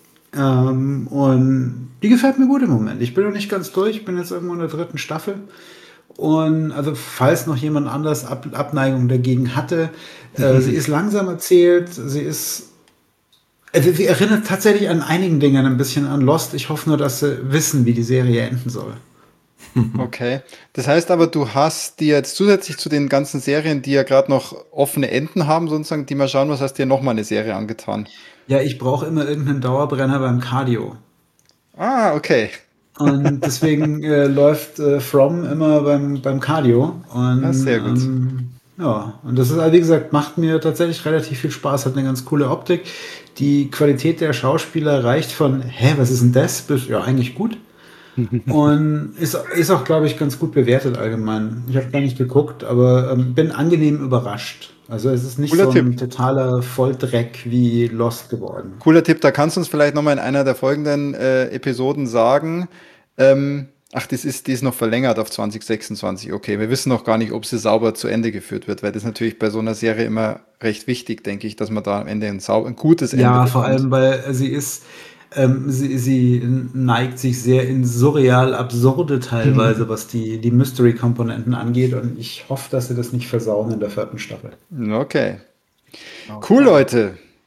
Und die gefällt mir gut im Moment. Ich bin noch nicht ganz durch, ich bin jetzt irgendwo in der 3. Staffel. Und also, falls noch jemand anders Abneigung dagegen hatte, sie ist langsam erzählt, sie erinnert tatsächlich an einigen Dingen ein bisschen an Lost. Ich hoffe nur, dass sie wissen, wie die Serie enden soll. Okay. Das heißt aber, du hast dir jetzt zusätzlich zu den ganzen Serien, die ja gerade noch offene Enden haben, sozusagen, die mal schauen muss, hast dir nochmal eine Serie angetan. Ja, ich brauche immer irgendeinen Dauerbrenner beim Cardio. Ah, okay. Und deswegen läuft From immer beim Cardio. Und, Ja, sehr gut. Ja, und das ist, wie gesagt, macht mir tatsächlich relativ viel Spaß, hat eine ganz coole Optik. Die Qualität der Schauspieler reicht von, was ist denn das, bis, ja, eigentlich gut. Und ist auch, glaube ich, ganz gut bewertet allgemein. Ich habe gar nicht geguckt, aber bin angenehm überrascht. Also es ist nicht Cooler so ein Tipp. totaler Volldreck wie Lost geworden. Cooler Tipp, da kannst du uns vielleicht nochmal in einer der folgenden Episoden sagen. Die ist noch verlängert auf 2026. Okay, wir wissen noch gar nicht, ob sie sauber zu Ende geführt wird, weil das ist natürlich bei so einer Serie immer recht wichtig, denke ich, dass man da am Ende ein gutes Ende Ja, bekommt. vor allem, weil sie neigt sich sehr in surreal absurde teilweise, was die Mystery-Komponenten angeht. Und ich hoffe, dass sie das nicht versauen in der 4. Staffel. Okay. Cool, Leute.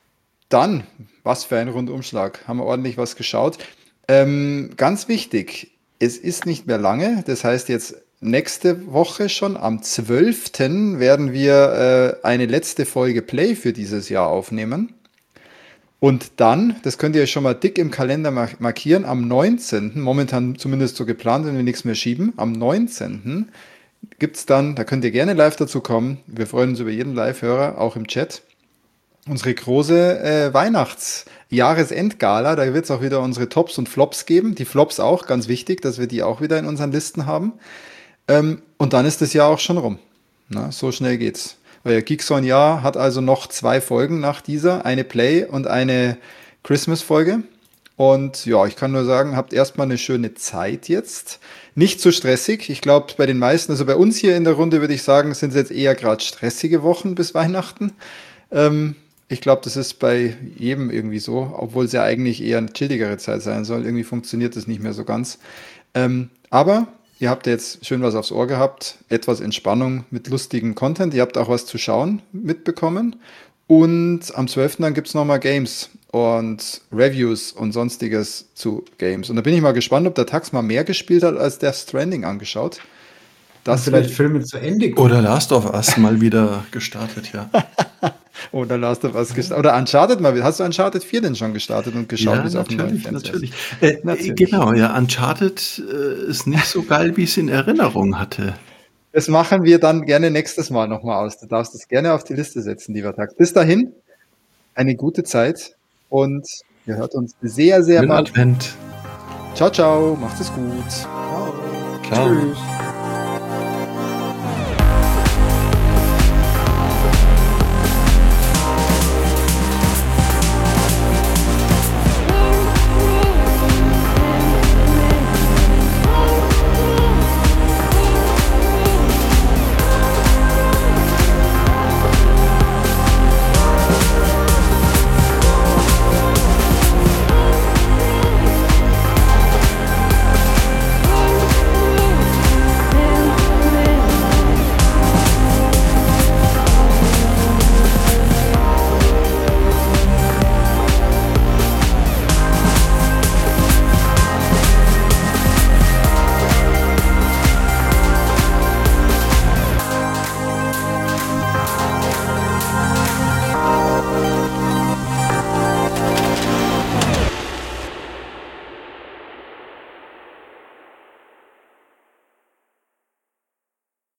Dann, was für ein Rundumschlag. Haben wir ordentlich was geschaut. Ganz wichtig, es ist nicht mehr lange. Das heißt jetzt nächste Woche schon, am 12. werden wir eine letzte Folge Play für dieses Jahr aufnehmen. Und dann, das könnt ihr schon mal dick im Kalender markieren, am 19., momentan zumindest so geplant, wenn wir nichts mehr schieben, am 19. gibt es dann, da könnt ihr gerne live dazu kommen, wir freuen uns über jeden Live-Hörer, auch im Chat, unsere große Weihnachts-Jahresendgala, da wird es auch wieder unsere Tops und Flops geben, die Flops auch, ganz wichtig, dass wir die auch wieder in unseren Listen haben. Und dann ist das Jahr auch schon rum. Na, so schnell geht's. Weil Geekzone hat also noch 2 Folgen nach dieser, eine Play und eine Christmas-Folge. Und ja, ich kann nur sagen, habt erstmal eine schöne Zeit jetzt. Nicht zu stressig. Ich glaube, bei den meisten, also bei uns hier in der Runde würde ich sagen, sind es jetzt eher gerade stressige Wochen bis Weihnachten. Ich glaube, das ist bei jedem irgendwie so, obwohl es ja eigentlich eher eine chilligere Zeit sein soll. Irgendwie funktioniert das nicht mehr so ganz. Aber ihr habt jetzt schön was aufs Ohr gehabt, etwas Entspannung mit lustigem Content. Ihr habt auch was zu schauen mitbekommen. Und am 12. dann gibt es nochmal Games und Reviews und sonstiges zu Games. Und da bin ich mal gespannt, ob der Tax mal mehr gespielt hat, als Death Stranding angeschaut. Das vielleicht Filme zu Ende gucken. Oder Last of Us mal wieder gestartet, ja. Oder Last of Us gestartet. Oder Uncharted mal. Hast du Uncharted 4 denn schon gestartet und geschaut? Ja, bis auf natürlich. Genau, ja. Uncharted ist nicht so geil, wie ich es in Erinnerung hatte. Das machen wir dann gerne nächstes Mal nochmal aus. Du darfst das gerne auf die Liste setzen, lieber Tag. Bis dahin, eine gute Zeit und ihr hört uns sehr, sehr bald. Advent. Ciao, ciao. Macht es gut. Ciao. Tschüss.